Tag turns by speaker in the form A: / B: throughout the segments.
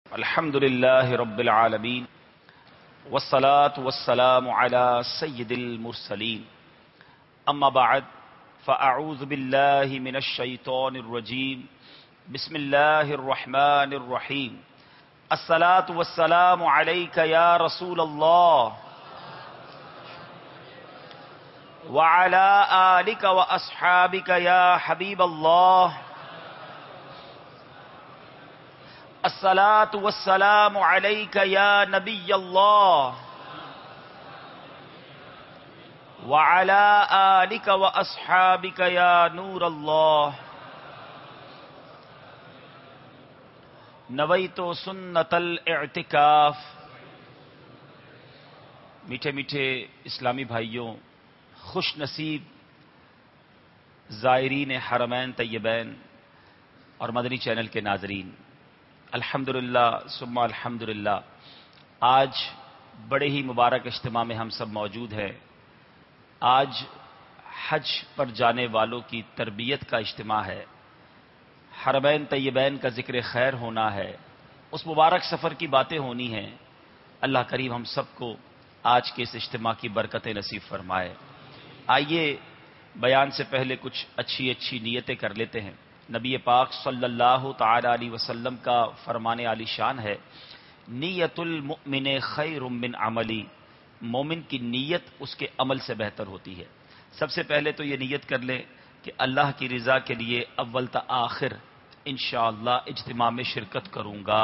A: الحمد لله رب العالمين والصلاة والسلام على سيد المرسلين أما بعد فأعوذ بالله من الشيطان الرجيم بسم الله الرحمن الرحيم الصلاة والسلام عليك يا رسول الله وعلى آلك وأصحابك يا حبيب الله الصلاة والسلام عليك يا نبي الله وعلى آلك وأصحابك يا نور الله نويت سنة الاعتكاف. میٹھے میٹھے اسلامی بھائیوں، خوش نصیب زائرین حرمین طیبین اور مدنی چینل کے ناظرین، الحمدللہ ثم الحمدللہ، آج بڑے ہی مبارک اجتماع میں ہم سب موجود ہیں. آج حج پر جانے والوں کی تربیت کا اجتماع ہے، حرمین طیبین کا ذکر خیر ہونا ہے، اس مبارک سفر کی باتیں ہونی ہیں. اللہ کریم ہم سب کو آج کے اس اجتماع کی برکتیں نصیب فرمائے. آئیے بیان سے پہلے کچھ اچھی نیتیں کر لیتے ہیں. نبی پاک صلی اللہ تعالی علیہ وسلم کا فرمان عالی شان ہے، نیت المؤمن خیر من عملی. مومن کی نیت اس کے عمل سے بہتر ہوتی ہے. سب سے پہلے تو یہ نیت کر لیں کہ اللہ کی رضا کے لیے اول تا آخر انشاءاللہ اجتماع میں شرکت کروں گا.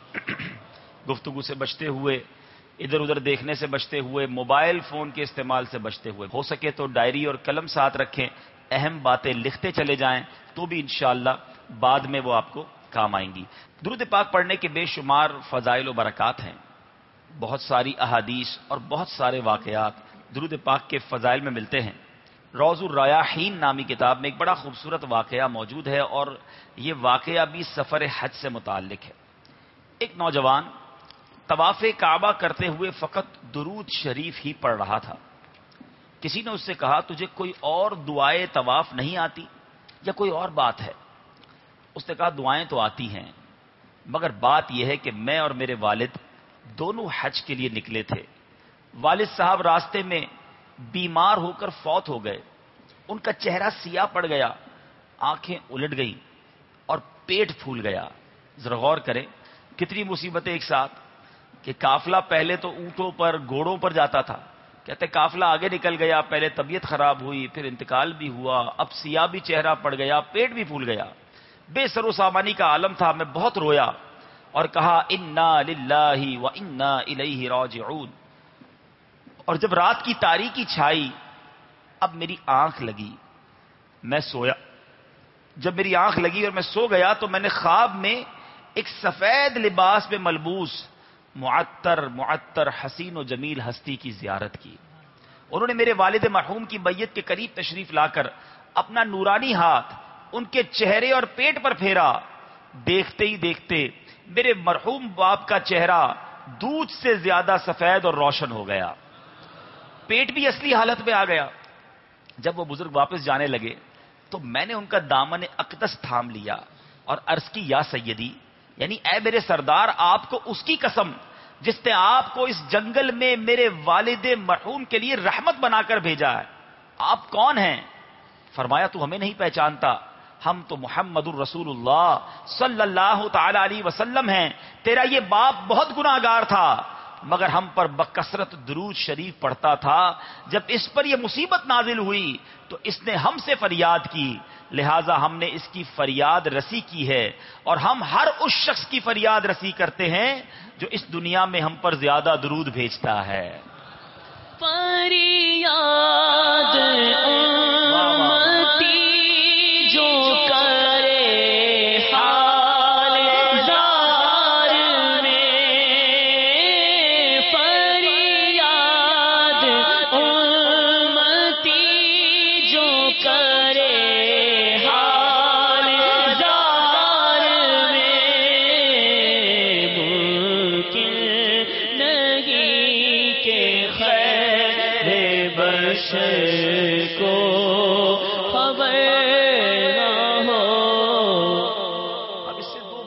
A: گفتگو سے بچتے ہوئے، ادھر ادھر دیکھنے سے بچتے ہوئے، موبائل فون کے استعمال سے بچتے ہوئے، ہو سکے تو ڈائری اور قلم ساتھ رکھیں، اہم باتیں لکھتے چلے جائیں تو بھی انشاءاللہ بعد میں وہ آپ کو کام آئیں گی. درود پاک پڑھنے کے بے شمار فضائل و برکات ہیں. بہت ساری احادیث اور بہت سارے واقعات درود پاک کے فضائل میں ملتے ہیں. روض الریاحین نامی کتاب میں ایک بڑا خوبصورت واقعہ موجود ہے اور یہ واقعہ بھی سفر حج سے متعلق ہے. ایک نوجوان طواف کعبہ کرتے ہوئے فقط درود شریف ہی پڑھ رہا تھا. کسی نے اس سے کہا، تجھے کوئی اور دعائے طواف نہیں آتی یا کوئی اور بات ہے؟ اس نے کہا، دعائیں تو آتی ہیں، مگر بات یہ ہے کہ میں اور میرے والد دونوں حج کے لیے نکلے تھے. والد صاحب راستے میں بیمار ہو کر فوت ہو گئے. ان کا چہرہ سیاہ پڑ گیا، آنکھیں الٹ گئیں اور پیٹ پھول گیا. ذرا غور کریں کتنی مصیبتیں ایک ساتھ، کہ قافلہ پہلے تو اونٹوں پر گھوڑوں پر جاتا تھا، کہتے قافلہ آگے نکل گیا، پہلے طبیعت خراب ہوئی، پھر انتقال بھی ہوا، اب سیاہ بھی چہرہ پڑ گیا، پیٹ بھی پھول گیا. بے سر و سامانی کا عالم تھا. میں بہت رویا اور کہا، انا للہ و انا الیہ راجعون. اور جب رات کی تاریکی چھائی، اب میری آنکھ لگی، میں سویا. جب میری آنکھ لگی اور میں سو گیا تو میں نے خواب میں ایک سفید لباس میں ملبوس معطر حسین و جمیل ہستی کی زیارت کی. انہوں نے میرے والد مرحوم کی بیت کے قریب تشریف لا کر اپنا نورانی ہاتھ ان کے چہرے اور پیٹ پر پھیرا. دیکھتے ہی دیکھتے میرے مرحوم باپ کا چہرہ دودھ سے زیادہ سفید اور روشن ہو گیا، پیٹ بھی اصلی حالت میں آ گیا. جب وہ بزرگ واپس جانے لگے تو میں نے ان کا دامن اقدس تھام لیا اور عرض کی، یا سیدی، یعنی اے میرے سردار، آپ کو اس کی قسم جس نے آپ کو اس جنگل میں میرے والد مرحوم کے لیے رحمت بنا کر بھیجا ہے، آپ کون ہیں؟ فرمایا، تو ہمیں نہیں پہچانتا، ہم تو محمد الرسول اللہ صلی اللہ تعالی علیہ وسلم ہیں. تیرا یہ باپ بہت گناہگار تھا مگر ہم پر بکثرت درود شریف پڑھتا تھا. جب اس پر یہ مصیبت نازل ہوئی تو اس نے ہم سے فریاد کی، لہذا ہم نے اس کی فریاد رسی کی ہے، اور ہم ہر اس شخص کی فریاد رسی کرتے ہیں جو اس دنیا میں ہم پر زیادہ درود بھیجتا ہے.
B: فریاد امتی جو کرے حال زار میں، فریاد امتی جو کرے حال زار میں، ممکن نہیں کہ خیر بشر کو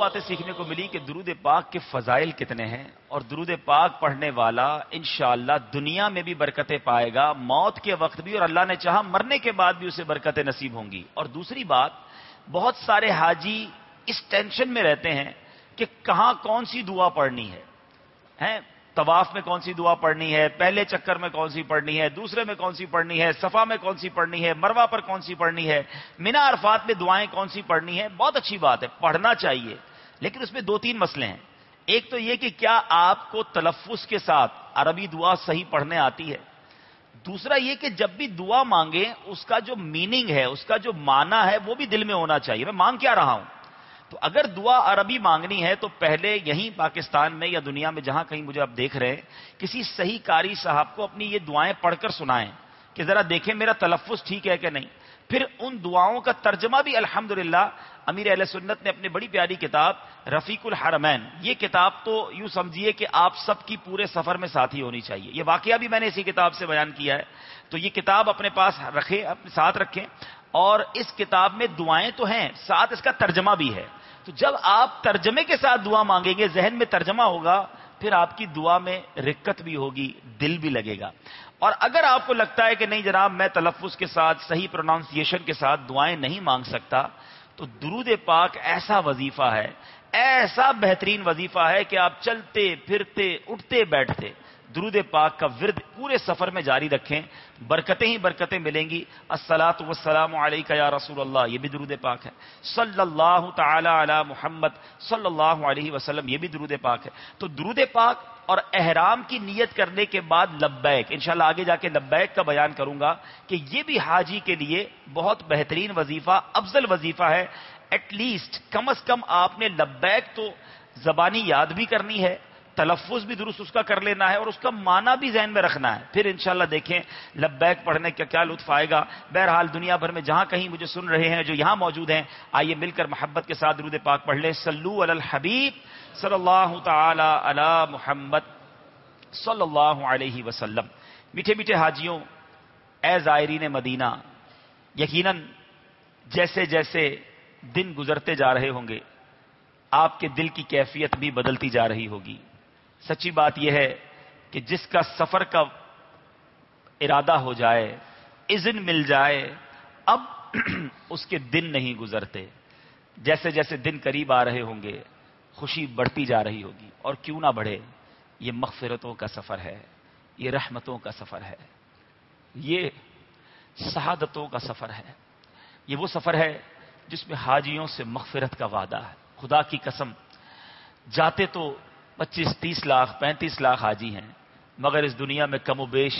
A: باتیں سیکھنے کو ملی کہ درود پاک کے فضائل کتنے ہیں، اور درود پاک پڑھنے والا انشاءاللہ دنیا میں بھی برکتیں پائے گا، موت کے وقت بھی، اور اللہ نے چاہا مرنے کے بعد بھی اسے برکتیں نصیب ہوں گی۔ اور دوسری بات، بہت سارے حاجی اس ٹینشن میں رہتے ہیں کہ کہاں کون سی دعا پڑھنی ہے، طواف میں کون سی دعا پڑھنی ہے، پہلے چکر میں کون سی پڑھنی ہے، دوسرے میں کون سی پڑھنی ہے، صفا میں کون سی پڑھنی ہے، مروہ پر کون سی پڑھنی ہے، مینا عرفات میں دعائیں کون سی پڑھنی ہے۔ بہت اچھی بات ہے، پڑھنا چاہیے، لیکن اس میں دو تین مسئلے ہیں۔ ایک تو یہ کہ کیا آپ کو تلفظ کے ساتھ عربی دعا صحیح پڑھنے آتی ہے، دوسرا یہ کہ جب بھی دعا مانگیں اس کا جو میننگ ہے، اس کا جو معنی ہے، وہ بھی دل میں ہونا چاہیے، میں مانگ کیا رہا ہوں۔ تو اگر دعا عربی مانگنی ہے تو پہلے یہیں پاکستان میں یا دنیا میں جہاں کہیں مجھے آپ دیکھ رہے ہیں، کسی صحیح قاری صاحب کو اپنی یہ دعائیں پڑھ کر سنائیں کہ ذرا دیکھیں میرا تلفظ ٹھیک ہے کہ نہیں۔ پھر ان دعاؤں کا ترجمہ بھی الحمدللہ امیر اہل سنت نے اپنی بڑی پیاری کتاب رفیق الحرمین، یہ کتاب تو یوں سمجھیے کہ آپ سب کی پورے سفر میں ساتھی ہونی چاہیے۔ یہ واقعہ بھی میں نے اسی کتاب سے بیان کیا ہے، تو یہ کتاب اپنے پاس رکھیں، اپنے ساتھ رکھیں، اور اس کتاب میں دعائیں تو ہیں، ساتھ اس کا ترجمہ بھی ہے۔ تو جب آپ ترجمے کے ساتھ دعا مانگیں گے، ذہن میں ترجمہ ہوگا، پھر آپ کی دعا میں رکت بھی ہوگی، دل بھی لگے گا۔ اور اگر آپ کو لگتا ہے کہ نہیں جناب میں تلفظ کے ساتھ صحیح پروننسیشن کے ساتھ دعائیں نہیں مانگ سکتا، تو درود پاک ایسا وظیفہ ہے، ایسا بہترین وظیفہ ہے کہ آپ چلتے پھرتے اٹھتے بیٹھتے درود پاک کا ورد پورے سفر میں جاری رکھیں، برکتیں ہی برکتیں ملیں گی۔ الصلاۃ والسلام علیک یا رسول اللہ، یہ بھی درود پاک ہے۔ صلی اللہ تعالی علی محمد صلی اللہ علیہ وسلم، یہ بھی درود پاک ہے۔ تو درود پاک اور احرام کی نیت کرنے کے بعد لبیک، انشاءاللہ آگے جا کے لبیک کا بیان کروں گا کہ یہ بھی حاجی کے لیے بہت بہترین وظیفہ، افضل وظیفہ ہے۔ ایٹ لیسٹ کم از کم آپ نے لبیک تو زبانی یاد بھی کرنی ہے، تلفظ بھی درست اس کا کر لینا ہے، اور اس کا معنی بھی ذہن میں رکھنا ہے۔ پھر انشاءاللہ دیکھیں لبیک پڑھنے کا کیا لطف آئے گا۔ بہرحال دنیا بھر میں جہاں کہیں مجھے سن رہے ہیں، جو یہاں موجود ہیں، آئیے مل کر محبت کے ساتھ درود پاک پڑھ لیں۔ صلو علی الحبیب صلی اللہ تعالی علی محمد صلی اللہ علیہ وسلم۔ میٹھے میٹھے حاجیوں، اے زائرین مدینہ، یقیناً جیسے جیسے دن گزرتے جا رہے ہوں گے، آپ کے دل کی کیفیت بھی بدلتی جا رہی ہوگی۔ سچی بات یہ ہے کہ جس کا سفر کا ارادہ ہو جائے، اذن مل جائے، اب اس کے دن نہیں گزرتے۔ جیسے جیسے دن قریب آ رہے ہوں گے، خوشی بڑھتی جا رہی ہوگی، اور کیوں نہ بڑھے۔ یہ مغفرتوں کا سفر ہے، یہ رحمتوں کا سفر ہے، یہ سعادتوں کا سفر ہے، یہ وہ سفر ہے جس میں حاجیوں سے مغفرت کا وعدہ ہے۔ خدا کی قسم، جاتے تو 25-30 لاکھ 35 لاکھ حاجی ہیں، مگر اس دنیا میں کم و بیش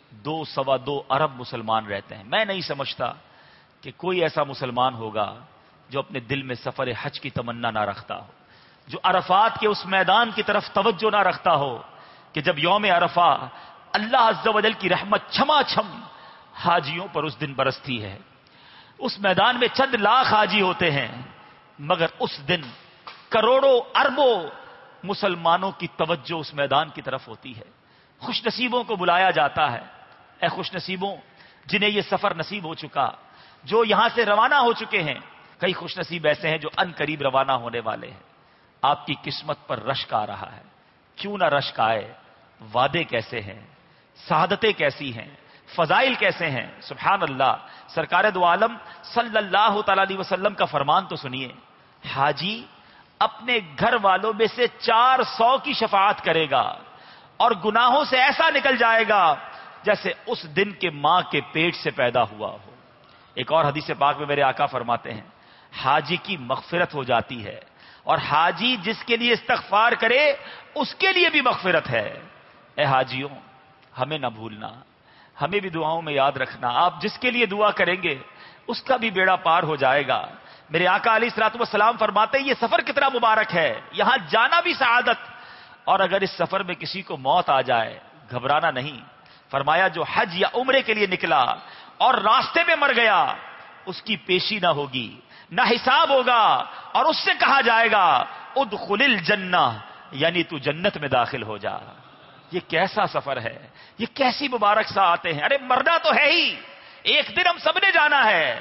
A: 2-2.25 ارب مسلمان رہتے ہیں۔ میں نہیں سمجھتا کہ کوئی ایسا مسلمان ہوگا جو اپنے دل میں سفر حج کی تمنا نہ رکھتا ہو، جو عرفات کے اس میدان کی طرف توجہ نہ رکھتا ہو کہ جب یوم عرفہ اللہ عز و جل کی رحمت چھما چھم حاجیوں پر اس دن برستی ہے۔ اس میدان میں چند لاکھ حاجی ہوتے ہیں، مگر اس دن کروڑوں اربوں مسلمانوں کی توجہ اس میدان کی طرف ہوتی ہے۔ خوش نصیبوں کو بلایا جاتا ہے، اے خوش نصیبوں جنہیں یہ سفر نصیب ہو چکا، جو یہاں سے روانہ ہو چکے ہیں۔ کئی خوش نصیب ایسے ہیں جو ان قریب روانہ ہونے والے ہیں۔ آپ کی قسمت پر رشک آ رہا ہے، کیوں نہ رشک آئے۔ وعدے کیسے ہیں، سعادتیں کیسی ہیں، فضائل کیسے ہیں، سبحان اللہ۔ سرکار دو عالم صلی اللہ تعالی علیہ وسلم کا فرمان تو سنیے، حاجی اپنے گھر والوں میں سے 400 کی شفاعت کرے گا، اور گناہوں سے ایسا نکل جائے گا جیسے اس دن کے ماں کے پیٹ سے پیدا ہوا ہو۔ ایک اور حدیث پاک میں میرے آقا فرماتے ہیں، حاجی کی مغفرت ہو جاتی ہے، اور حاجی جس کے لیے استغفار کرے اس کے لیے بھی مغفرت ہے۔ اے حاجیوں، ہمیں نہ بھولنا، ہمیں بھی دعاؤں میں یاد رکھنا۔ آپ جس کے لیے دعا کریں گے اس کا بھی بیڑا پار ہو جائے گا۔ میرے آقا علیہ الصلوۃ والسلام فرماتے ہیں، یہ سفر کتنا مبارک ہے، یہاں جانا بھی سعادت، اور اگر اس سفر میں کسی کو موت آ جائے گھبرانا نہیں۔ فرمایا جو حج یا عمرے کے لیے نکلا اور راستے میں مر گیا، اس کی پیشی نہ ہوگی، نہ حساب ہوگا، اور اس سے کہا جائے گا ادخل الجنہ، یعنی تو جنت میں داخل ہو جا۔ یہ کیسا سفر ہے، یہ کیسی مبارک ساعتیں ہیں۔ ارے مرنا تو ہے ہی، ایک دن ہم سب نے جانا ہے،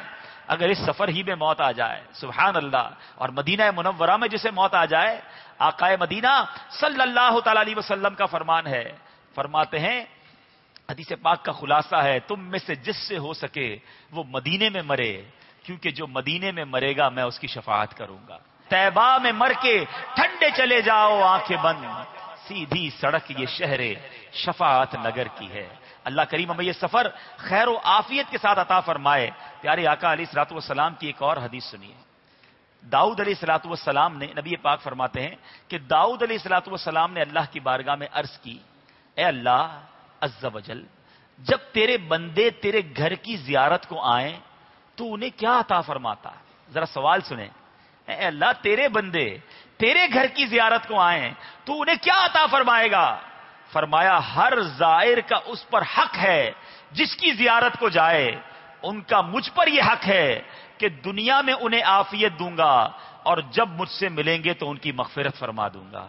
A: اگر اس سفر ہی میں موت آ جائے، سبحان اللہ، اور مدینہ منورہ میں جسے موت آ جائے، آقائے مدینہ صلی اللہ تعالی علیہ وسلم کا فرمان ہے، فرماتے ہیں، حدیث پاک کا خلاصہ ہے، تم میں سے جس سے ہو سکے وہ مدینے میں مرے، کیونکہ جو مدینے میں مرے گا میں اس کی شفاعت کروں گا۔ طیبہ میں مر کے ٹھنڈے چلے جاؤ آنکھیں بند، سیدھی سڑک یہ شہر شفاعت نگر کی ہے۔ اللہ کریم ہمیں یہ سفر خیر و عافیت کے ساتھ عطا فرمائے۔ پیارے آقا علیہ الصلوۃ والسلام کی ایک اور حدیث سنیے۔ داؤد علیہ الصلوۃ والسلام نے، نبی پاک فرماتے ہیں کہ داؤد علیہ الصلوۃ والسلام نے اللہ کی بارگاہ میں عرض کی، اے اللہ عز وجل، جب تیرے بندے تیرے گھر کی زیارت کو آئیں تو انہیں کیا عطا فرماتا ہے؟ ذرا سوال سنیں، اے اللہ تیرے بندے تیرے گھر کی زیارت کو آئیں تو انہیں کیا عطا فرمائے گا؟ فرمایا ہر زائر کا اس پر حق ہے جس کی زیارت کو جائے، ان کا مجھ پر یہ حق ہے کہ دنیا میں انہیں عافیت دوں گا اور جب مجھ سے ملیں گے تو ان کی مغفرت فرما دوں گا۔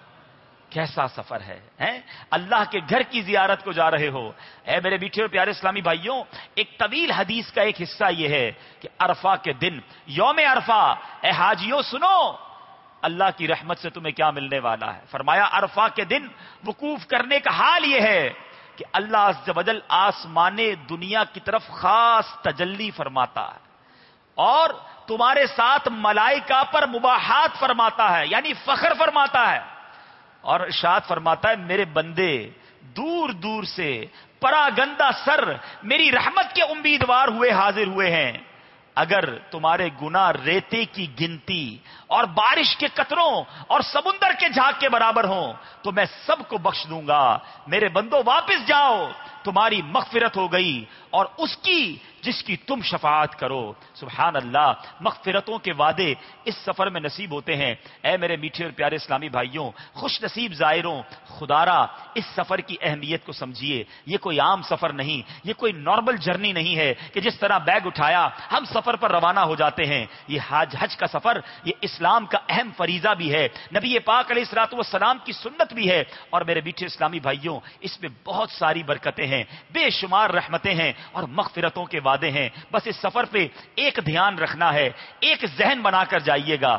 A: کیسا سفر ہے، اللہ کے گھر کی زیارت کو جا رہے ہو۔ اے میرے میٹھے اور پیارے اسلامی بھائیوں، ایک طویل حدیث کا ایک حصہ یہ ہے کہ عرفہ کے دن، یوم عرفہ، اے حاجیوں سنو، اللہ کی رحمت سے تمہیں کیا ملنے والا ہے۔ فرمایا عرفہ کے دن وقوف کرنے کا حال یہ ہے کہ اللہ عز و جل آسمان دنیا کی طرف خاص تجلی فرماتا ہے اور تمہارے ساتھ ملائکہ پر مباحات فرماتا ہے، یعنی فخر فرماتا ہے، اور ارشاد فرماتا ہے میرے بندے دور دور سے پراگندہ سر میری رحمت کے امیدوار ہوئے حاضر ہوئے ہیں، اگر تمہارے گناہ ریتے کی گنتی اور بارش کے قطروں اور سمندر کے جھاگ کے برابر ہوں تو میں سب کو بخش دوں گا۔ میرے بندو واپس جاؤ، تمہاری مغفرت ہو گئی اور اس کی جس کی تم شفاعت کرو۔ سبحان اللہ، مغفرتوں کے وعدے اس سفر میں نصیب ہوتے ہیں۔ اے میرے میٹھے اور پیارے اسلامی بھائیوں، خوش نصیب زائروں، خدارا اس سفر کی اہمیت کو سمجھیے۔ یہ کوئی عام سفر نہیں، یہ کوئی نارمل جرنی نہیں ہے کہ جس طرح بیگ اٹھایا ہم سفر پر روانہ ہو جاتے ہیں۔ یہ حج کا سفر، یہ اسلام کا اہم فریضہ بھی ہے، نبی پاک علیہ الصلوۃ والسلام کی سنت بھی ہے، اور میرے میٹھے اسلامی بھائیوں اس میں بہت ساری برکتیں ہیں، بے شمار رحمتیں ہیں اور مغفرتوں کے وعدے ہیں۔ بس اس سفر پہ ایک دھیان رکھنا ہے، ایک ذہن بنا کر جائیے گا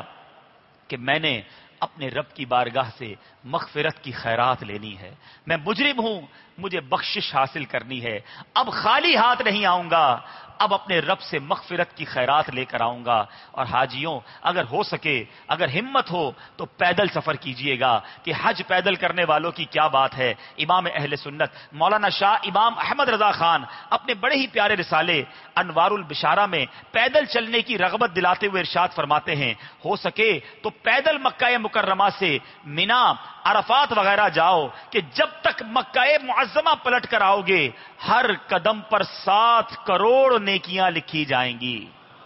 A: کہ میں نے اپنے رب کی بارگاہ سے مغفرت کی خیرات لینی ہے، میں مجرم ہوں، مجھے بخشش حاصل کرنی ہے، اب خالی ہاتھ نہیں آؤں گا، اب اپنے رب سے مغفرت کی خیرات لے کر آؤں گا۔ اور حاجیوں اگر ہو سکے، اگر ہمت ہو تو پیدل سفر کیجئے گا کہ حج پیدل کرنے والوں کی کیا بات ہے۔ امام اہل سنت مولانا شاہ امام احمد رضا خان اپنے بڑے ہی پیارے رسالے انوار البشارہ میں پیدل چلنے کی رغبت دلاتے ہوئے ارشاد فرماتے ہیں، ہو سکے تو پیدل مکہ مکرمہ سے مینا، عرفات وغیرہ جاؤ کہ جب تک مکہ معظمہ پلٹ کر آؤ گے ہر قدم پر 7 کروڑ نیکیاں لکھی جائیں گی،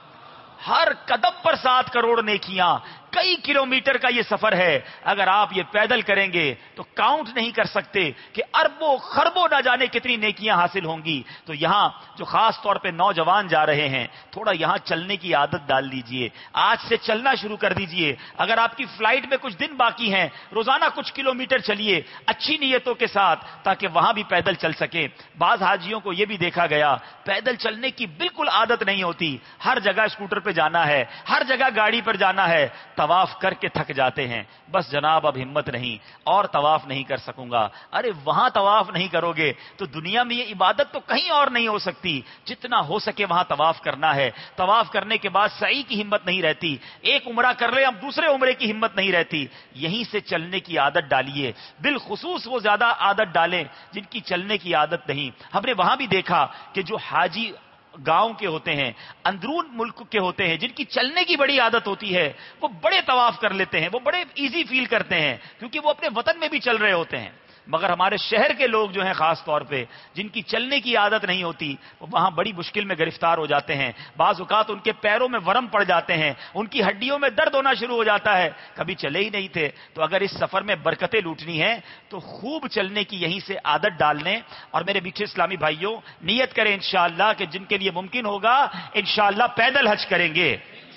A: ہر قدم پر 7 کروڑ نیکیاں۔ کئی کلومیٹر کا یہ سفر ہے، اگر آپ یہ پیدل کریں گے تو کاؤنٹ نہیں کر سکتے کہ اربوں خربوں نہ جانے کتنی نیکیاں حاصل ہوں گی۔ تو یہاں جو خاص طور پہ نوجوان جا رہے ہیں، تھوڑا یہاں چلنے کی عادت ڈال لیجئے، آج سے چلنا شروع کر دیجئے۔ اگر آپ کی فلائٹ میں کچھ دن باقی ہیں، روزانہ کچھ کلومیٹر چلیے اچھی نیتوں کے ساتھ، تاکہ وہاں بھی پیدل چل سکیں۔ بعض حاجیوں کو یہ بھی دیکھا گیا پیدل چلنے کی بالکل عادت نہیں ہوتی، ہر جگہ اسکوٹر پہ جانا ہے، ہر جگہ گاڑی پر جانا ہے، طواف کر کے تھک جاتے ہیں، بس جناب اب ہمت نہیں اور طواف نہیں کر سکوں گا۔ ارے وہاں طواف نہیں کرو گے تو دنیا میں یہ عبادت تو کہیں اور نہیں ہو سکتی، جتنا ہو سکے وہاں طواف کرنا ہے۔ طواف کرنے کے بعد سعی کی ہمت نہیں رہتی، ایک عمرہ کر لے اب دوسرے عمرے کی ہمت نہیں رہتی، یہیں سے چلنے کی عادت ڈالیے، بالخصوص وہ زیادہ عادت ڈالیں جن کی چلنے کی عادت نہیں۔ ہم نے وہاں بھی دیکھا کہ جو حاجی گاؤں کے ہوتے ہیں، اندرون ملک کے ہوتے ہیں، جن کی چلنے کی بڑی عادت ہوتی ہے، وہ بڑے طواف کر لیتے ہیں، وہ بڑے ایزی فیل کرتے ہیں کیونکہ وہ اپنے وطن میں بھی چل رہے ہوتے ہیں۔ مگر ہمارے شہر کے لوگ جو ہیں خاص طور پہ جن کی چلنے کی عادت نہیں ہوتی، وہ وہاں بڑی مشکل میں گرفتار ہو جاتے ہیں، بعض اوقات ان کے پیروں میں ورم پڑ جاتے ہیں، ان کی ہڈیوں میں درد ہونا شروع ہو جاتا ہے، کبھی چلے ہی نہیں تھے۔ تو اگر اس سفر میں برکتیں لوٹنی ہیں تو خوب چلنے کی یہیں سے عادت ڈال لیں۔ اور میرے میٹھے اسلامی بھائیوں، نیت کریں انشاءاللہ کہ جن کے لیے ممکن ہوگا انشاءاللہ پیدل حج کریں گے۔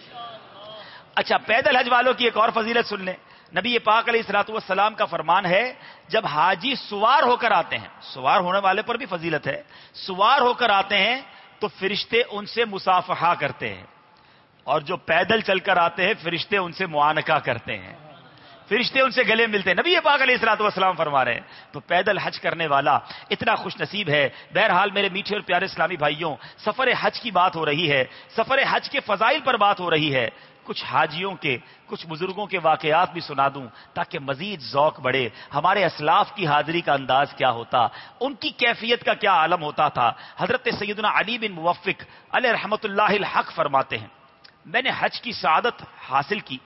A: اچھا، پیدل حج والوں کی ایک اور فضیلت سن لیں۔ نبی پاک علیہ الصلوۃ والسلام کا فرمان ہے، جب حاجی سوار ہو کر آتے ہیں، سوار ہونے والے پر بھی فضیلت ہے، سوار ہو کر آتے ہیں تو فرشتے ان سے مصافحہ کرتے ہیں، اور جو پیدل چل کر آتے ہیں فرشتے ان سے معانقہ کرتے ہیں، فرشتے ان سے گلے ملتے ہیں۔ نبی پاک علیہ الصلوۃ والسلام فرما رہے ہیں تو پیدل حج کرنے والا اتنا خوش نصیب ہے۔ بہرحال میرے میٹھے اور پیارے اسلامی بھائیوں، سفر حج کی بات ہو رہی ہے، سفر حج کے فضائل پر بات ہو رہی ہے۔ کچھ حاجیوں کے، کچھ بزرگوں کے واقعات بھی سنا دوں تاکہ مزید ذوق بڑھے۔ ہمارے اسلاف کی حاضری کا انداز کیا ہوتا، ان کی کیفیت کا کیا عالم ہوتا تھا۔ حضرت سیدنا علی بن موفق علیہ رحمۃ اللہ الحق فرماتے ہیں، میں نے حج کی سعادت حاصل کی،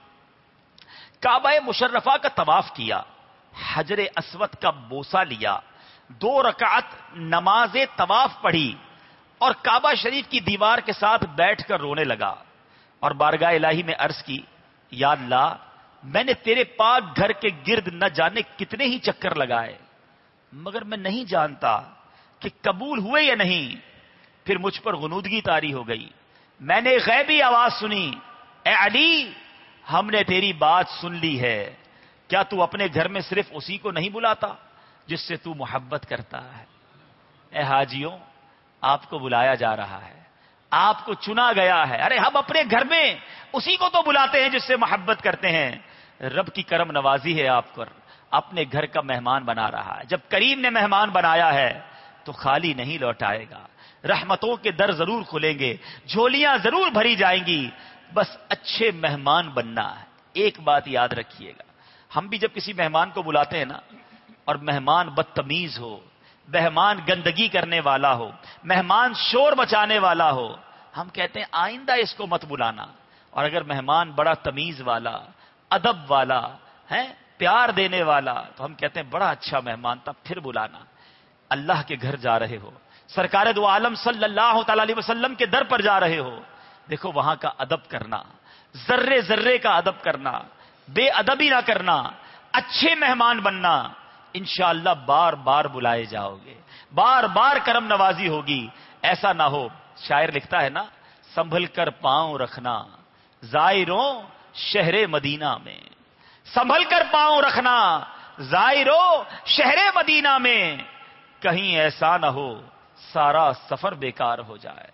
A: کعبہ مشرفہ کا طواف کیا، حجر اسود کا بوسہ لیا، 2 رکعت نماز طواف پڑھی اور کعبہ شریف کی دیوار کے ساتھ بیٹھ کر رونے لگا اور بارگاہ الہی میں عرض کی، یا اللہ میں نے تیرے پاک گھر کے گرد نہ جانے کتنے ہی چکر لگائے، مگر میں نہیں جانتا کہ قبول ہوئے یا نہیں۔ پھر مجھ پر غنودگی طاری ہو گئی، میں نے غیبی آواز سنی، اے علی ہم نے تیری بات سن لی ہے، کیا تو اپنے گھر میں صرف اسی کو نہیں بلاتا جس سے تو محبت کرتا ہے؟ اے حاجیوں، آپ کو بلایا جا رہا ہے، آپ کو چنا گیا ہے، ارے ہم اپنے گھر میں اسی کو تو بلاتے ہیں جس سے محبت کرتے ہیں۔ رب کی کرم نوازی ہے آپ پر، اپنے گھر کا مہمان بنا رہا ہے۔ جب کریم نے مہمان بنایا ہے تو خالی نہیں لوٹائے گا، رحمتوں کے در ضرور کھلیں گے، جھولیاں ضرور بھری جائیں گی، بس اچھے مہمان بننا ہے۔ ایک بات یاد رکھیے گا، ہم بھی جب کسی مہمان کو بلاتے ہیں نا اور مہمان بدتمیز ہو، مہمان گندگی کرنے والا ہو، مہمان شور مچانے والا ہو، ہم کہتے ہیں آئندہ اس کو مت بلانا۔ اور اگر مہمان بڑا تمیز والا، ادب والا ہے، پیار دینے والا، تو ہم کہتے ہیں بڑا اچھا مہمان تھا، پھر بلانا۔ اللہ کے گھر جا رہے ہو، سرکار دو عالم صلی اللہ تعالی علیہ وسلم کے در پر جا رہے ہو، دیکھو وہاں کا ادب کرنا، ذرے ذرے کا ادب کرنا، بے ادبی نہ کرنا، اچھے مہمان بننا، انشاءاللہ بار بار بلائے جاؤ گے، بار بار کرم نوازی ہوگی۔ ایسا نہ ہو، شاعر لکھتا ہے نا، سنبھل کر پاؤں رکھنا زائروں شہر مدینہ میں، سنبھل کر پاؤں رکھنا زائروں شہر مدینہ میں، کہیں ایسا نہ ہو سارا سفر بیکار ہو جائے۔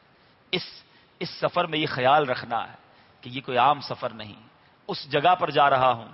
A: اس سفر میں یہ خیال رکھنا ہے کہ یہ کوئی عام سفر نہیں، اس جگہ پر جا رہا ہوں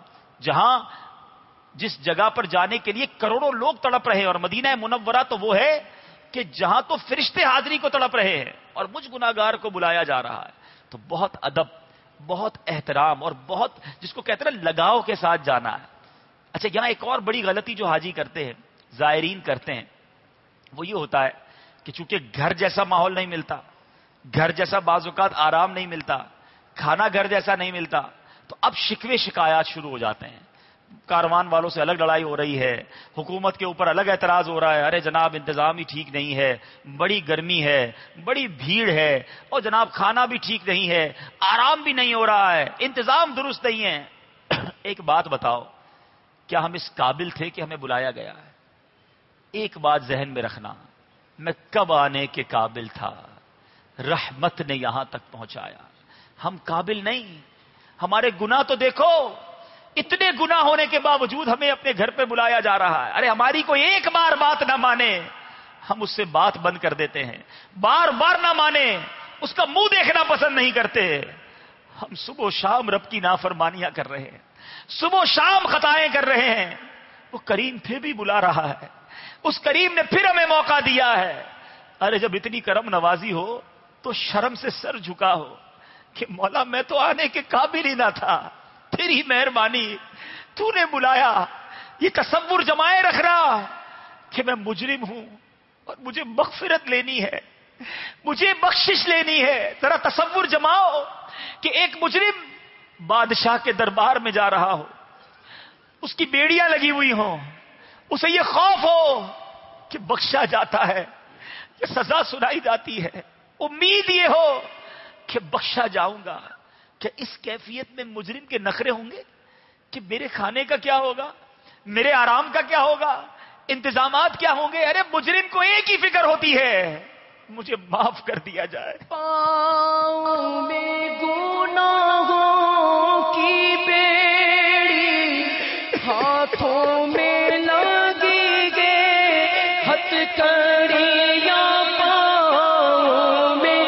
A: جس جگہ پر جانے کے لیے کروڑوں لوگ تڑپ رہے ہیں، اور مدینہ منورہ تو وہ ہے کہ جہاں تو فرشتے حاضری کو تڑپ رہے ہیں اور مجھ گناہگار کو بلایا جا رہا ہے۔ تو بہت ادب، بہت احترام اور بہت جس کو کہتے ہیں لگاؤ کے ساتھ جانا ہے۔ اچھا، یہاں ایک اور بڑی غلطی جو حاجی کرتے ہیں، زائرین کرتے ہیں، وہ یہ ہوتا ہے کہ چونکہ گھر جیسا ماحول نہیں ملتا، گھر جیسا بعض اوقات آرام نہیں ملتا، کھانا گھر جیسا نہیں ملتا، تو اب شکوے شکایات شروع ہو جاتے ہیں۔ کاروان والوں سے الگ لڑائی ہو رہی ہے، حکومت کے اوپر الگ اعتراض ہو رہا ہے، ارے جناب انتظام ہی ٹھیک نہیں ہے، بڑی گرمی ہے، بڑی بھیڑ ہے، اور جناب کھانا بھی ٹھیک نہیں ہے، آرام بھی نہیں ہو رہا ہے، انتظام درست نہیں ہے۔ ایک بات بتاؤ، کیا ہم اس قابل تھے کہ ہمیں بلایا گیا ہے؟ ایک بات ذہن میں رکھنا، میں کب آنے کے قابل تھا، رحمت نے یہاں تک پہنچایا، ہم قابل نہیں۔ ہمارے گناہ تو دیکھو، اتنے گناہ ہونے کے باوجود ہمیں اپنے گھر پہ بلایا جا رہا ہے۔ ارے ہماری کوئی ایک بار بات نہ مانے، ہم اس سے بات بند کر دیتے ہیں، بار بار نہ مانے، اس کا منہ دیکھنا پسند نہیں کرتے۔ ہم صبح و شام رب کی نافرمانیاں کر رہے ہیں، صبح و شام خطائیں کر رہے ہیں، وہ کریم پھر بھی بلا رہا ہے، اس کریم نے پھر ہمیں موقع دیا ہے۔ ارے جب اتنی کرم نوازی ہو تو شرم سے سر جھکا ہو کہ مولا میں تو آنے کے قابل ہی نہ تھا، تیری مہربانی، تو نے بلایا۔ یہ تصور جمائے رکھنا کہ میں مجرم ہوں اور مجھے مغفرت لینی ہے، مجھے بخشش لینی ہے۔ ذرا تصور جماؤ کہ ایک مجرم بادشاہ کے دربار میں جا رہا ہو، اس کی بیڑیاں لگی ہوئی ہوں، اسے یہ خوف ہو کہ بخشا جاتا ہے، یہ سزا سنائی جاتی ہے، امید یہ ہو کہ بخشا جاؤں گا۔ کیا اس کیفیت میں مجرم کے نخرے ہوں گے کہ میرے کھانے کا کیا ہوگا، میرے آرام کا کیا ہوگا، انتظامات کیا ہوں گے؟ ارے مجرم کو ایک ہی فکر ہوتی ہے، مجھے معاف کر دیا جائے۔
B: پاؤں میں گناہوں کی بیڑی، ہاتھوں میں لگی گے ہتھ کڑیاں، پاؤں میں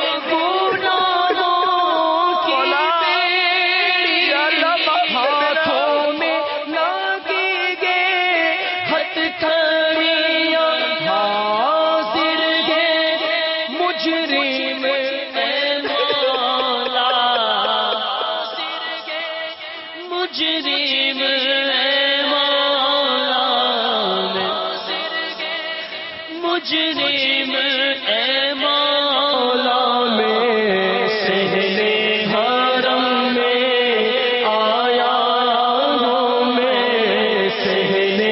B: مجرم اے مولا میں سہنے حرم میں آیا ہوں میں سہنے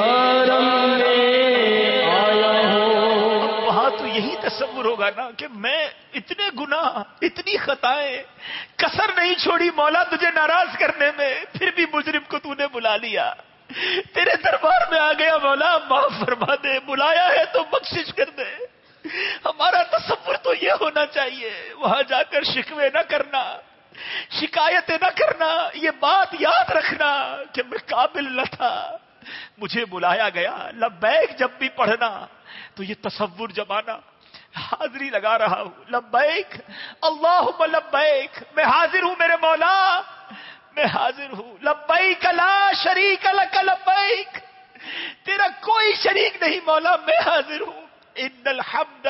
B: حرم میں آیا ہوں.
A: وہاں تو یہی تصور ہوگا نا کہ میں اتنے گناہ اتنی خطائیں کسر نہیں چھوڑی مولا تجھے ناراض کرنے میں، پھر بھی مجرم کو تو نے بلا لیا، تیرے دربار میں آ گیا مولا معاف فرما دے، بلایا ہے تو بخشش کر دے. ہمارا تصور تو یہ ہونا چاہیے، وہاں جا کر شکوے نہ کرنا، شکایتیں نہ کرنا، یہ بات یاد رکھنا کہ میں قابل نہ تھا، مجھے بلایا گیا. لبیک جب بھی پڑھنا تو یہ تصور جب آنا، حاضری لگا رہا ہوں، لبیک اللہم لبیک، میں حاضر ہوں میرے مولا، میں حاضر ہوں. لبیک لا شریک لک لبیک، تیرا کوئی شریک نہیں مولا، میں حاضر ہوں. ان الحمد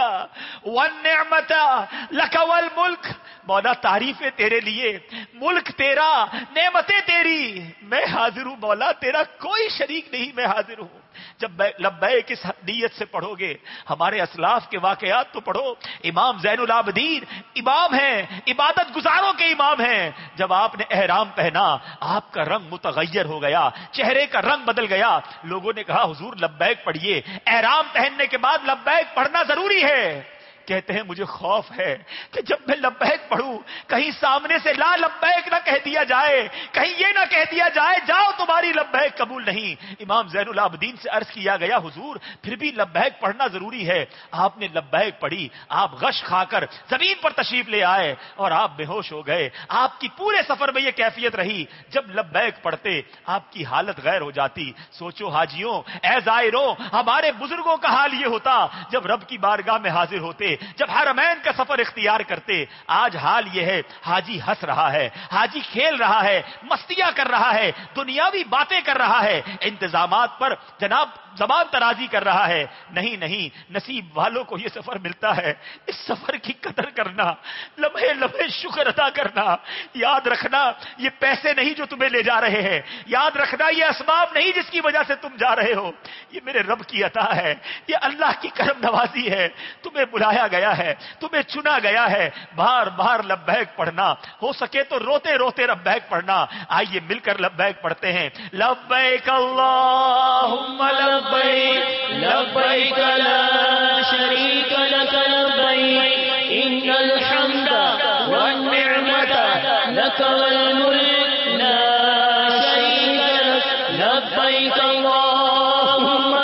A: والنعمت لک والملک، مولا تعریفیں تیرے لیے، ملک تیرا، نعمتیں تیری، میں حاضر ہوں مولا، تیرا کوئی شریک نہیں، میں حاضر ہوں. جب لبیک اس نیت سے پڑھو گے، ہمارے اسلاف کے واقعات تو پڑھو. امام زین العابدین امام ہیں، عبادت گزاروں کے امام ہیں. جب آپ نے احرام پہنا آپ کا رنگ متغیر ہو گیا، چہرے کا رنگ بدل گیا. لوگوں نے کہا حضور لبیک پڑھیے، احرام پہننے کے بعد لبیک پڑھنا ضروری ہے. کہتے ہیں مجھے خوف ہے کہ جب میں لبیک پڑھوں کہیں سامنے سے لا لبیک نہ کہہ دیا جائے، کہیں یہ نہ کہہ دیا جائے جاؤ تمہاری لبیک قبول نہیں. امام زین العابدین سے عرض کیا گیا حضور پھر بھی لبیک پڑھنا ضروری ہے. آپ نے لبیک پڑھی، آپ غش کھا کر زمین پر تشریف لے آئے اور آپ بے ہوش ہو گئے. آپ کی پورے سفر میں یہ کیفیت رہی، جب لبیک پڑھتے آپ کی حالت غیر ہو جاتی. سوچو حاجیوں، اے زائروں، ہمارے بزرگوں کا حال یہ ہوتا جب رب کی بارگاہ میں حاضر ہوتے، جب حرمین کا سفر اختیار کرتے. آج حال یہ ہے حاجی ہنس رہا ہے، حاجی کھیل رہا ہے، مستیاں کر رہا ہے، دنیاوی باتیں کر رہا ہے، انتظامات پر جناب زبان ترازی کر رہا ہے. نہیں نہیں، نصیب والوں کو یہ سفر ملتا ہے. اس سفر کی قدر کرنا، لمحے لمحے شکر ادا کرنا. یاد رکھنا یہ پیسے نہیں جو تمہیں لے جا رہے ہیں، یاد رکھنا یہ اسباب نہیں جس کی وجہ سے تم جا رہے ہو، یہ میرے رب کی عطا ہے، یہ اللہ کی کرم نوازی ہے. تمہیں بلایا گیا ہے، تمہیں چنا گیا ہے. بار بار لبیک پڑھنا، ہو سکے تو روتے روتے لبیک پڑھنا. آئیے مل کر لبیک پڑھتے ہیں. لبیک اللہم لبیک
B: لبیک لا شریک لک لبیک ان الحمد والنعمت لک والملک لا شریک لک لبیک اللہم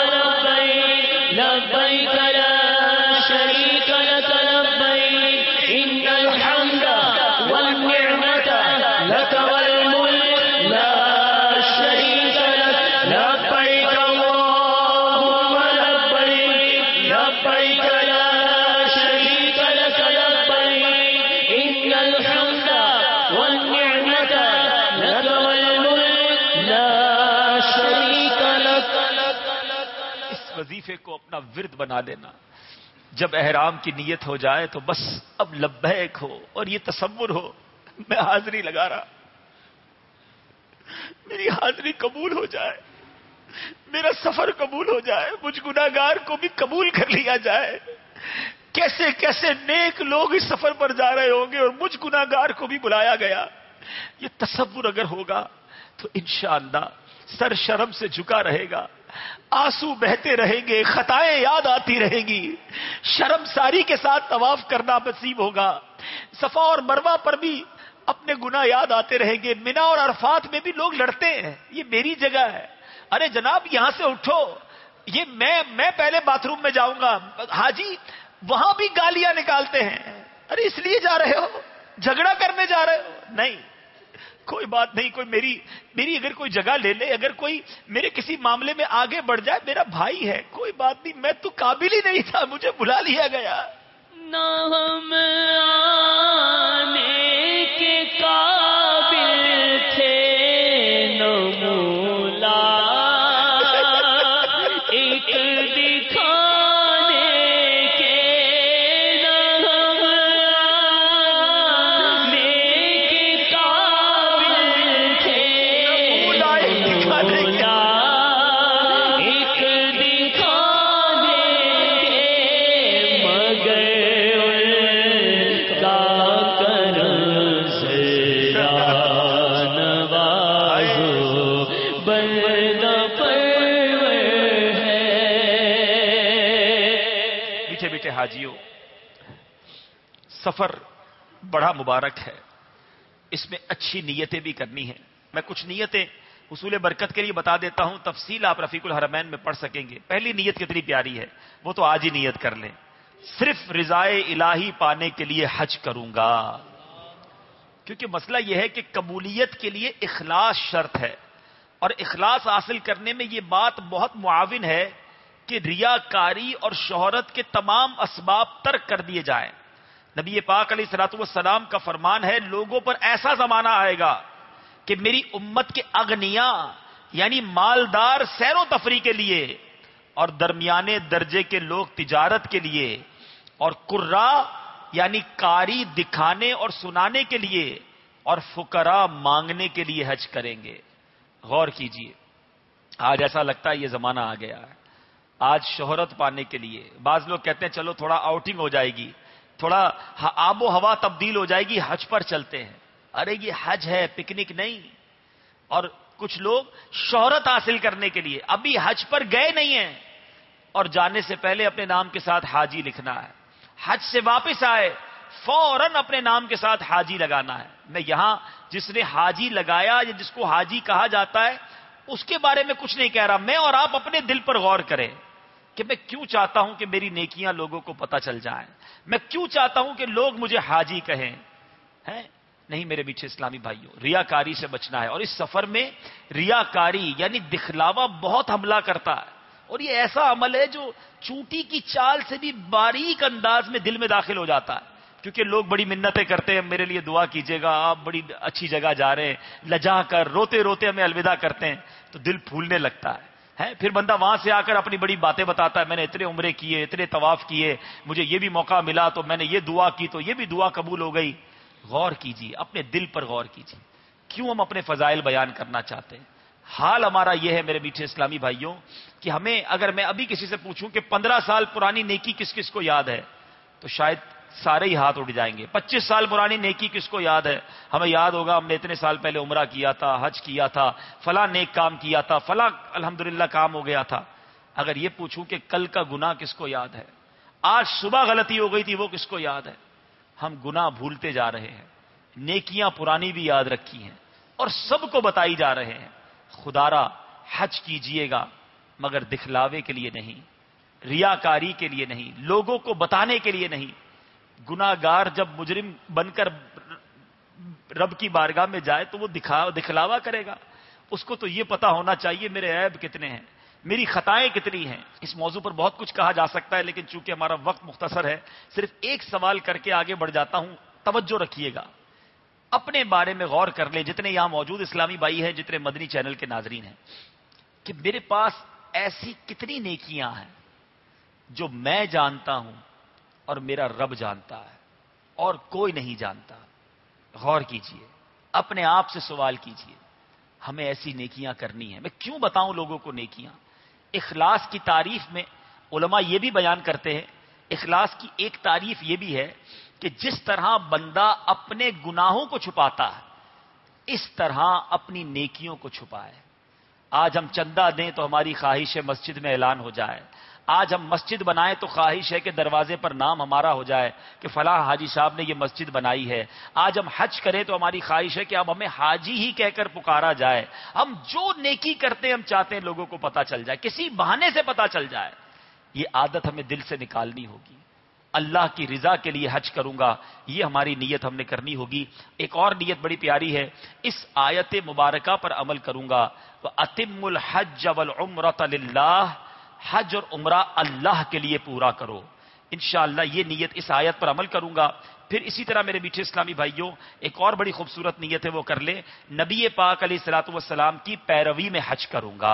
B: لبیک لبیک لا شریک لک لبیک ان الحمد والنعمت لک والملک لا شریک لک لبیک اللہم لبیک لبیک لا شریک لک لبیک ان الحمد والنعمت لک والملک لا شریک لک.
A: اس وظیفے کو اپنا ورد بنا لینا. جب احرام کی نیت ہو جائے تو بس اب لبیک ہو اور یہ تصور ہو میں حاضری لگا رہا، میری حاضری قبول ہو جائے، میرا سفر قبول ہو جائے، مجھ گناہگار کو بھی قبول کر لیا جائے. کیسے کیسے نیک لوگ اس سفر پر جا رہے ہوں گے اور مجھ گناہگار کو بھی بلایا گیا. یہ تصور اگر ہوگا تو انشاءاللہ سر شرم سے جھکا رہے گا، آنسو بہتے رہیں گے، خطائیں یاد آتی رہیں گی، شرم ساری کے ساتھ طواف کرنا نصیب ہوگا. صفا اور مروہ پر بھی اپنے گناہ یاد آتے رہیں گے. منا اور عرفات میں بھی لوگ لڑتے ہیں، یہ میری جگہ ہے، ارے جناب یہاں سے اٹھو، یہ میں پہلے باتھ روم میں جاؤں گا. حاجی وہاں بھی گالیاں نکالتے ہیں، ارے اس لیے جا رہے ہو، جھگڑا کرنے جا رہے ہو؟ نہیں، کوئی بات نہیں، کوئی میری اگر کوئی جگہ لے لے، اگر کوئی میرے کسی معاملے میں آگے بڑھ جائے، میرا بھائی ہے، کوئی بات نہیں، میں تو قابل ہی نہیں تھا، مجھے بلا لیا گیا.
B: نہ ہم آنے کے قابل تھے، نہ مولا ایک دکھانے کے، نہ ہم آنے کے قابل تھے،
A: مولا ایک دکھانے کے،
B: مولا ایک دکھانے کے.
A: حاجیوں، سفر بڑا مبارک ہے، اس میں اچھی نیتیں بھی کرنی ہیں۔ میں کچھ نیتیں حصول برکت کے لیے بتا دیتا ہوں، تفصیل آپ رفیق الحرمین میں پڑھ سکیں گے۔ پہلی نیت کتنی پیاری ہے، وہ تو آج ہی نیت کر لیں، صرف رضائے الہی پانے کے لیے حج کروں گا۔ کیونکہ مسئلہ یہ ہے کہ قبولیت کے لیے اخلاص شرط ہے، اور اخلاص حاصل کرنے میں یہ بات بہت معاون ہے کہ ریاکاری اور شہرت کے تمام اسباب ترک کر دیے جائیں۔ نبی پاک علیہ الصلوۃ والسلام کا فرمان ہے، لوگوں پر ایسا زمانہ آئے گا کہ میری امت کے اغنیاء یعنی مالدار سیر و تفریح کے لیے، اور درمیانے درجے کے لوگ تجارت کے لیے، اور قرا یعنی قاری دکھانے اور سنانے کے لیے، اور فقراء مانگنے کے لیے حج کریں گے۔ غور کیجئے، آج ایسا لگتا ہے یہ زمانہ آ گیا ہے۔ آج شہرت پانے کے لیے بعض لوگ کہتے ہیں چلو تھوڑا آؤٹنگ ہو جائے گی، تھوڑا آب و ہوا تبدیل ہو جائے گی، حج پر چلتے ہیں۔ ارے یہ حج ہے، پکنک نہیں۔ اور کچھ لوگ شہرت حاصل کرنے کے لیے ابھی حج پر گئے نہیں ہیں، اور جانے سے پہلے اپنے نام کے ساتھ حاجی لکھنا ہے، حج سے واپس آئے فوراً اپنے نام کے ساتھ حاجی لگانا ہے۔ میں یہاں جس نے حاجی لگایا یا جس کو حاجی کہا جاتا ہے اس کے بارے میں کچھ نہیں کہہ رہا، میں اور آپ اپنے دل پر غور کریں کہ میں کیوں چاہتا ہوں کہ میری نیکیاں لوگوں کو پتہ چل جائیں، میں کیوں چاہتا ہوں کہ لوگ مجھے حاجی کہیں ہیں؟ نہیں میرے میٹھے اسلامی بھائیوں، ریاکاری سے بچنا ہے، اور اس سفر میں ریاکاری یعنی دکھلاوا بہت حملہ کرتا ہے، اور یہ ایسا عمل ہے جو چونٹی کی چال سے بھی باریک انداز میں دل میں داخل ہو جاتا ہے۔ کیونکہ لوگ بڑی منتیں کرتے ہیں، میرے لیے دعا کیجیے گا، آپ بڑی اچھی جگہ جا رہے ہیں، لجا کر روتے روتے ہمیں الوداع کرتے ہیں تو دل پھولنے لگتا ہے۔ پھر بندہ وہاں سے آ کر اپنی بڑی باتیں بتاتا ہے، میں نے اتنے عمرے کیے، اتنے طواف کیے، مجھے یہ بھی موقع ملا تو میں نے یہ دعا کی تو یہ بھی دعا قبول ہو گئی۔ غور کیجیے، اپنے دل پر غور کیجیے، کیوں ہم اپنے فضائل بیان کرنا چاہتے ہیں؟ حال ہمارا یہ ہے میرے میٹھے اسلامی بھائیوں کہ ہمیں اگر میں ابھی کسی سے پوچھوں کہ 15 سال پرانی نیکی کس کس کو یاد ہے تو شاید سارے ہی ہاتھ اٹھ جائیں گے۔ 25 سال پرانی نیکی کس کو یاد ہے؟ ہمیں یاد ہوگا ہم نے اتنے سال پہلے عمرہ کیا تھا، حج کیا تھا، فلاں نیک کام کیا تھا، فلاں الحمدللہ کام ہو گیا تھا۔ اگر یہ پوچھوں کہ کل کا گناہ کس کو یاد ہے، آج صبح غلطی ہو گئی تھی وہ کس کو یاد ہے؟ ہم گناہ بھولتے جا رہے ہیں، نیکیاں پرانی بھی یاد رکھی ہیں اور سب کو بتائی جا رہے ہیں۔ خدارا حج کیجئے گا مگر دکھلاوے کے لیے نہیں، ریاکاری کے لیے نہیں، لوگوں کو بتانے کے لیے نہیں۔ گناہگار جب مجرم بن کر رب کی بارگاہ میں جائے تو وہ دکھلاوا کرے گا، اس کو تو یہ پتا ہونا چاہیے میرے عیب کتنے ہیں، میری خطائیں کتنی ہیں۔ اس موضوع پر بہت کچھ کہا جا سکتا ہے لیکن چونکہ ہمارا وقت مختصر ہے صرف ایک سوال کر کے آگے بڑھ جاتا ہوں، توجہ رکھیے گا، اپنے بارے میں غور کر لیں جتنے یہاں موجود اسلامی بھائی ہیں، جتنے مدنی چینل کے ناظرین ہیں، کہ میرے پاس ایسی کتنی نیکیاں ہیں جو میں جانتا ہوں اور میرا رب جانتا ہے اور کوئی نہیں جانتا۔ غور کیجئے، اپنے آپ سے سوال کیجئے، ہمیں ایسی نیکیاں کرنی ہیں۔ میں کیوں بتاؤں لوگوں کو نیکیاں؟ اخلاص کی تعریف میں علماء یہ بھی بیان کرتے ہیں، اخلاص کی ایک تعریف یہ بھی ہے کہ جس طرح بندہ اپنے گناہوں کو چھپاتا ہے اس طرح اپنی نیکیوں کو چھپائے۔ آج ہم چندہ دیں تو ہماری خواہش ہے مسجد میں اعلان ہو جائے، آج ہم مسجد بنائیں تو خواہش ہے کہ دروازے پر نام ہمارا ہو جائے کہ فلاں حاجی صاحب نے یہ مسجد بنائی ہے، آج ہم حج کریں تو ہماری خواہش ہے کہ اب ہمیں حاجی ہی کہہ کر پکارا جائے، ہم جو نیکی کرتے ہیں ہم چاہتے ہیں لوگوں کو پتہ چل جائے، کسی بہانے سے پتہ چل جائے۔ یہ عادت ہمیں دل سے نکالنی ہوگی۔ اللہ کی رضا کے لیے حج کروں گا، یہ ہماری نیت ہم نے کرنی ہوگی۔ ایک اور نیت بڑی پیاری ہے، اس آیت مبارکہ پر عمل کروں گا، وَأَتِمُّ الْحَجَّ وَالْعُمْرَةَ لِلَّهِ، حج اور عمرہ اللہ کے لیے پورا کرو۔ انشاءاللہ یہ نیت اس آیت پر عمل کروں گا۔ پھر اسی طرح میرے میٹھے اسلامی بھائیوں ایک اور بڑی خوبصورت نیت ہے، وہ کر لیں، نبی پاک علیہ الصلوۃ والسلام کی پیروی میں حج کروں گا،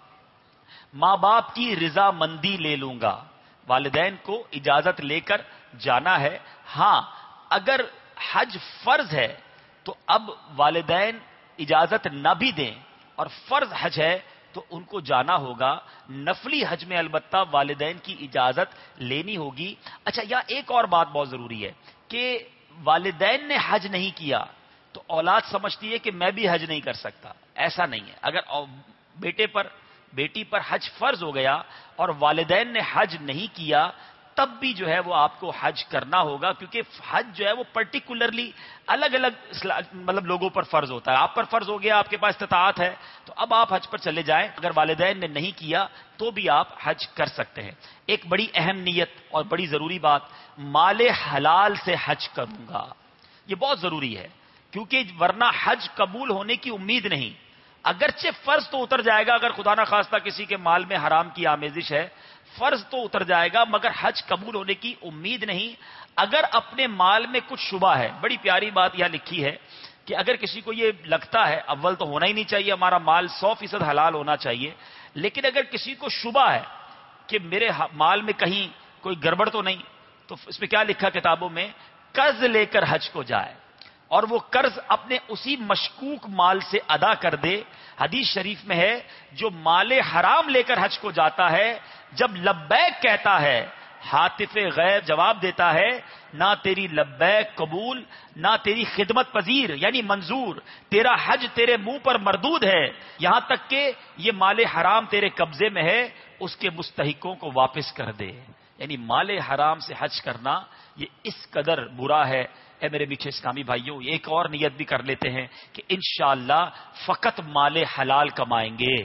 A: ماں باپ کی رضا مندی لے لوں گا، والدین کو اجازت لے کر جانا ہے۔ ہاں اگر حج فرض ہے تو اب والدین اجازت نہ بھی دیں اور فرض حج ہے تو ان کو جانا ہوگا، نفلی حج میں البتہ والدین کی اجازت لینی ہوگی۔ اچھا یا ایک اور بات بہت ضروری ہے کہ والدین نے حج نہیں کیا تو اولاد سمجھتی ہے کہ میں بھی حج نہیں کر سکتا، ایسا نہیں ہے۔ اگر بیٹی پر حج فرض ہو گیا اور والدین نے حج نہیں کیا تب بھی جو ہے وہ آپ کو حج کرنا ہوگا، کیونکہ حج جو ہے وہ پرٹیکولرلی الگ الگ مطلب لوگوں پر فرض ہوتا ہے. آپ پر فرض ہو گیا، آپ کے پاس استطاعت ہے تو اب آپ حج پر چلے جائیں. اگر والدین نے نہیں کیا تو بھی آپ حج کر سکتے ہیں. ایک بڑی اہم نیت اور بڑی ضروری بات، مال حلال سے حج کروں گا. یہ بہت ضروری ہے، کیونکہ ورنہ حج قبول ہونے کی امید نہیں. اگرچہ فرض تو اتر جائے گا، اگر خدا نہ خواستہ کسی کے مال میں حرام کی آمیزش ہے، فرض تو اتر جائے گا، مگر حج قبول ہونے کی امید نہیں. اگر اپنے مال میں کچھ شبہ ہے، بڑی پیاری بات یہاں لکھی ہے کہ اگر کسی کو یہ لگتا ہے، اول تو ہونا ہی نہیں چاہیے، ہمارا مال 100% حلال ہونا چاہیے، لیکن اگر کسی کو شبہ ہے کہ میرے مال میں کہیں کوئی گڑبڑ تو نہیں، تو اس میں کیا لکھا کتابوں میں، قرض لے کر حج کو جائے اور وہ قرض اپنے اسی مشکوک مال سے ادا کر دے. حدیث شریف میں ہے، جو مال حرام لے کر حج کو جاتا ہے، جب لبیک کہتا ہے، ہاتف غیب جواب دیتا ہے، نہ تیری لبیک قبول، نہ تیری خدمت پذیر یعنی منظور، تیرا حج تیرے منہ پر مردود ہے، یہاں تک کہ یہ مال حرام تیرے قبضے میں ہے، اس کے مستحقوں کو واپس کر دے. یعنی مال حرام سے حج کرنا یہ اس قدر برا ہے. اے میرے میٹھے اسلامی بھائیوں، ایک اور نیت بھی کر لیتے ہیں کہ انشاءاللہ فقط مال حلال کمائیں گے،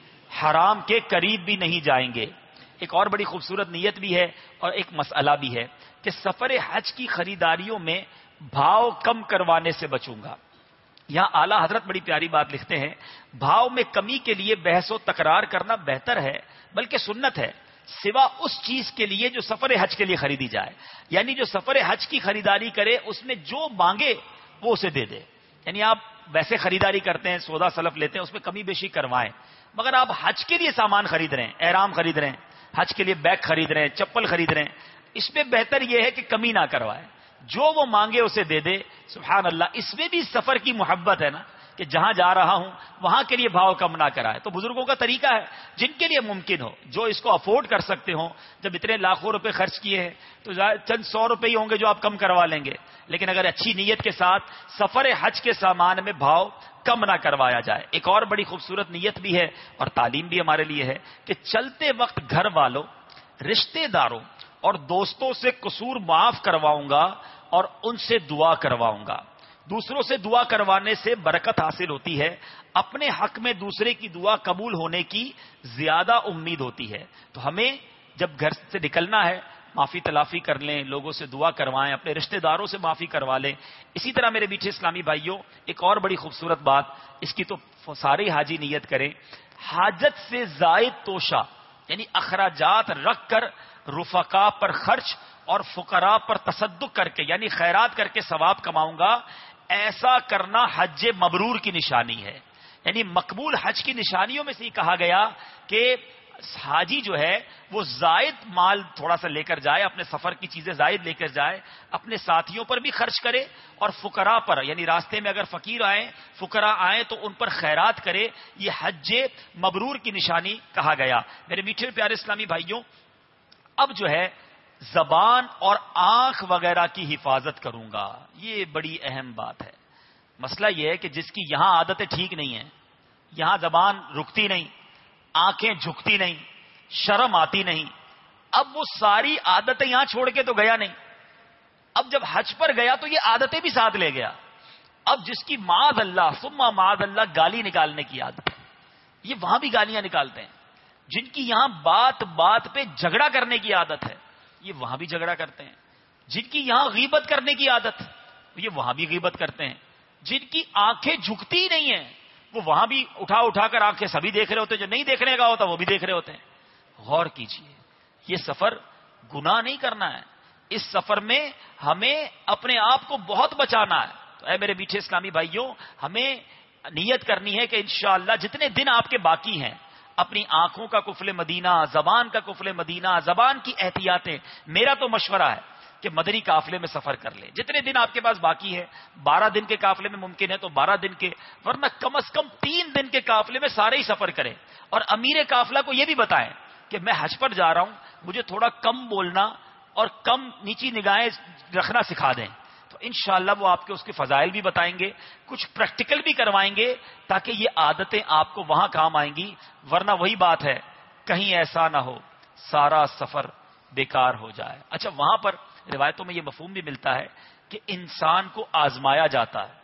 A: حرام کے قریب بھی نہیں جائیں گے. ایک اور بڑی خوبصورت نیت بھی ہے اور ایک مسئلہ بھی ہے کہ سفر حج کی خریداریوں میں بھاؤ کم کروانے سے بچوں گا. یہاں اعلی حضرت بڑی پیاری بات لکھتے ہیں، بھاؤ میں کمی کے لیے بحث و تکرار کرنا بہتر ہے، بلکہ سنت ہے، سوا اس چیز کے لیے جو سفر حج کے لیے خریدی جائے. یعنی جو سفر حج کی خریداری کرے اس میں جو مانگے وہ اسے دے دے. یعنی آپ ویسے خریداری کرتے ہیں، سودا سلف لیتے ہیں، اس میں کمی بیشی کروائیں، مگر آپ حج کے لیے سامان خرید رہے ہیں، احرام خرید رہے ہیں، حج کے لیے بیگ خرید رہے ہیں، چپل خرید رہے ہیں، اس میں بہتر یہ ہے کہ کمی نہ کروائے، جو وہ مانگے اسے دے دے. سبحان اللہ، اس میں بھی سفر کی محبت ہے نا، کہ جہاں جا رہا ہوں وہاں کے لیے بھاؤ کم نہ کرائے. تو بزرگوں کا طریقہ ہے، جن کے لیے ممکن ہو، جو اس کو افورڈ کر سکتے ہوں، جب اتنے لاکھوں روپے خرچ کیے ہیں تو چند 100 روپے ہی ہوں گے جو آپ کم کروا لیں گے. لیکن اگر اچھی نیت کے ساتھ سفر حج کے سامان میں بھاؤ کم نہ کروایا جائے. ایک اور بڑی خوبصورت نیت بھی ہے اور تعلیم بھی ہمارے لیے ہے کہ چلتے وقت گھر والوں، رشتہ داروں اور دوستوں سے قصور معاف کرواؤں گا اور ان سے دعا کرواؤں گا. دوسروں سے دعا کروانے سے برکت حاصل ہوتی ہے، اپنے حق میں دوسرے کی دعا قبول ہونے کی زیادہ امید ہوتی ہے. تو ہمیں جب گھر سے نکلنا ہے معافی تلافی کر لیں، لوگوں سے دعا کروائیں، اپنے رشتہ داروں سے معافی کروا لیں. اسی طرح میرے میٹھے اسلامی بھائیوں، ایک اور بڑی خوبصورت بات، اس کی تو سارے حاجی نیت کریں، حاجت سے زائد توشہ یعنی اخراجات رکھ کر رفقا پر خرچ اور فقراء پر تصدق کر کے یعنی خیرات کر کے ثواب کماؤں گا. ایسا کرنا حج مبرور کی نشانی ہے. یعنی مقبول حج کی نشانیوں میں سے یہ کہا گیا کہ حاجی جو ہے وہ زائد مال تھوڑا سا لے کر جائے، اپنے سفر کی چیزیں زائد لے کر جائے، اپنے ساتھیوں پر بھی خرچ کرے اور فقراء پر یعنی راستے میں اگر فقیر آئیں، فقراء آئیں تو ان پر خیرات کرے. یہ حج مبرور کی نشانی کہا گیا. میرے میٹھے پیارے اسلامی بھائیوں، اب جو ہے زبان اور آنکھ وغیرہ کی حفاظت کروں گا. یہ بڑی اہم بات ہے. مسئلہ یہ ہے کہ جس کی یہاں عادتیں ٹھیک نہیں ہیں، یہاں زبان رکتی نہیں، آنکھیں جھکتی نہیں، شرم آتی نہیں، اب وہ ساری عادتیں یہاں چھوڑ کے تو گیا نہیں، اب جب حج پر گیا تو یہ عادتیں بھی ساتھ لے گیا. اب جس کی معاذ اللہ ثم معاذ اللہ گالی نکالنے کی عادت ہے، یہ وہاں بھی گالیاں نکالتے ہیں. جن کی یہاں بات بات پہ جھگڑا کرنے کی عادت ہے، یہ وہاں بھی جھگڑا کرتے ہیں. جن کی یہاں غیبت کرنے کی عادت ہے، یہ وہاں بھی غیبت کرتے ہیں. جن کی آنکھیں جھکتی ہی نہیں ہیں، وہ وہاں بھی اٹھا اٹھا کر آنکھیں سبھی دیکھ رہے ہوتے ہیں، جو نہیں دیکھنے کا ہوتا وہ بھی دیکھ رہے ہوتے ہیں. غور کیجئے، یہ سفر گناہ نہیں کرنا ہے، اس سفر میں ہمیں اپنے آپ کو بہت بچانا ہے. تو اے میرے میٹھے اسلامی بھائیوں، ہمیں نیت کرنی ہے کہ انشاءاللہ جتنے دن آپ کے باقی ہیں، اپنی آنکھوں کا قفل مدینہ، زبان کا قفل مدینہ، زبان کی احتیاطیں، میرا تو مشورہ ہے کہ مدنی قافلے میں سفر کر لیں. جتنے دن آپ کے پاس باقی ہے، 12 دن کے قافلے میں ممکن ہے تو 12 دن کے، ورنہ کم از کم 3 دن کے قافلے میں سارے ہی سفر کریں. اور امیر قافلہ کو یہ بھی بتائیں کہ میں حج پر جا رہا ہوں، مجھے تھوڑا کم بولنا اور کم نیچی نگاہیں رکھنا سکھا دیں. تو انشاءاللہ وہ آپ کے اس کے فضائل بھی بتائیں گے، کچھ پریکٹیکل بھی کروائیں گے تاکہ یہ عادتیں آپ کو وہاں کام آئیں گی. ورنہ وہی بات ہے، کہیں ایسا نہ ہو سارا سفر بیکار ہو جائے. اچھا وہاں پر روایتوں میں یہ مفہوم بھی ملتا ہے کہ انسان کو آزمایا جاتا ہے.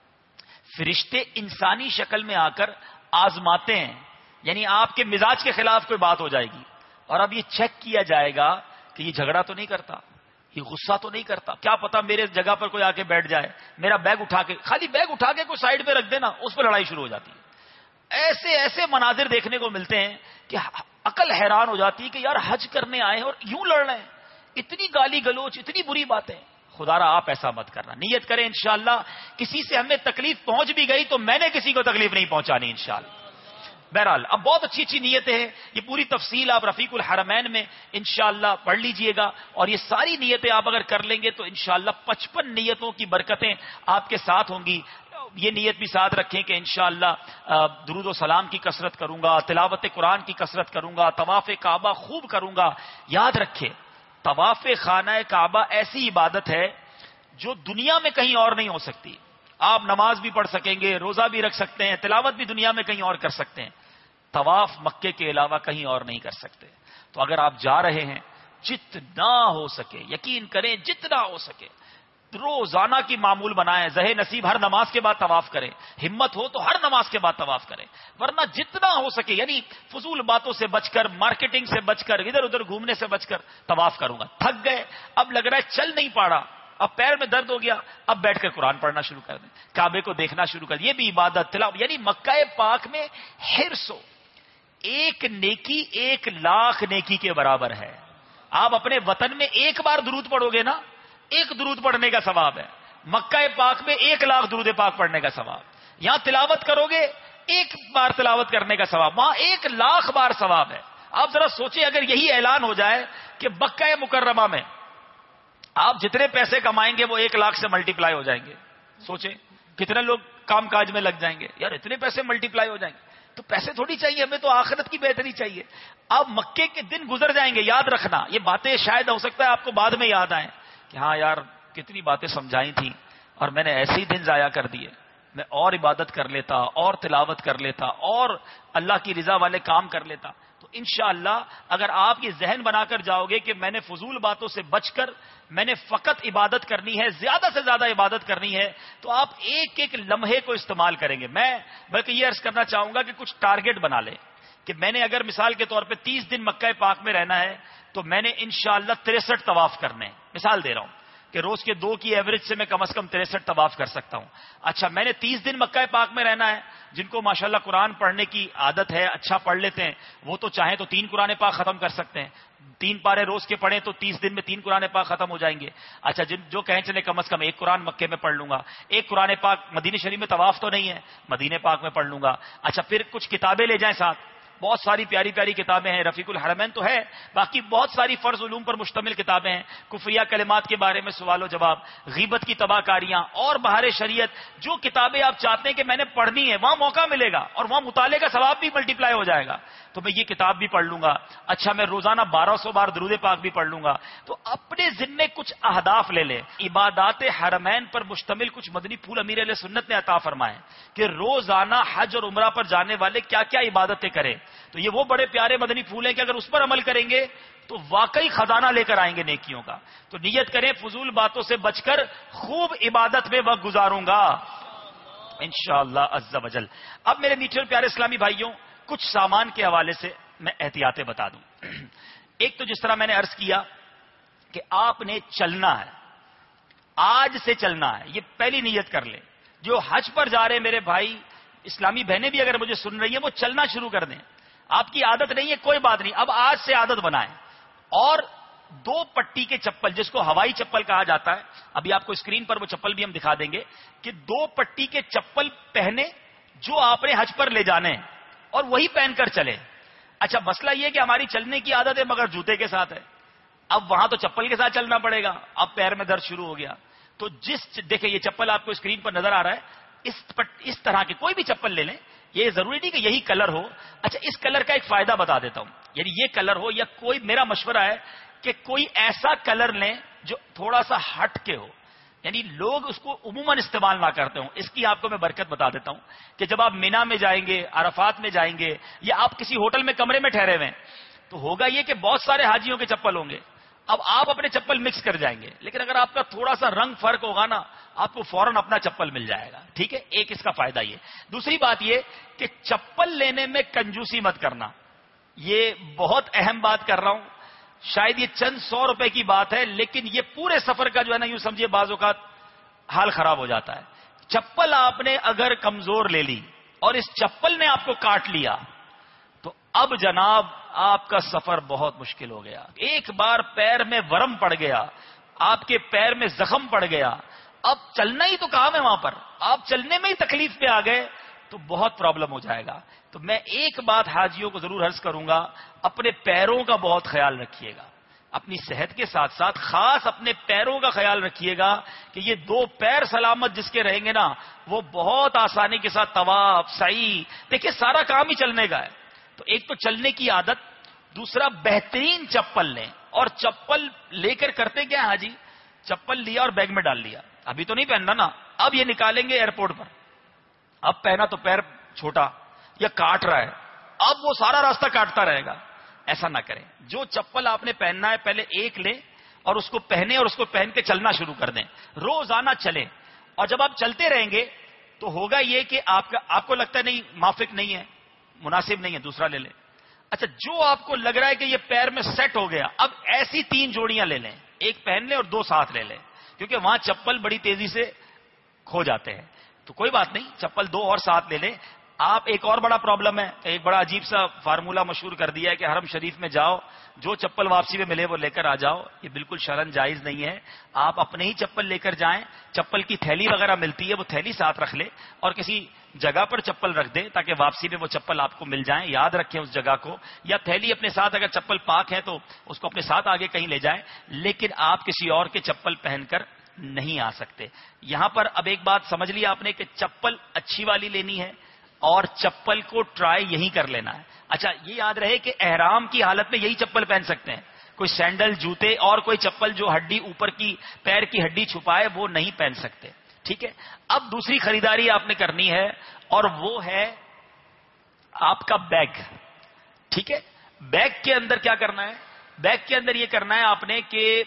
A: فرشتے انسانی شکل میں آ کر آزماتے ہیں، یعنی آپ کے مزاج کے خلاف کوئی بات ہو جائے گی اور اب یہ چیک کیا جائے گا کہ یہ جھگڑا تو نہیں کرتا، یہ غصہ تو نہیں کرتا. کیا پتا میرے جگہ پر کوئی آ کے بیٹھ جائے، میرا بیگ اٹھا کے، خالی بیگ اٹھا کے کوئی سائڈ پہ رکھ دینا، اس پہ لڑائی شروع ہو جاتی ہے. ایسے ایسے مناظر دیکھنے کو ملتے ہیں کہ عقل حیران ہو جاتی ہے کہ یار حج کرنے آئے ہیں اور یوں لڑ رہے ہیں، اتنی گالی گلوچ، اتنی بری باتیں. خدا را آپ ایسا مت کرنا. نیت کریں انشاءاللہ کسی سے ہمیں تکلیف پہنچ بھی گئی تو میں نے کسی کو تکلیف نہیں پہنچانی انشاءاللہ. بہرحال اب بہت اچھی اچھی نیتیں ہیں، یہ پوری تفصیل آپ رفیق الحرمین میں انشاءاللہ پڑھ لیجئے گا، اور یہ ساری نیتیں آپ اگر کر لیں گے تو انشاءاللہ 55 نیتوں کی برکتیں آپ کے ساتھ ہوں گی. یہ نیت بھی ساتھ رکھیں کہ انشاءاللہ درود و سلام کی کثرت کروں گا، تلاوت قرآن کی کثرت کروں گا، طواف کعبہ خوب کروں گا. یاد رکھیں طواف خانہ کعبہ ایسی عبادت ہے جو دنیا میں کہیں اور نہیں ہو سکتی. آپ نماز بھی پڑھ سکیں گے، روزہ بھی رکھ سکتے ہیں، تلاوت بھی دنیا میں کہیں اور کر سکتے ہیں، طواف مکے کے علاوہ کہیں اور نہیں کر سکتے. تو اگر آپ جا رہے ہیں جتنا ہو سکے، یقین کریں جتنا ہو سکے روزانہ کی معمول بنائیں. زہ نصیب ہر نماز کے بعد طواف کریں، ہمت ہو تو ہر نماز کے بعد طواف کریں، ورنہ جتنا ہو سکے یعنی فضول باتوں سے بچ کر، مارکیٹنگ سے بچ کر، ادھر ادھر گھومنے سے بچ کر طواف کروں گا. تھک گئے، اب لگ رہا ہے چل نہیں پا رہا، اب پیر میں درد ہو گیا، اب بیٹھ کر قرآن پڑھنا شروع کر دیں، کعبے کو دیکھنا شروع کر دیں. یہ بھی عبادت تلاوت، یعنی مکہ پاک میں حرص ہو. ایک نیکی 1,00,000 نیکی کے برابر ہے. آپ اپنے وطن میں ایک بار درود پڑھو گے نا، ایک درود پڑھنے کا ثواب ہے. مکہ پاک میں 1,00,000 درود پاک پڑھنے کا ثواب. یہاں تلاوت کرو گے ایک بار تلاوت کرنے کا ثواب، وہاں 1,00,000 بار ثواب ہے. آپ ذرا سوچیں اگر یہی اعلان ہو جائے کہ مکہ مکرمہ میں آپ جتنے پیسے کمائیں گے وہ 1,00,000 سے ملٹی پلائی ہو جائیں گے. سوچیں کتنے لوگ کام کاج میں لگ جائیں گے، یار اتنے پیسے ملٹی پلائی ہو جائیں گے. تو پیسے تھوڑی چاہیے ہمیں، تو آخرت کی بہتری چاہیے. اب مکے کے دن گزر جائیں گے، یاد رکھنا یہ باتیں شاید ہو سکتا ہے آپ کو بعد میں یاد آئیں کہ ہاں یار کتنی باتیں سمجھائی تھیں اور میں نے ایسے ہی دن ضائع کر دیے. میں اور عبادت کر لیتا، اور تلاوت کر لیتا، اور اللہ کی رضا والے کام کر لیتا. تو انشاءاللہ اگر آپ یہ ذہن بنا کر جاؤ گے کہ میں نے فضول باتوں سے بچ کر میں نے فقط عبادت کرنی ہے، زیادہ سے زیادہ عبادت کرنی ہے، تو آپ ایک ایک لمحے کو استعمال کریں گے. میں بلکہ یہ عرض کرنا چاہوں گا کہ کچھ ٹارگٹ بنا لیں کہ میں نے اگر مثال کے طور پہ 30 دن مکہ پاک میں رہنا ہے تو میں نے انشاءاللہ 63 طواف کرنے ہیں. مثال دے رہا ہوں کہ روز کے 2 کی ایوریج سے میں کم از کم 63 طواف کر سکتا ہوں. اچھا میں نے 30 دن مکہ پاک میں رہنا ہے. جن کو ماشاءاللہ قرآن پڑھنے کی عادت ہے، اچھا پڑھ لیتے ہیں، وہ تو چاہیں تو 3 قرآن پاک ختم کر سکتے ہیں. 3 پارے روز کے پڑھیں تو 30 دن میں 3 قرآن پاک ختم ہو جائیں گے. اچھا جو کہیں چلے کم از کم 1 قرآن مکے میں پڑھ لوں گا، 1 قرآن پاک مدینہ شریف میں طواف تو نہیں ہے، مدینہ پاک میں پڑھ لوں گا. اچھا پھر کچھ کتابیں لے جائیں ساتھ، بہت ساری پیاری پیاری کتابیں ہیں. رفیق الحرمین تو ہے، باقی بہت ساری فرض علوم پر مشتمل کتابیں ہیں، کفریہ کلمات کے بارے میں سوال و جواب، غیبت کی تباہ کاریاں اور بہار شریعت. جو کتابیں آپ چاہتے ہیں کہ میں نے پڑھنی ہے وہاں موقع ملے گا اور وہاں مطالعے کا ثواب بھی ملٹی پلائی ہو جائے گا، تو میں یہ کتاب بھی پڑھ لوں گا. اچھا میں روزانہ 1200 بار درود پاک بھی پڑھ لوں گا. تو اپنے ذمے کچھ اہداف لے لیں. عبادات حرمین پر مشتمل کچھ مدنی پھول امیر علیہ سنت نے عطا فرمائے کہ روزانہ حج اور عمرہ پر جانے والے کیا کیا عبادتیں کریں. تو یہ وہ بڑے پیارے مدنی پھول ہیں کہ اگر اس پر عمل کریں گے تو واقعی خزانہ لے کر آئیں گے نیکیوں کا. تو نیت کریں فضول باتوں سے بچ کر خوب عبادت میں وقت گزاروں گا انشاءاللہ عز و جل. اب میرے میٹھے اور پیارے اسلامی بھائیوں کچھ سامان کے حوالے سے میں احتیاطیں بتا دوں. ایک تو جس طرح میں نے عرض کیا کہ آپ نے چلنا ہے، آج سے چلنا ہے، یہ پہلی نیت کر لیں. جو حج پر جا رہے ہیں میرے بھائی اسلامی بہنیں بھی اگر مجھے سن رہی ہیں وہ چلنا شروع کر دیں. آپ کی عادت نہیں ہے کوئی بات نہیں، اب آج سے عادت بنائیں. اور 2 پٹی کے چپل جس کو ہوائی چپل کہا جاتا ہے، ابھی آپ کو اسکرین پر وہ چپل بھی ہم دکھا دیں گے کہ 2 پٹی کے چپل پہنے جو آپ نے حج پر لے جانے ہیں اور وہی پہن کر چلے. اچھا مسئلہ یہ کہ ہماری چلنے کی عادت ہے مگر جوتے کے ساتھ ہے. اب وہاں تو چپل کے ساتھ چلنا پڑے گا، اب پیر میں درد شروع ہو گیا. تو دیکھیں یہ چپل آپ کو اسکرین پر نظر آ رہا ہے، اس طرح کے کوئی بھی چپل لے لیں. یہ ضروری نہیں کہ یہی کلر ہو. اچھا اس کلر کا ایک فائدہ بتا دیتا ہوں، یعنی یہ کلر ہو یا کوئی، میرا مشورہ ہے کہ کوئی ایسا کلر لیں جو تھوڑا سا ہٹ کے ہو، یعنی لوگ اس کو عموماً استعمال نہ کرتے ہوں. اس کی آپ کو میں برکت بتا دیتا ہوں کہ جب آپ مینا میں جائیں گے، عرفات میں جائیں گے، یا آپ کسی ہوٹل میں کمرے میں ٹھہرے ہوئے ہیں، تو ہوگا یہ کہ بہت سارے حاجیوں کے چپل ہوں گے. اب آپ اپنے چپل مکس کر جائیں گے، لیکن اگر آپ کا تھوڑا سا رنگ فرق ہوگا نا، آپ کو فوراً اپنا چپل مل جائے گا. ٹھیک ہے، ایک اس کا فائدہ یہ. دوسری بات یہ کہ چپل لینے میں کنجوسی مت کرنا. یہ بہت اہم بات کر رہا ہوں. شاید یہ چند 100 روپے کی بات ہے، لیکن یہ پورے سفر کا جو ہے نا، یوں سمجھیے بعض اوقات حال خراب ہو جاتا ہے. چپل آپ نے اگر کمزور لے لی اور اس چپل نے آپ کو کاٹ لیا تو اب جناب آپ کا سفر بہت مشکل ہو گیا. ایک بار پیر میں ورم پڑ گیا، آپ کے پیر میں زخم پڑ گیا، اب چلنا ہی تو کام ہے وہاں پر، آپ چلنے میں ہی تکلیف پہ آ گئے تو بہت پرابلم ہو جائے گا. تو میں ایک بات حاجیوں کو ضرور عرض کروں گا، اپنے پیروں کا بہت خیال رکھیے گا. اپنی صحت کے ساتھ ساتھ خاص اپنے پیروں کا خیال رکھیے گا کہ یہ 2 پیر سلامت جس کے رہیں گے نا، وہ بہت آسانی کے ساتھ طواف، سعی، دیکھیے سارا کام ہی چلنے کا ہے. تو ایک تو چلنے کی عادت، دوسرا بہترین چپل لیں. اور چپل لے کر کرتے کیا حاجی؟ چپل لیا اور بیگ میں ڈال لیا. ابھی تو نہیں پہننا نا، اب یہ نکالیں گے ایئرپورٹ پر، اب پہنا تو پیر چھوٹا یا کاٹ رہا ہے، اب وہ سارا راستہ کاٹتا رہے گا. ایسا نہ کریں. جو چپل آپ نے پہننا ہے پہلے ایک لیں اور اس کو پہنے اور اس کو پہن کے چلنا شروع کر دیں. روزانہ چلیں. اور جب آپ چلتے رہیں گے تو ہوگا یہ کہ آپ کو لگتا ہے نہیں موافق نہیں ہے، مناسب نہیں ہے، دوسرا لے لیں. اچھا، جو آپ کو لگ رہا ہے کہ یہ پیر میں سیٹ ہو گیا، اب ایسی 3 جوڑیاں لے لیں، ایک پہن لیں اور 2 ساتھ لے لیں، کیونکہ وہاں چپل بڑی تیزی سے کھو جاتے ہیں. تو کوئی بات نہیں، چپل 2 اور ساتھ لے لیں. آپ ایک اور بڑا پرابلم ہے، ایک بڑا عجیب سا فارمولہ مشہور کر دیا ہے کہ حرم شریف میں جاؤ، جو چپل واپسی میں ملے وہ لے کر آ جاؤ. یہ بالکل شرعاً جائز نہیں ہے. آپ اپنے ہی چپل لے کر جائیں. چپل کی تھیلی وغیرہ ملتی ہے، وہ تھیلی ساتھ رکھ لیں اور کسی جگہ پر چپل رکھ دیں تاکہ واپسی میں وہ چپل آپ کو مل جائیں. یاد رکھیں اس جگہ کو. یا تھیلی اپنے ساتھ، اگر چپل پاک ہے تو اس کو اپنے ساتھ آگے کہیں لے جائیں، لیکن آپ کسی اور کے چپل پہن کر نہیں آ سکتے. یہاں پر اب ایک بات سمجھ لی آپ نے کہ چپل اچھی والی لینی ہے اور چپل کو ٹرائی یہی کر لینا ہے. اچھا، یہ یاد رہے کہ احرام کی حالت میں یہی چپل پہن سکتے ہیں. کوئی سینڈل، جوتے اور کوئی چپل جو ہڈی اوپر کی پیر کی ہڈی چھپائے وہ نہیں پہن سکتے. ٹھیک ہے. اب دوسری خریداری آپ نے کرنی ہے اور وہ ہے آپ کا بیگ. ٹھیک ہے. بیگ کے اندر کیا کرنا ہے؟ بیگ کے اندر یہ کرنا ہے آپ نے کہ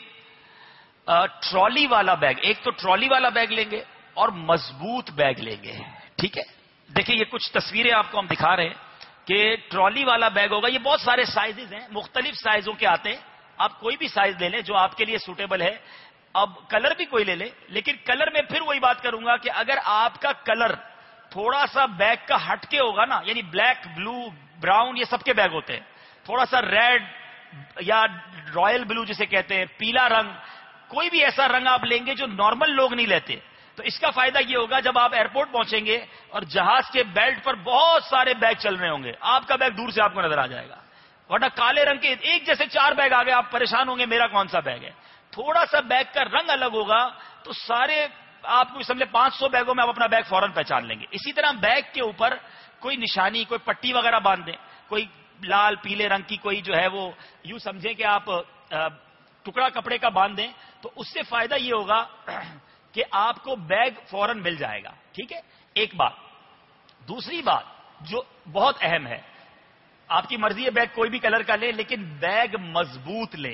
A: ٹرالی والا بیگ. ایک تو ٹرالی والا بیگ لیں گے اور مضبوط بیگ لیں گے. ٹھیک ہے. دیکھیں یہ کچھ تصویریں آپ کو ہم دکھا رہے ہیں کہ ٹرالی والا بیگ ہوگا. یہ بہت سارے سائزز ہیں، مختلف سائزوں کے آتے ہیں. آپ کوئی بھی سائز لے لیں جو آپ کے لیے سوٹیبل ہے. اب کلر بھی کوئی لے لیں، لیکن کلر میں پھر وہی بات کروں گا کہ اگر آپ کا کلر تھوڑا سا بیگ کا ہٹ کے ہوگا نا، یعنی بلیک، بلو، براؤن، یہ سب کے بیگ ہوتے ہیں، تھوڑا سا ریڈ یا رائل بلو جسے کہتے ہیں، پیلا رنگ، کوئی بھی ایسا رنگ آپ لیں گے جو نارمل لوگ نہیں لیتے، تو اس کا فائدہ یہ ہوگا جب آپ ایئرپورٹ پہنچیں گے اور جہاز کے بیلٹ پر بہت سارے بیگ چل رہے ہوں گے، آپ کا بیگ دور سے آپ کو نظر آ جائے گا. ورنہ کالے رنگ کے ایک جیسے 4 بیگ آ گئے، آپ پریشان ہوں گے میرا کون سا بیگ ہے. تھوڑا سا بیگ کا رنگ الگ ہوگا تو سارے آپ کو سمجھے 500 بیگوں میں آپ اپنا بیگ فوراً پہچان لیں گے. اسی طرح بیگ کے اوپر کوئی نشانی، کوئی پٹی وغیرہ باندھ دیں، کوئی لال پیلے رنگ کی کوئی جو ہے وہ یوں سمجھیں کہ آپ ٹکڑا کپڑے کا باندھ دیں، تو اس سے فائدہ یہ ہوگا کہ آپ کو بیگ فوراً مل جائے گا. ٹھیک ہے. ایک بات. دوسری بات جو بہت اہم ہے، آپ کی مرضی ہے بیگ کوئی بھی کلر کا لیں، لیکن بیگ مضبوط لیں.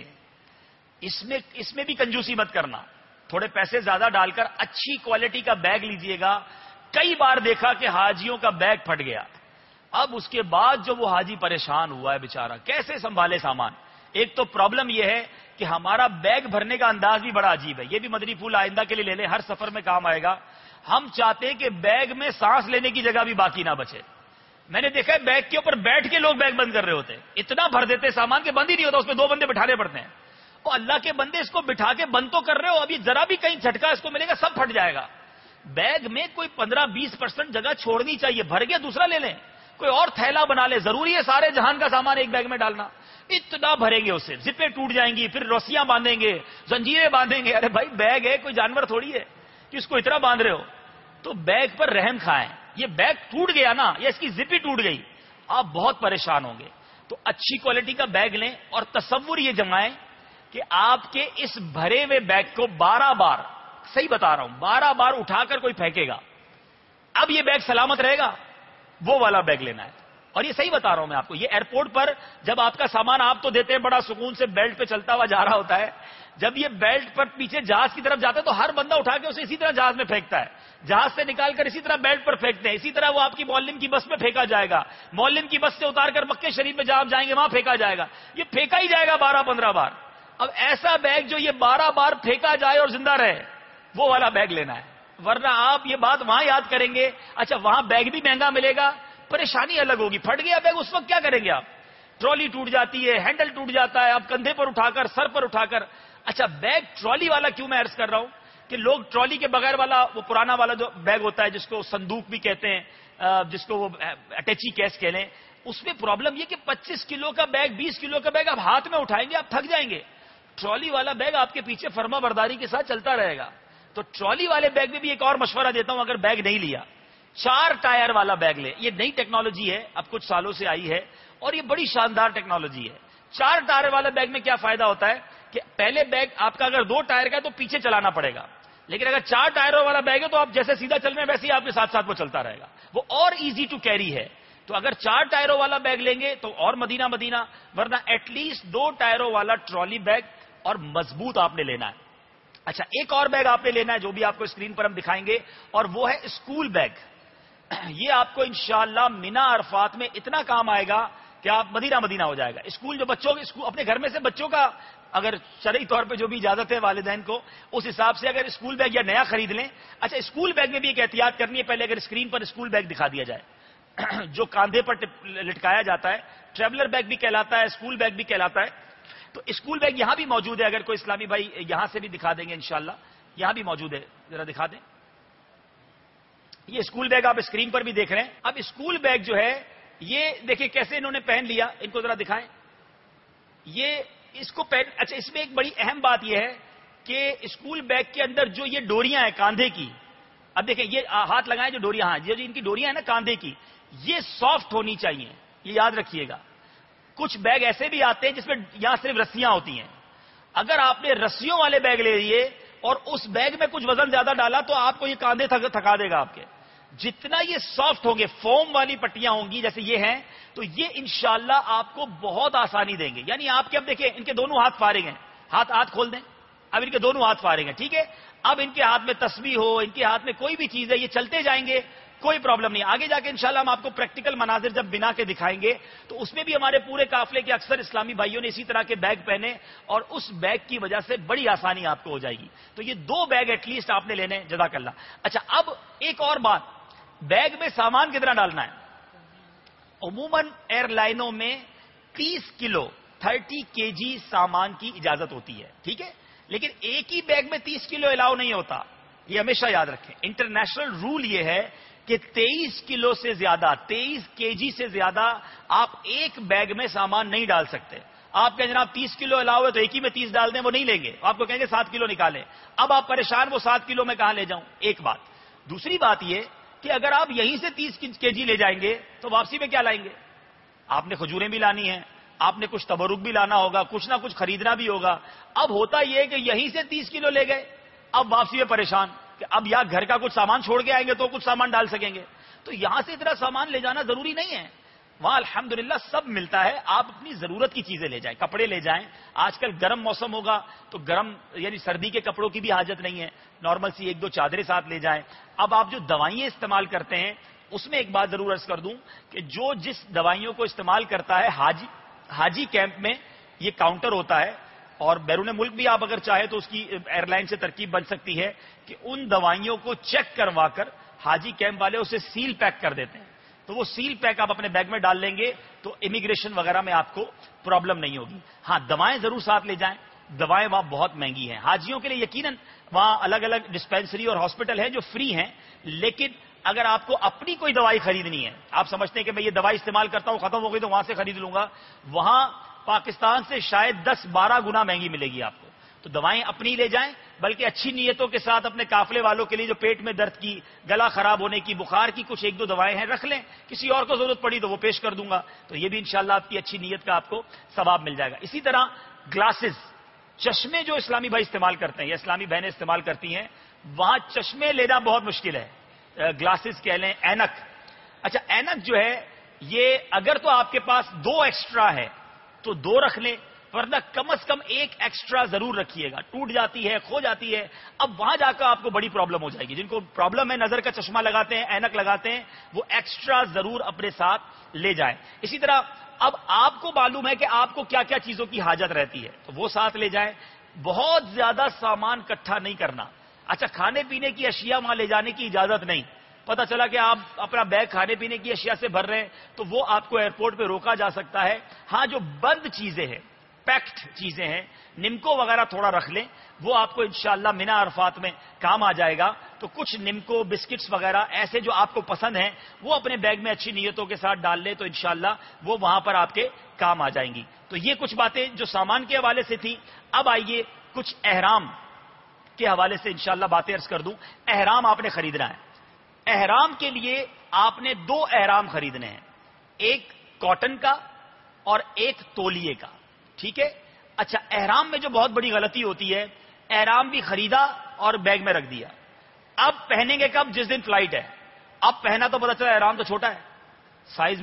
A: اس میں بھی کنجوسی مت کرنا. تھوڑے پیسے زیادہ ڈال کر اچھی کوالٹی کا بیگ لیجئے گا. کئی بار دیکھا کہ حاجیوں کا بیگ پھٹ گیا، اب اس کے بعد جو وہ حاجی پریشان ہوا ہے بیچارہ، کیسے سنبھالے سامان. ایک تو پرابلم یہ ہے کہ ہمارا بیگ بھرنے کا انداز بھی بڑا عجیب ہے. یہ بھی مدنی پھول آئندہ کے لیے لے لیں، ہر سفر میں کام آئے گا. ہم چاہتے ہیں کہ بیگ میں سانس لینے کی جگہ بھی باقی نہ بچے. میں نے دیکھا ہے بیگ کے اوپر بیٹھ کے لوگ بیگ بند کر رہے ہوتے ہیں، اتنا بھر دیتے سامان کے بند ہی نہیں ہوتا، اس میں 2 بندے بٹھانے پڑتے ہیں. وہ اللہ کے بندے اس کو بٹھا کے بند تو کر رہے ہو، ابھی ذرا بھی کہیں جھٹکا اس کو ملے گا سب پھٹ جائے گا. بیگ میں کوئی 15-20% جگہ چھوڑنی چاہیے. بھر گیا دوسرا لے لیں، کوئی اور تھیلا بنا لے. ضروری ہے سارے جہان کا سامان ایک بیگ میں ڈالنا؟ اتنا بھریں گے اسے، زپیں ٹوٹ جائیں گی، پھر رسیاں باندھیں گے، زنجیریں باندھیں گے. ارے بھائی بیگ ہے، کوئی جانور تھوڑی ہے کہ اس کو اتنا باندھ رہے ہو. تو بیگ پر رحم کھائیں. یہ بیگ ٹوٹ گیا نا، یا اس کی زپ ہی ٹوٹ گئی، آپ بہت پریشان ہوں گے. تو اچھی کوالٹی کا بیگ لیں اور تصور یہ جمائیں کہ آپ کے اس بھرے ہوئے بیگ کو 12 بار، صحیح بتا رہا ہوں، 12 بار اٹھا کر کوئی پھینکے گا، اب یہ بیگ سلامت رہے گا. وہ والا بیگ لینا ہے. اور یہ صحیح بتا رہا ہوں میں آپ کو. یہ ایئرپورٹ پر جب آپ کا سامان آپ تو دیتے ہیں بڑا سکون سے بیلٹ پہ چلتا ہوا جا رہا ہوتا ہے, جب یہ بیلٹ پر پیچھے جہاز کی طرف جاتا ہے تو ہر بندہ اٹھا کے اسے اسی طرح جہاز میں پھینکتا ہے, جہاز سے نکال کر اسی طرح بیلٹ پر پھینکتے ہیں. اسی طرح وہ آپ کی معلم کی بس میں پھینکا جائے گا, معلم کی بس سے اتار کر مکے شریف میں جہاں آپ جائیں گے وہاں پھینکا جائے گا. یہ پھینکا ہی جائے گا 12-15 بار. اب ایسا بیگ جو یہ 12 بار پھینکا جائے اور زندہ رہے وہ والا بیگ لینا ہے, ورنہ آپ یہ بات وہاں یاد کریں گے. اچھا وہاں بیگ بھی مہنگا ملے گا, پریشانی الگ ہوگی. پھٹ گیا بیگ اس وقت کیا کریں گے آپ؟ ٹرالی ٹوٹ جاتی ہے, ہینڈل ٹوٹ جاتا ہے, آپ کندھے پر اٹھا کر سر پر اٹھا کر. اچھا بیگ ٹرالی والا کیوں میں عرض کر رہا ہوں کہ لوگ ٹرالی کے بغیر والا وہ پرانا والا جو بیگ ہوتا ہے جس کو صندوق بھی کہتے ہیں, جس کو وہ اٹیچی کیس کہہ لیں, اس میں پرابلم یہ کہ 25 کلو کا بیگ 20 کلو کا بیگ آپ ہاتھ میں اٹھائیں گے آپ تھک جائیں گے. ٹرالی والا بیگ آپ کے پیچھے فرما برداری کے ساتھ چلتا رہے گا. تو ٹرالی والے بیگ میں بھی ایک اور مشورہ دیتا ہوں, اگر بیگ نہیں لیا 4 ٹائر والا بیگ لے. یہ نئی ٹیکنالوجی ہے, اب کچھ سالوں سے آئی ہے اور یہ بڑی شاندار ٹیکنالوجی ہے. 4 ٹائر والا بیگ میں کیا فائدہ ہوتا ہے کہ پہلے بیگ آپ کا اگر 2 ٹائر کا ہے تو پیچھے چلانا پڑے گا, لیکن اگر 4 ٹائروں والا بیگ ہے تو آپ جیسے سیدھا چل رہے ہیں ویسے ہی آپ کے ساتھ ساتھ وہ چلتا رہے گا, وہ اور ایزی ٹو کیری ہے. تو اگر 4 ٹائروں والا بیگ لیں گے تو اور مدینہ مدینہ, ورنہ ایٹ لیسٹ 2 ٹائروں والا ٹرالی بیگ اور مضبوط آپ نے لینا ہے. اچھا ایک اور بیگ آپ نے لینا ہے جو بھی آپ کو اسکرین پر ہم دکھائیں گے, اور وہ ہے اسکول بیگ. یہ آپ کو انشاءاللہ مینا عرفات میں اتنا کام آئے گا کہ آپ مدینہ مدینہ ہو جائے گا. اسکول جو بچوں کے اپنے گھر میں سے بچوں کا اگر شرعی طور پہ جو بھی اجازت ہے والدین کو اس حساب سے اگر اسکول بیگ یا نیا خرید لیں. اچھا اسکول بیگ میں بھی ایک احتیاط کرنی ہے, پہلے اگر اسکرین پر اسکول بیگ دکھا دیا جائے جو کاندھے پر لٹکایا جاتا ہے, ٹریولر بیگ بھی کہلاتا ہے, اسکول بیگ بھی کہلاتا ہے. تو اسکول بیگ یہاں بھی موجود ہے, اگر کوئی اسلامی بھائی یہاں سے بھی دکھا دیں گے انشاءاللہ, یہاں بھی موجود ہے, ذرا دکھا دیں. یہ اسکول بیگ آپ اسکرین پر بھی دیکھ رہے ہیں. اب اسکول بیگ جو ہے یہ دیکھیں کیسے انہوں نے پہن لیا, ان کو ذرا دکھائیں. یہ اس کو پہن, اچھا اس میں ایک بڑی اہم بات یہ ہے کہ اسکول بیگ کے اندر جو یہ ڈوریاں ہیں کاندھے کی, اب دیکھیں یہ ہاتھ لگائیں جو ڈوریاں, ہاں جو ان کی ڈوریاں ہیں نا کاندھے کی, یہ سافٹ ہونی چاہیے, یہ یاد رکھیے گا. کچھ بیگ ایسے بھی آتے ہیں جس میں یہاں صرف رسیاں ہوتی ہیں. اگر آپ نے رسیوں والے بیگ لے لیے اور اس بیگ میں کچھ وزن زیادہ ڈالا تو آپ کو یہ کاندھے تھکا دے گا آپ کے. جتنا یہ سافٹ ہوں گے, فوم والی پٹیاں ہوں گی جیسے یہ ہیں, تو یہ انشاءاللہ آپ کو بہت آسانی دیں گے. یعنی آپ کے اب دیکھیں ان کے دونوں ہاتھ فارغ ہیں, ہاتھ کھول دیں, اب ان کے دونوں ہاتھ فارغ ہیں, ٹھیک ہے. اب ان کے ہاتھ میں تسبیح ہو, ان کے ہاتھ میں کوئی بھی چیز ہے, یہ چلتے جائیں گے, کوئی پرابلم نہیں. آگے جا کے انشاءاللہ ہم آپ کو پریکٹیکل مناظر جب بنا کے دکھائیں گے تو اس میں بھی ہمارے پورے قافلے کے اکثر اسلامی بھائیوں نے اسی طرح کے بیگ پہنے اور اس بیگ کی وجہ سے بڑی آسانی آپ کو ہو جائے گی. تو یہ 2 بیگ ایٹ لیسٹ آپ نے لینے, جزاک اللہ. اچھا اب ایک اور بات, بیگ میں سامان کتنا ڈالنا ہے؟ عموماً ایئر لائنوں میں 30 کلو 30 kg سامان کی اجازت ہوتی ہے, ٹھیک ہے, لیکن ایک ہی بیگ میں 30 کلو الاؤ نہیں ہوتا, یہ ہمیشہ یاد رکھیں. انٹرنیشنل رول یہ ہے کہ 23 کلو سے زیادہ 23 kg سے زیادہ آپ ایک بیگ میں سامان نہیں ڈال سکتے. آپ کہیں جناب 30 کلو الاؤ ہے تو ایک ہی میں 30 ڈال دیں, وہ نہیں لیں گے, آپ کو کہیں گے 7 کلو نکالیں. اب آپ پریشان, وہ 7 کلو میں کہاں لے جاؤں, ایک بات. دوسری بات یہ کہ اگر آپ یہیں سے 30 kg لے جائیں گے تو واپسی میں کیا لائیں گے؟ آپ نے کھجوریں بھی لانی ہیں, آپ نے کچھ تبرک بھی لانا ہوگا, کچھ نہ کچھ خریدنا بھی ہوگا. اب ہوتا یہ کہ یہیں سے 30 کلو لے گئے, اب واپسی میں پریشان کہ اب یا گھر کا کچھ سامان چھوڑ کے آئیں گے تو کچھ سامان ڈال سکیں گے. تو یہاں سے اتنا سامان لے جانا ضروری نہیں ہے, وہاں الحمدللہ سب ملتا ہے. آپ اپنی ضرورت کی چیزیں لے جائیں, کپڑے لے جائیں. آج کل گرم موسم ہوگا تو گرم یعنی سردی کے کپڑوں کی بھی حاجت نہیں ہے, نارمل سی 1-2 چادریں ساتھ لے جائیں. اب آپ جو دوائیں استعمال کرتے ہیں اس میں ایک بات ضرور عرض کر دوں کہ جو جس دوائیوں کو استعمال کرتا ہے, حاجی کیمپ میں یہ کاؤنٹر ہوتا ہے, اور بیرون ملک بھی آپ اگر چاہیں تو اس کی ایئر لائن سے ترکیب بن سکتی ہے کہ ان دوائیوں کو چیک کروا کر حاجی کیمپ والے اسے سیل پیک کر دیتے ہیں. تو وہ سیل پیک آپ اپنے بیگ میں ڈال لیں گے تو امیگریشن وغیرہ میں آپ کو پرابلم نہیں ہوگی. ہاں دوائیں ضرور ساتھ لے جائیں, دوائیں وہاں بہت مہنگی ہیں. حاجیوں کے لیے یقیناً وہاں الگ الگ ڈسپینسری اور ہاسپٹل ہیں جو فری ہیں, لیکن اگر آپ کو اپنی کوئی دوائی خریدنی ہے, آپ سمجھتے ہیں کہ میں یہ دوائی استعمال کرتا ہوں, ختم ہو گئی تو وہاں سے خرید لوں گا, وہاں پاکستان سے شاید 10-12 گنا مہنگی ملے گی آپ کو. تو دوائیں اپنی لے جائیں, بلکہ اچھی نیتوں کے ساتھ اپنے قافلے والوں کے لیے جو پیٹ میں درد کی, گلا خراب ہونے کی, بخار کی کچھ 1-2 دوائیں ہیں رکھ لیں, کسی اور کو ضرورت پڑی تو وہ پیش کر دوں گا. تو یہ بھی انشاءاللہ آپ کی اچھی نیت کا آپ کو ثواب مل جائے گا. اسی طرح گلاسز, چشمے جو اسلامی بھائی استعمال کرتے ہیں یا اسلامی بہنیں استعمال کرتی ہیں, وہاں چشمے لینا بہت مشکل ہے. گلاسز کہہ لیں, اینک. اچھا اینک جو ہے یہ اگر تو آپ کے پاس 2 ایکسٹرا ہے تو 2 رکھ لیں، ورنہ کم از کم 1 ایکسٹرا ضرور رکھیے گا. ٹوٹ جاتی ہے، کھو جاتی ہے، اب وہاں جا کر آپ کو بڑی پرابلم ہو جائے گی. جن کو پرابلم ہے، نظر کا چشمہ لگاتے ہیں، اینک لگاتے ہیں، وہ ایکسٹرا ضرور اپنے ساتھ لے جائیں. اسی طرح اب آپ کو معلوم ہے کہ آپ کو کیا کیا چیزوں کی حاجت رہتی ہے، تو وہ ساتھ لے جائیں. بہت زیادہ سامان اکٹھا نہیں کرنا. اچھا، کھانے پینے کی اشیاء وہاں لے جانے کی اجازت نہیں. پتہ چلا کہ آپ اپنا بیگ کھانے پینے کی اشیاء سے بھر رہے ہیں تو وہ آپ کو ایئرپورٹ پہ روکا جا سکتا ہے. ہاں، جو بند چیزیں ہیں، پیکڈ چیزیں ہیں، نمکو وغیرہ تھوڑا رکھ لیں، وہ آپ کو انشاءاللہ مینا عرفات میں کام آ جائے گا. تو کچھ نمکو، بسکٹس وغیرہ ایسے جو آپ کو پسند ہیں وہ اپنے بیگ میں اچھی نیتوں کے ساتھ ڈال لیں، تو انشاءاللہ وہ وہاں پر آپ کے کام آ جائیں گی. تو یہ کچھ باتیں جو سامان کے حوالے سے تھی. اب آئیے کچھ احرام کے حوالے سے انشاءاللہ باتیں عرض کر دوں. احرام آپ نے خریدنا ہے. احرام کے لیے آپ نے 2 احرام خریدنے ہیں، ایک کاٹن کا اور ایک تولیے کا. ٹھیک ہے. اچھا، احرام میں جو بہت بڑی غلطی ہوتی ہے، احرام بھی خریدا اور بیگ میں رکھ دیا. اب پہنیں گے کب؟ جس دن فلائٹ ہے. اب پہنا تو پتا چلا احرام تو چھوٹا ہے، سائز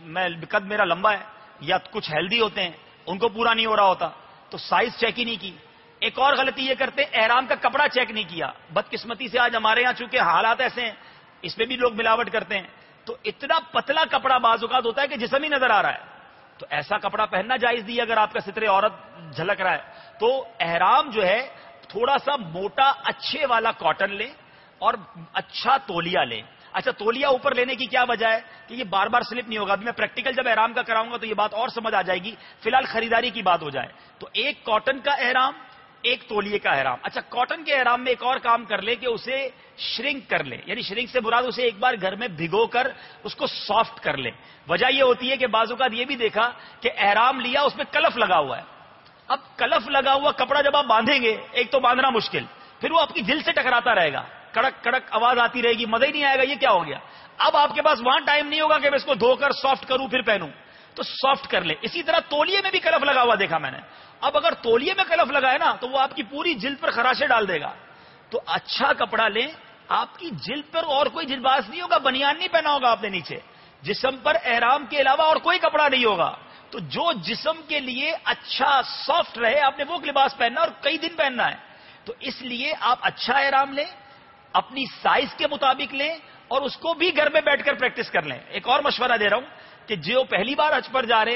A: قد میرا لمبا ہے، یا کچھ ہیلدی ہوتے ہیں ان کو پورا نہیں ہو رہا ہوتا تو سائز چیک ہی نہیں کی. ایک اور غلطی یہ کرتے، احرام کا کپڑا چیک نہیں کیا. بدقسمتی سے آج ہمارے یہاں چونکہ حالات ایسے ہیں، اس میں بھی لوگ ملاوٹ کرتے ہیں، تو اتنا پتلا کپڑا بعض اوقات ہوتا ہے کہ جسم ہی نظر آ رہا ہے. تو ایسا کپڑا پہننا جائز نہیں اگر آپ کا سترے عورت جھلک رہا ہے. تو احرام جو ہے تھوڑا سا موٹا اچھے والا کاٹن لیں اور اچھا تولیہ لیں. اچھا، تولیہ اوپر لینے کی کیا وجہ ہے کہ یہ بار بار سلپ نہیں ہوگا. ابھی میں پریکٹیکل جب احرام کا کراؤں گا تو یہ بات اور سمجھ آ جائے گی. فی الحال خریداری کی بات ہو جائے تو ایک کاٹن کا احرام، ایک تولیے کا احرام. اچھا، کاٹن کے احرام میں ایک اور کام کر لے کہ اسے شرنک کر لے، یعنی شرنک سے مراد اسے ایک بار گھر میں بھگو کر اس کو سافٹ کر لے. وجہ یہ ہوتی ہے کہ بعض اوقات یہ بھی دیکھا کہ احرام لیا اس میں کلف لگا ہوا ہے. اب کلف لگا ہوا کپڑا جب آپ باندھیں گے، ایک تو باندھنا مشکل، پھر وہ آپ کی جلد سے ٹکراتا رہے گا، کڑک کڑک آواز آتی رہے گی، مزہ ہی نہیں آئے گا یہ کیا ہو گیا. اب آپ کے پاس وہاں ٹائم نہیں ہوگا کہ میں اس کو دھو کر سافٹ کروں پھر پہنوں، تو سافٹ کر لے. اسی طرح تولیے میں بھی کلف لگا ہوا دیکھا میں نے. اب اگر تولیے میں کلف لگا ہے نا تو وہ آپ کی پوری جلد پر خراشے ڈال دے گا. تو اچھا کپڑا لیں، آپ کی جلد پر اور کوئی جلباز نہیں ہوگا، بنیان نہیں پہنا ہوگا آپ نے نیچے، جسم پر احرام کے علاوہ اور کوئی کپڑا نہیں ہوگا. تو جو جسم کے لیے اچھا سافٹ رہے آپ نے وہ لباس پہننا اور کئی دن پہننا ہے. تو اس لیے آپ اچھا احرام لیں، اپنی سائز کے مطابق لیں اور اس کو بھی گھر میں بیٹھ کر پریکٹس کر لیں. ایک اور مشورہ دے رہا ہوں کہ جو پہلی بار حج پر جا رہے،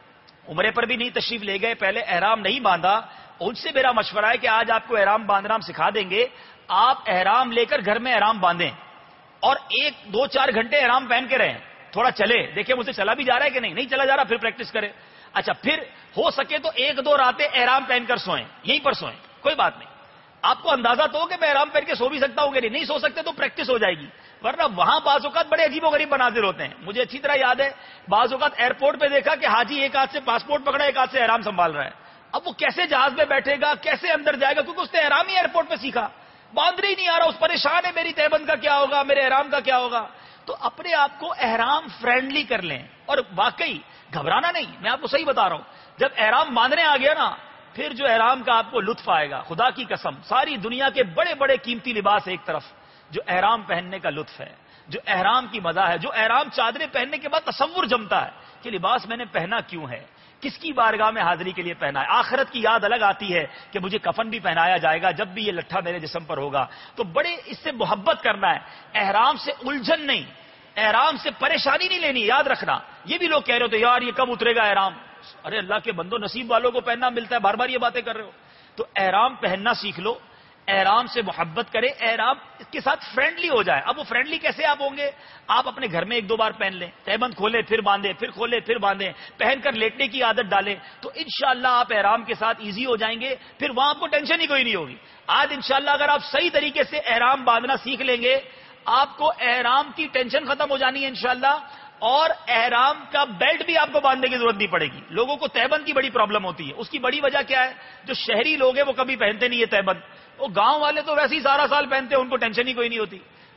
A: عمرے پر بھی نہیں تشریف لے گئے، پہلے احرام نہیں باندھا، ان سے میرا مشورہ ہے کہ آج آپ کو احرام باندھنا ہم سکھا دیں گے. آپ احرام لے کر گھر میں احرام باندھیں اور 1-2-4 گھنٹے احرام پہن کے رہیں. تھوڑا چلے، دیکھیں مجھے چلا بھی جا رہا ہے کہ نہیں چلا جا رہا، پھر پریکٹس کریں. اچھا، پھر ہو سکے تو 1-2 راتیں احرام پہن کر سوئیں، یہیں پر سوئیں، کوئی بات نہیں. آپ کو اندازہ تو ہو کہ میں احرام پہن کے سو بھی سکتا ہوں کہ نہیں سو سکتے تو پریکٹس ہو جائے گی. ورنہ وہاں بعض اوقات بڑے عجیب و غریب مناظر ہوتے ہیں. مجھے اچھی طرح یاد ہے بعض اوقات ایئرپورٹ پہ دیکھا کہ حاجی ایک ہاتھ سے پاسپورٹ پکڑا، ایک ہاتھ سے احرام سنبھال رہا ہے. اب وہ کیسے جہاز میں بیٹھے گا، کیسے اندر جائے گا، کیونکہ اس نے احرام ہی ایئرپورٹ پہ سیکھا، باندھنے ہی نہیں آ رہا، اس پریشان ہے میری تہبند کا کیا ہوگا، میرے احرام کا کیا ہوگا. تو اپنے آپ کو احرام فرینڈلی کر لیں اور واقعی گھبرانا نہیں. میں آپ کو صحیح بتا رہا ہوں، جب احرام باندھنے آ گیا نا پھر جو احرام کا آپ کو لطف آئے گا، خدا کی قسم ساری دنیا کے بڑے بڑے قیمتی لباس ایک طرف، جو احرام پہننے کا لطف ہے، جو احرام کی مزہ ہے، جو احرام چادریں پہننے کے بعد تصور جمتا ہے کہ لباس میں نے پہنا کیوں ہے، کس کی بارگاہ میں حاضری کے لیے پہنا ہے. آخرت کی یاد الگ آتی ہے کہ مجھے کفن بھی پہنایا جائے گا جب بھی یہ لٹھا میرے جسم پر ہوگا. تو بڑے اس سے محبت کرنا ہے، احرام سے الجھن نہیں، احرام سے پریشانی نہیں لینی. یاد رکھنا، یہ بھی لوگ کہہ رہے ہوتے یار یہ کب اترے گا احرام. ارے اللہ کے بندو، نصیب والوں کو پہننا ملتا ہے، بار بار یہ باتیں کر رہے ہو. تو احرام پہننا سیکھ لو، احرام سے محبت کرے، احرام کے ساتھ فرینڈلی ہو جائے. اب وہ فرینڈلی کیسے آپ ہوں گے؟ آپ اپنے گھر میں 1-2 بار پہن لیں، تہبند کھولے پھر باندھیں، پھر کھولے پھر باندھیں، پہن کر لیٹنے کی عادت ڈالیں، تو انشاءاللہ آپ احرام کے ساتھ ایزی ہو جائیں گے. پھر وہاں آپ کو ٹینشن ہی کوئی نہیں ہوگی. آج انشاءاللہ اگر آپ صحیح طریقے سے احرام باندھنا سیکھ لیں گے، آپ کو احرام کی ٹینشن ختم ہو جانی ہے انشاءاللہ. اور احرام کا بیلٹ بھی آپ کو باندھنے کی ضرورت نہیں پڑے گی. لوگوں کو تہبند کی بڑی پرابلم ہوتی ہے، اس کی بڑی وجہ کیا ہے؟ جو شہری لوگ ہیں وہ کبھی پہنتے نہیں ہے تہبند. وہ گاؤں والے تو ویسے ہی سارا سال پہنتے ہیں، ان کو ٹینشن ہی کوئی نہیں ہوتی.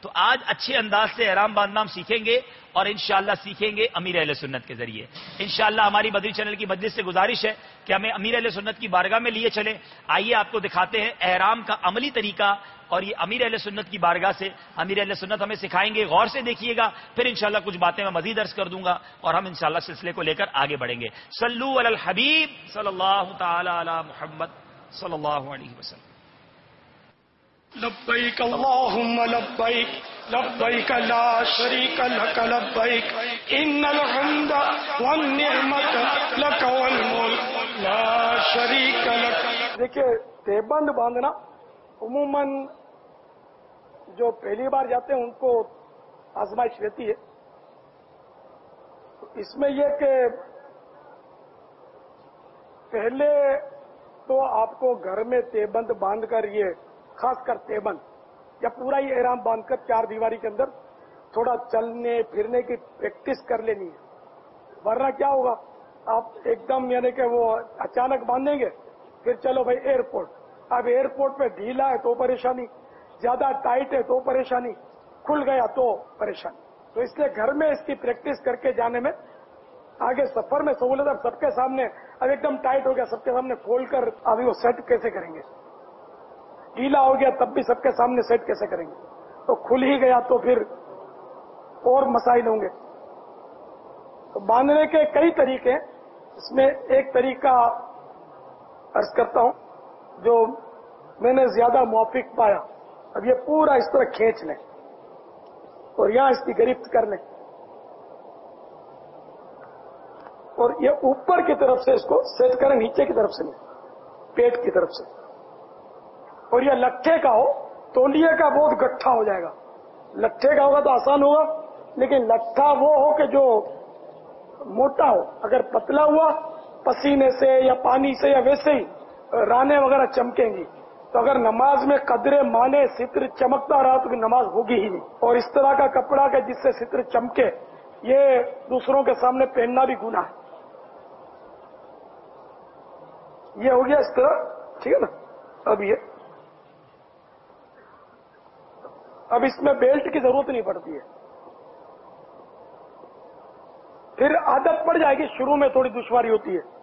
A: تو آج اچھے انداز سے احرام باندھنا ہم سیکھیں گے اور انشاءاللہ سیکھیں گے امیر اہل سنت کے ذریعے. انشاءاللہ ہماری بدری چینل کی مجلس سے گزارش ہے کہ ہمیں امیر اہل سنت کی بارگاہ میں لیے چلیں. آئیے آپ کو دکھاتے ہیں احرام کا عملی طریقہ, اور یہ امیر اہل سنت کی بارگاہ سے امیر اہل سنت ہمیں سکھائیں گے. غور سے دیکھیے گا, پھر انشاءاللہ کچھ باتیں میں مزید عرض کر دوں گا اور ہم انشاءاللہ سلسلے کو لے کر آگے بڑھیں گے. صلو علی الحبیب صلی اللہ تعالی علی محمد صلی اللہ علیہ وسلم.
C: لبیک اللہم لبیک لبیک لا شریک لک لبیک ان الحمد والنعمت لک والملک لا شریک لک. دیکھیے دیوبند باندھنا عموماً جو پہلی بار جاتے ہیں ان کو آزمائش رہتی ہے. اس میں یہ کہ پہلے تو آپ کو گھر میں دیوبند باندھ کر, یہ خاص کر دیوبند یا پورا ہی احرام باندھ کر چار دیواری کے اندر تھوڑا چلنے پھرنے کی پریکٹس کر لینی ہے. ورنہ کیا ہوگا, آپ ایک دم یعنی کہ وہ اچانک باندھیں گے, پھر چلو بھائی ایئرپورٹ. اب ایئرپورٹ پہ ڈھیلا ہے تو پریشانی, زیادہ ٹائٹ ہے تو پریشانی, کھل گیا تو پریشانی. تو اس لیے گھر میں اس کی پریکٹس کر کے جانے میں آگے سفر میں سہولت. اب سب کے سامنے اب ایک دم ٹائٹ ہو گیا, سب کے سامنے کھول کر ابھی وہ سیٹ کیسے کریں گے؟ ڈھیلا ہو گیا تب بھی سب کے سامنے سیٹ کیسے کریں گے؟ تو کھل ہی گیا تو پھر اور مسائل ہوں گے. تو باندھنے کے کئی طریقے, اس میں ایک طریقہ عرض کرتا ہوں جو میں نے زیادہ موافق پایا. اب یہ پورا اس طرح کھینچ لیں اور یہاں اس کی گرفت کر لیں, اور یہ اوپر کی طرف سے اس کو سیٹ کریں, نیچے کی طرف سے نہیں, پیٹ کی طرف سے. اور یہ لٹھے کا ہو, تولیے کا بہت گٹھا ہو جائے گا. لٹھے کا ہوگا تو آسان ہوگا, لیکن لٹھا وہ ہو کہ جو موٹا ہو. اگر پتلا ہوا پسینے سے یا پانی سے یا ویسے ہی رانے وغیرہ چمکیں گی, تو اگر نماز میں قدرے مانے ستر چمکتا رہا تو پھر نماز ہوگی ہی نہیں. اور اس طرح کا کپڑا کہ جس سے ستر چمکے, یہ دوسروں کے سامنے پہننا بھی گناہ ہے. یہ ہو گیا اس طرح, ٹھیک ہے نا. اب اس میں بیلٹ کی ضرورت نہیں پڑتی ہے, پھر عادت پڑ جائے گی. شروع میں تھوڑی دشواری ہوتی ہے.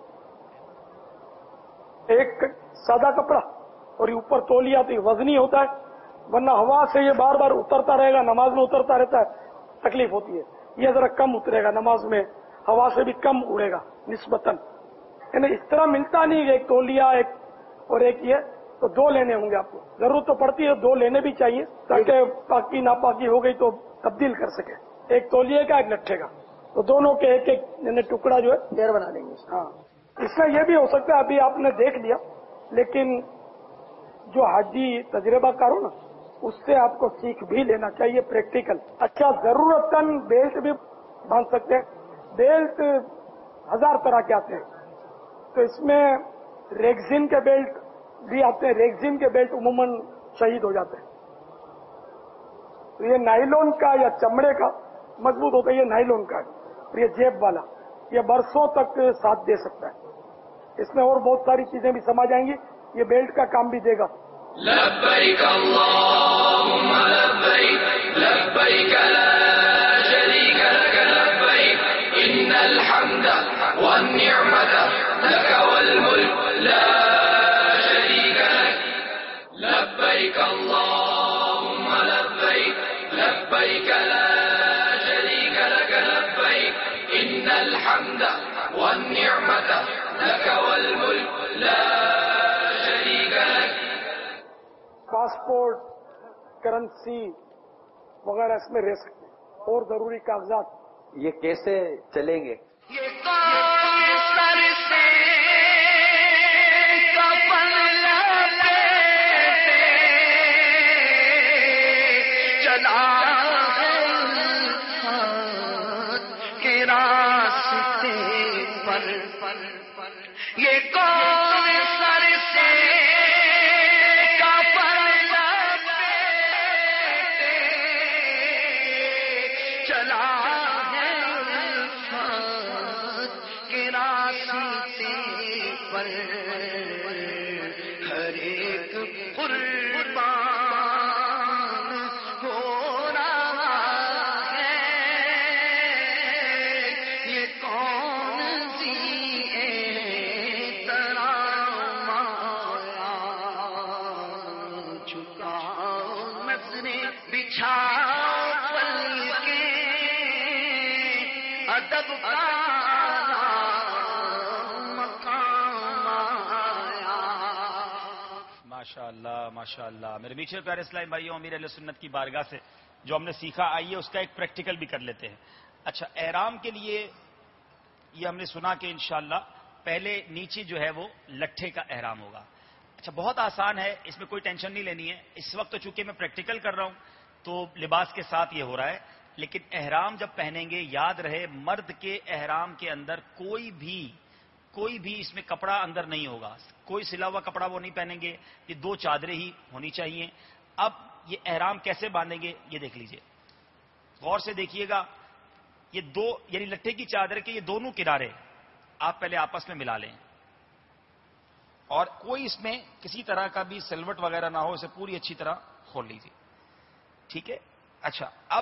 C: ایک سادہ کپڑا اور یہ اوپر تولیہ تو یہ وزنی ہوتا ہے, ورنہ ہوا سے یہ بار بار اترتا رہے گا, نماز میں اترتا رہتا ہے, تکلیف ہوتی ہے. یہ ذرا کم اترے گا نماز میں, ہوا سے بھی کم اڑے گا نسبتاً. یعنی اس طرح ملتا نہیں کہ ایک تولیہ ایک اور ایک یہ, تو دو لینے ہوں گے آپ کو. ضرورت تو پڑتی ہے, دو لینے بھی چاہیے تاکہ پاکی ناپاکی ہو گئی تو تبدیل کر سکے. ایک تولیے کا, ایک لٹھے کا, تو دونوں کے ایک ایک یعنی ٹکڑا جو ہے ڈیر بنا لیں گے. ہاں, اس میں یہ بھی ہو سکتا ہے, ابھی آپ نے دیکھ لیا, لیکن جو حاجی تجربہ کار ہو نا, اس سے آپ کو سیکھ بھی لینا چاہیے پریکٹیکل. اچھا, ضرورتاً بیلٹ بھی باندھ سکتے ہیں. بیلٹ 1000 طرح کے آتے ہیں, تو اس میں ریگزین کے بیلٹ بھی آتے ہیں. ریگزین کے بیلٹ عموماً شہید ہو جاتے ہیں. تو یہ نائلون کا یا چمڑے کا مضبوط ہوتا ہے, یہ نائلون کا ہے. اور یہ جیب والا, یہ برسوں تک ساتھ دے سکتا ہے. اس میں اور بہت ساری چیزیں بھی سما جائیں گی, یہ بیلٹ کا کام بھی دے گا.
B: لبیک اللہم لبیک لبیک لا شریک لک لبیک ان الحمد والنعمت لک والملک لا شریک لک لبیک اللہم لبیک لبیک لا شریک لک لبیک ان الحمد والنعمت لک والملک لا شریک لک.
C: پاسپورٹ, کرنسی وغیرہ اس میں رہ سکتے ہیں, اور ضروری کاغذات.
D: یہ کیسے چلیں گے؟
B: یہ کون سر سے کفن لپیٹے چلا کے راستے پر, یہ کون سر سے کفن لپیٹے چلا کے راستے پر, ہر ایک قربان ہو کون سی احترام آیا، جھکاؤ نظریں بچھاؤ پل کے ادب کا مقام آیا۔
A: ماشاء اللہ ماشاء اللہ۔ میرے میٹھے پیارے اسلامی بھائیوں، امیر اہل سنت کی بارگاہ سے جو ہم نے سیکھا، آئیے اس کا ایک پریکٹیکل بھی کر لیتے ہیں۔ اچھا، احرام کے لیے یہ ہم نے سنا کہ انشاءاللہ پہلے نیچے جو ہے وہ لٹھے کا احرام ہوگا۔ اچھا، بہت آسان ہے، اس میں کوئی ٹینشن نہیں لینی ہے۔ اس وقت تو چونکہ میں پریکٹیکل کر رہا ہوں تو لباس کے ساتھ یہ ہو رہا ہے، لیکن احرام جب پہنیں گے یاد رہے مرد کے احرام کے اندر کوئی بھی اس میں کپڑا اندر نہیں ہوگا، کوئی سلا ہوا کپڑا وہ نہیں پہنیں گے، یہ دو چادریں ہی ہونی چاہیے۔ اب یہ احرام کیسے باندھیں گے یہ دیکھ لیجئے، غور سے دیکھیے گا۔ یہ دو یعنی لٹھے کی چادر کے یہ دونوں کنارے آپ پہلے آپس میں ملا لیں، اور کوئی اس میں کسی طرح کا بھی سلوٹ وغیرہ نہ ہو، اسے پوری اچھی طرح کھول لیجیے، ٹھیک ہے۔ اچھا، اب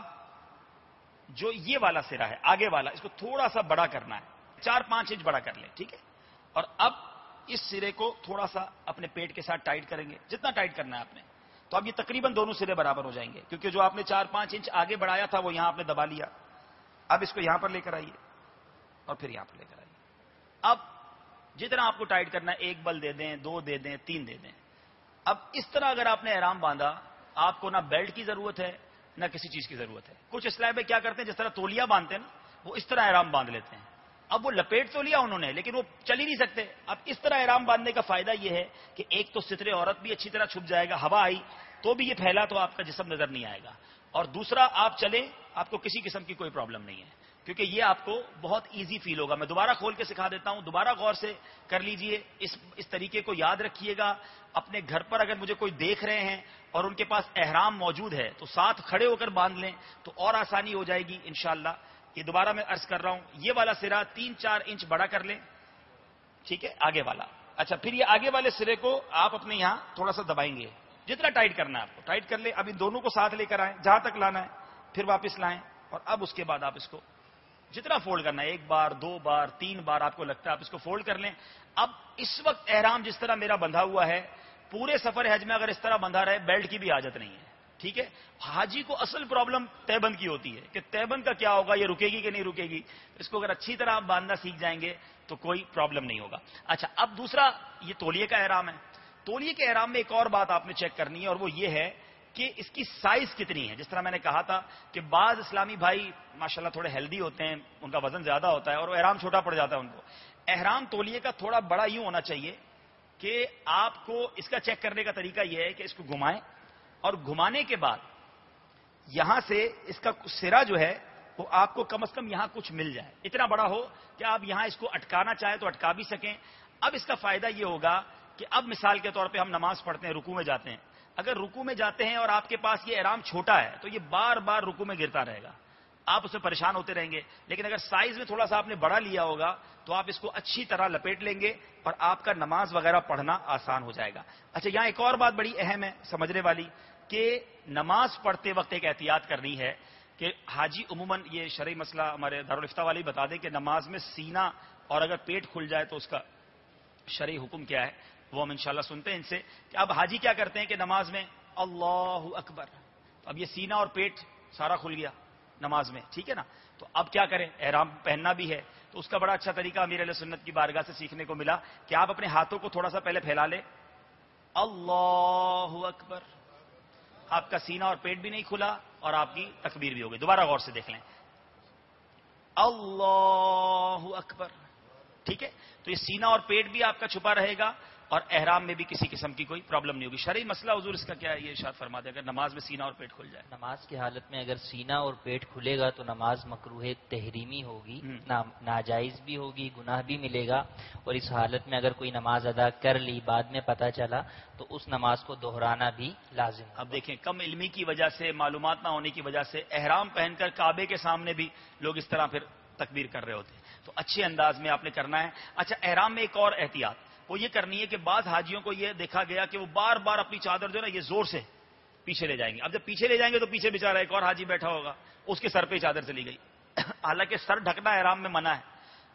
A: جو یہ والا سرا ہے آگے والا، اس کو تھوڑا سا بڑا کرنا ہے، 4-5 انچ بڑا کر لیں، ٹھیک ہے۔ اور اب اس سرے کو تھوڑا سا اپنے پیٹ کے ساتھ ٹائٹ کریں گے، جتنا ٹائٹ کرنا ہے آپ نے، تو اب یہ تقریباً دونوں سرے برابر ہو جائیں گے، کیونکہ جو آپ نے 4-5 انچ آگے بڑھایا تھا وہ یہاں آپ نے دبا لیا۔ اب اس کو یہاں پر لے کر آئیے اور پھر یہاں پر لے کر آئیے۔ اب جتنا آپ کو ٹائٹ کرنا ہے، 1 بل دے دیں، 2 دے دیں، 3 دے دیں۔ اب اس طرح اگر آپ نے احرام باندھا، آپ کو نہ بیلٹ کی ضرورت ہے نہ کسی چیز کی ضرورت ہے۔ کچھ اسلام میں کیا کرتے ہیں، جس طرح تولیہ باندھتے ہیں نا، وہ اس طرح احرام باندھ لیتے ہیں۔ اب وہ لپیٹ تو لیا انہوں نے، لیکن وہ چل ہی نہیں سکتے۔ اب اس طرح احرام باندھنے کا فائدہ یہ ہے کہ ایک تو ستر عورت بھی اچھی طرح چھپ جائے گا، ہوا آئی تو بھی یہ پھیلا تو آپ کا جسم نظر نہیں آئے گا، اور دوسرا آپ چلیں آپ کو کسی قسم کی کوئی پرابلم نہیں ہے، کیونکہ یہ آپ کو بہت ایزی فیل ہوگا۔ میں دوبارہ کھول کے سکھا دیتا ہوں، دوبارہ غور سے کر لیجئے، اس طریقے کو یاد رکھیے گا۔ اپنے گھر پر اگر مجھے کوئی دیکھ رہے ہیں اور ان کے پاس احرام موجود ہے تو ساتھ کھڑے ہو کر باندھ لیں تو اور آسانی ہو جائے گی انشاءاللہ۔ یہ دوبارہ میں عرض کر رہا ہوں، یہ والا سرا 3-4 انچ بڑا کر لیں، ٹھیک ہے، آگے والا۔ اچھا، پھر یہ آگے والے سرے کو آپ اپنے یہاں تھوڑا سا دبائیں گے، جتنا ٹائٹ کرنا ہے آپ کو ٹائٹ کر لیں۔ اب ان دونوں کو ساتھ لے کر آئیں جہاں تک لانا ہے، پھر واپس لائیں، اور اب اس کے بعد آپ اس کو جتنا فولڈ کرنا ہے، 1 بار 2 بار 3 بار آپ کو لگتا ہے آپ اس کو فولڈ کر لیں۔ اب اس وقت احرام جس طرح میرا بندھا ہوا ہے، پورے سفر حج میں اگر اس طرح بندھا رہے بیلٹ کی بھی حاجت نہیں ہے، ٹھیک ہے۔ حاجی کو اصل پرابلم تہبند کی ہوتی ہے کہ تہبند کا کیا ہوگا، یہ رکے گی کہ نہیں رکے گی۔ اس کو اگر اچھی طرح آپ باندھنا سیکھ جائیں گے تو کوئی پرابلم نہیں ہوگا۔ اچھا، اب دوسرا یہ تولیے کا احرام ہے۔ تولیے کے احرام میں ایک اور بات آپ نے چیک کرنی ہے، اور وہ یہ ہے کہ اس کی سائز کتنی ہے۔ جس طرح میں نے کہا تھا کہ بعض اسلامی بھائی ماشاءاللہ تھوڑے ہیلدی ہوتے ہیں، ان کا وزن زیادہ ہوتا ہے اور وہ احرام چھوٹا پڑ جاتا ہے ان کو۔ احرام تولیے کا تھوڑا بڑا یوں ہونا چاہیے کہ آپ کو اس کا چیک کرنے کا طریقہ یہ ہے کہ اس کو گھمائیں، اور گھمانے کے بعد یہاں سے اس کا سرا جو ہے وہ آپ کو کم از کم یہاں کچھ مل جائے، اتنا بڑا ہو کہ آپ یہاں اس کو اٹکانا چاہیں تو اٹکا بھی سکیں۔ اب اس کا فائدہ یہ ہوگا کہ اب مثال کے طور پہ ہم نماز پڑھتے ہیں، رکوع میں جاتے ہیں، اگر رکوع میں جاتے ہیں اور آپ کے پاس یہ احرام چھوٹا ہے تو یہ بار بار رکوع میں گرتا رہے گا، آپ اس سے پریشان ہوتے رہیں گے۔ لیکن اگر سائز میں تھوڑا سا آپ نے بڑا لیا ہوگا تو آپ اس کو اچھی طرح لپیٹ لیں گے اور آپ کا نماز وغیرہ پڑھنا آسان ہو جائے گا۔ اچھا، یہاں ایک اور بات بڑی اہم ہے سمجھنے والی، کہ نماز پڑھتے وقت ایک احتیاط کرنی ہے کہ حاجی عموماً یہ شرعی مسئلہ ہمارے دارالفتہ والے بتا دیں کہ نماز میں سینہ اور اگر پیٹ کھل جائے تو اس کا شرعی حکم کیا ہے، وہ ہم انشاءاللہ سنتے ہیں ان سے کہ اب حاجی کیا کرتے ہیں کہ نماز میں اللہ اکبر، اب یہ سینہ اور پیٹ سارا کھل گیا نماز میں، ٹھیک ہے نا، تو اب کیا کریں، احرام پہننا بھی ہے تو اس کا بڑا اچھا طریقہ امیر اہل سنت کی بارگاہ سے سیکھنے کو ملا کہ آپ اپنے ہاتھوں کو تھوڑا سا پہلے پھیلا لیں، اللہ اکبر، آپ کا سینہ اور پیٹ بھی نہیں کھلا اور آپ کی تکبیر بھی ہو گئی۔ دوبارہ غور سے دیکھ لیں، اللہ اکبر، ٹھیک ہے، تو یہ سینہ اور پیٹ بھی آپ کا چھپا رہے گا اور احرام میں بھی کسی قسم کی کوئی پرابلم نہیں ہوگی۔ شرعی مسئلہ حضور اس کا کیا ہے یہ ارشاد فرما دیں، اگر نماز میں سینہ اور پیٹ کھل جائے؟
E: نماز کی حالت میں اگر سینہ اور پیٹ کھلے گا تو نماز مکروہ تحریمی ہوگی، ناجائز بھی ہوگی، گناہ بھی ملے گا، اور اس حالت میں اگر کوئی نماز ادا کر لی بعد میں پتہ چلا تو اس نماز کو دہرانا بھی لازم ہے۔
A: اب دیکھیں، کم علمی کی وجہ سے، معلومات نہ ہونے کی وجہ سے احرام پہن کر کعبے کے سامنے بھی لوگ اس طرح پھر تکبیر کر رہے ہوتے ہیں، تو اچھے انداز میں آپ نے کرنا ہے۔ اچھا، احرام میں ایک اور احتیاط وہ یہ کرنی ہے کہ بعض حاجیوں کو یہ دیکھا گیا کہ وہ بار بار اپنی چادر جو ہے نا یہ زور سے پیچھے لے جائیں گے۔ اب جب پیچھے لے جائیں گے تو پیچھے بیچارہ ایک اور حاجی بیٹھا ہوگا، اس کے سر پہ چادر چلی گئی۔ حالانکہ سر ڈھکنا احرام میں منع ہے،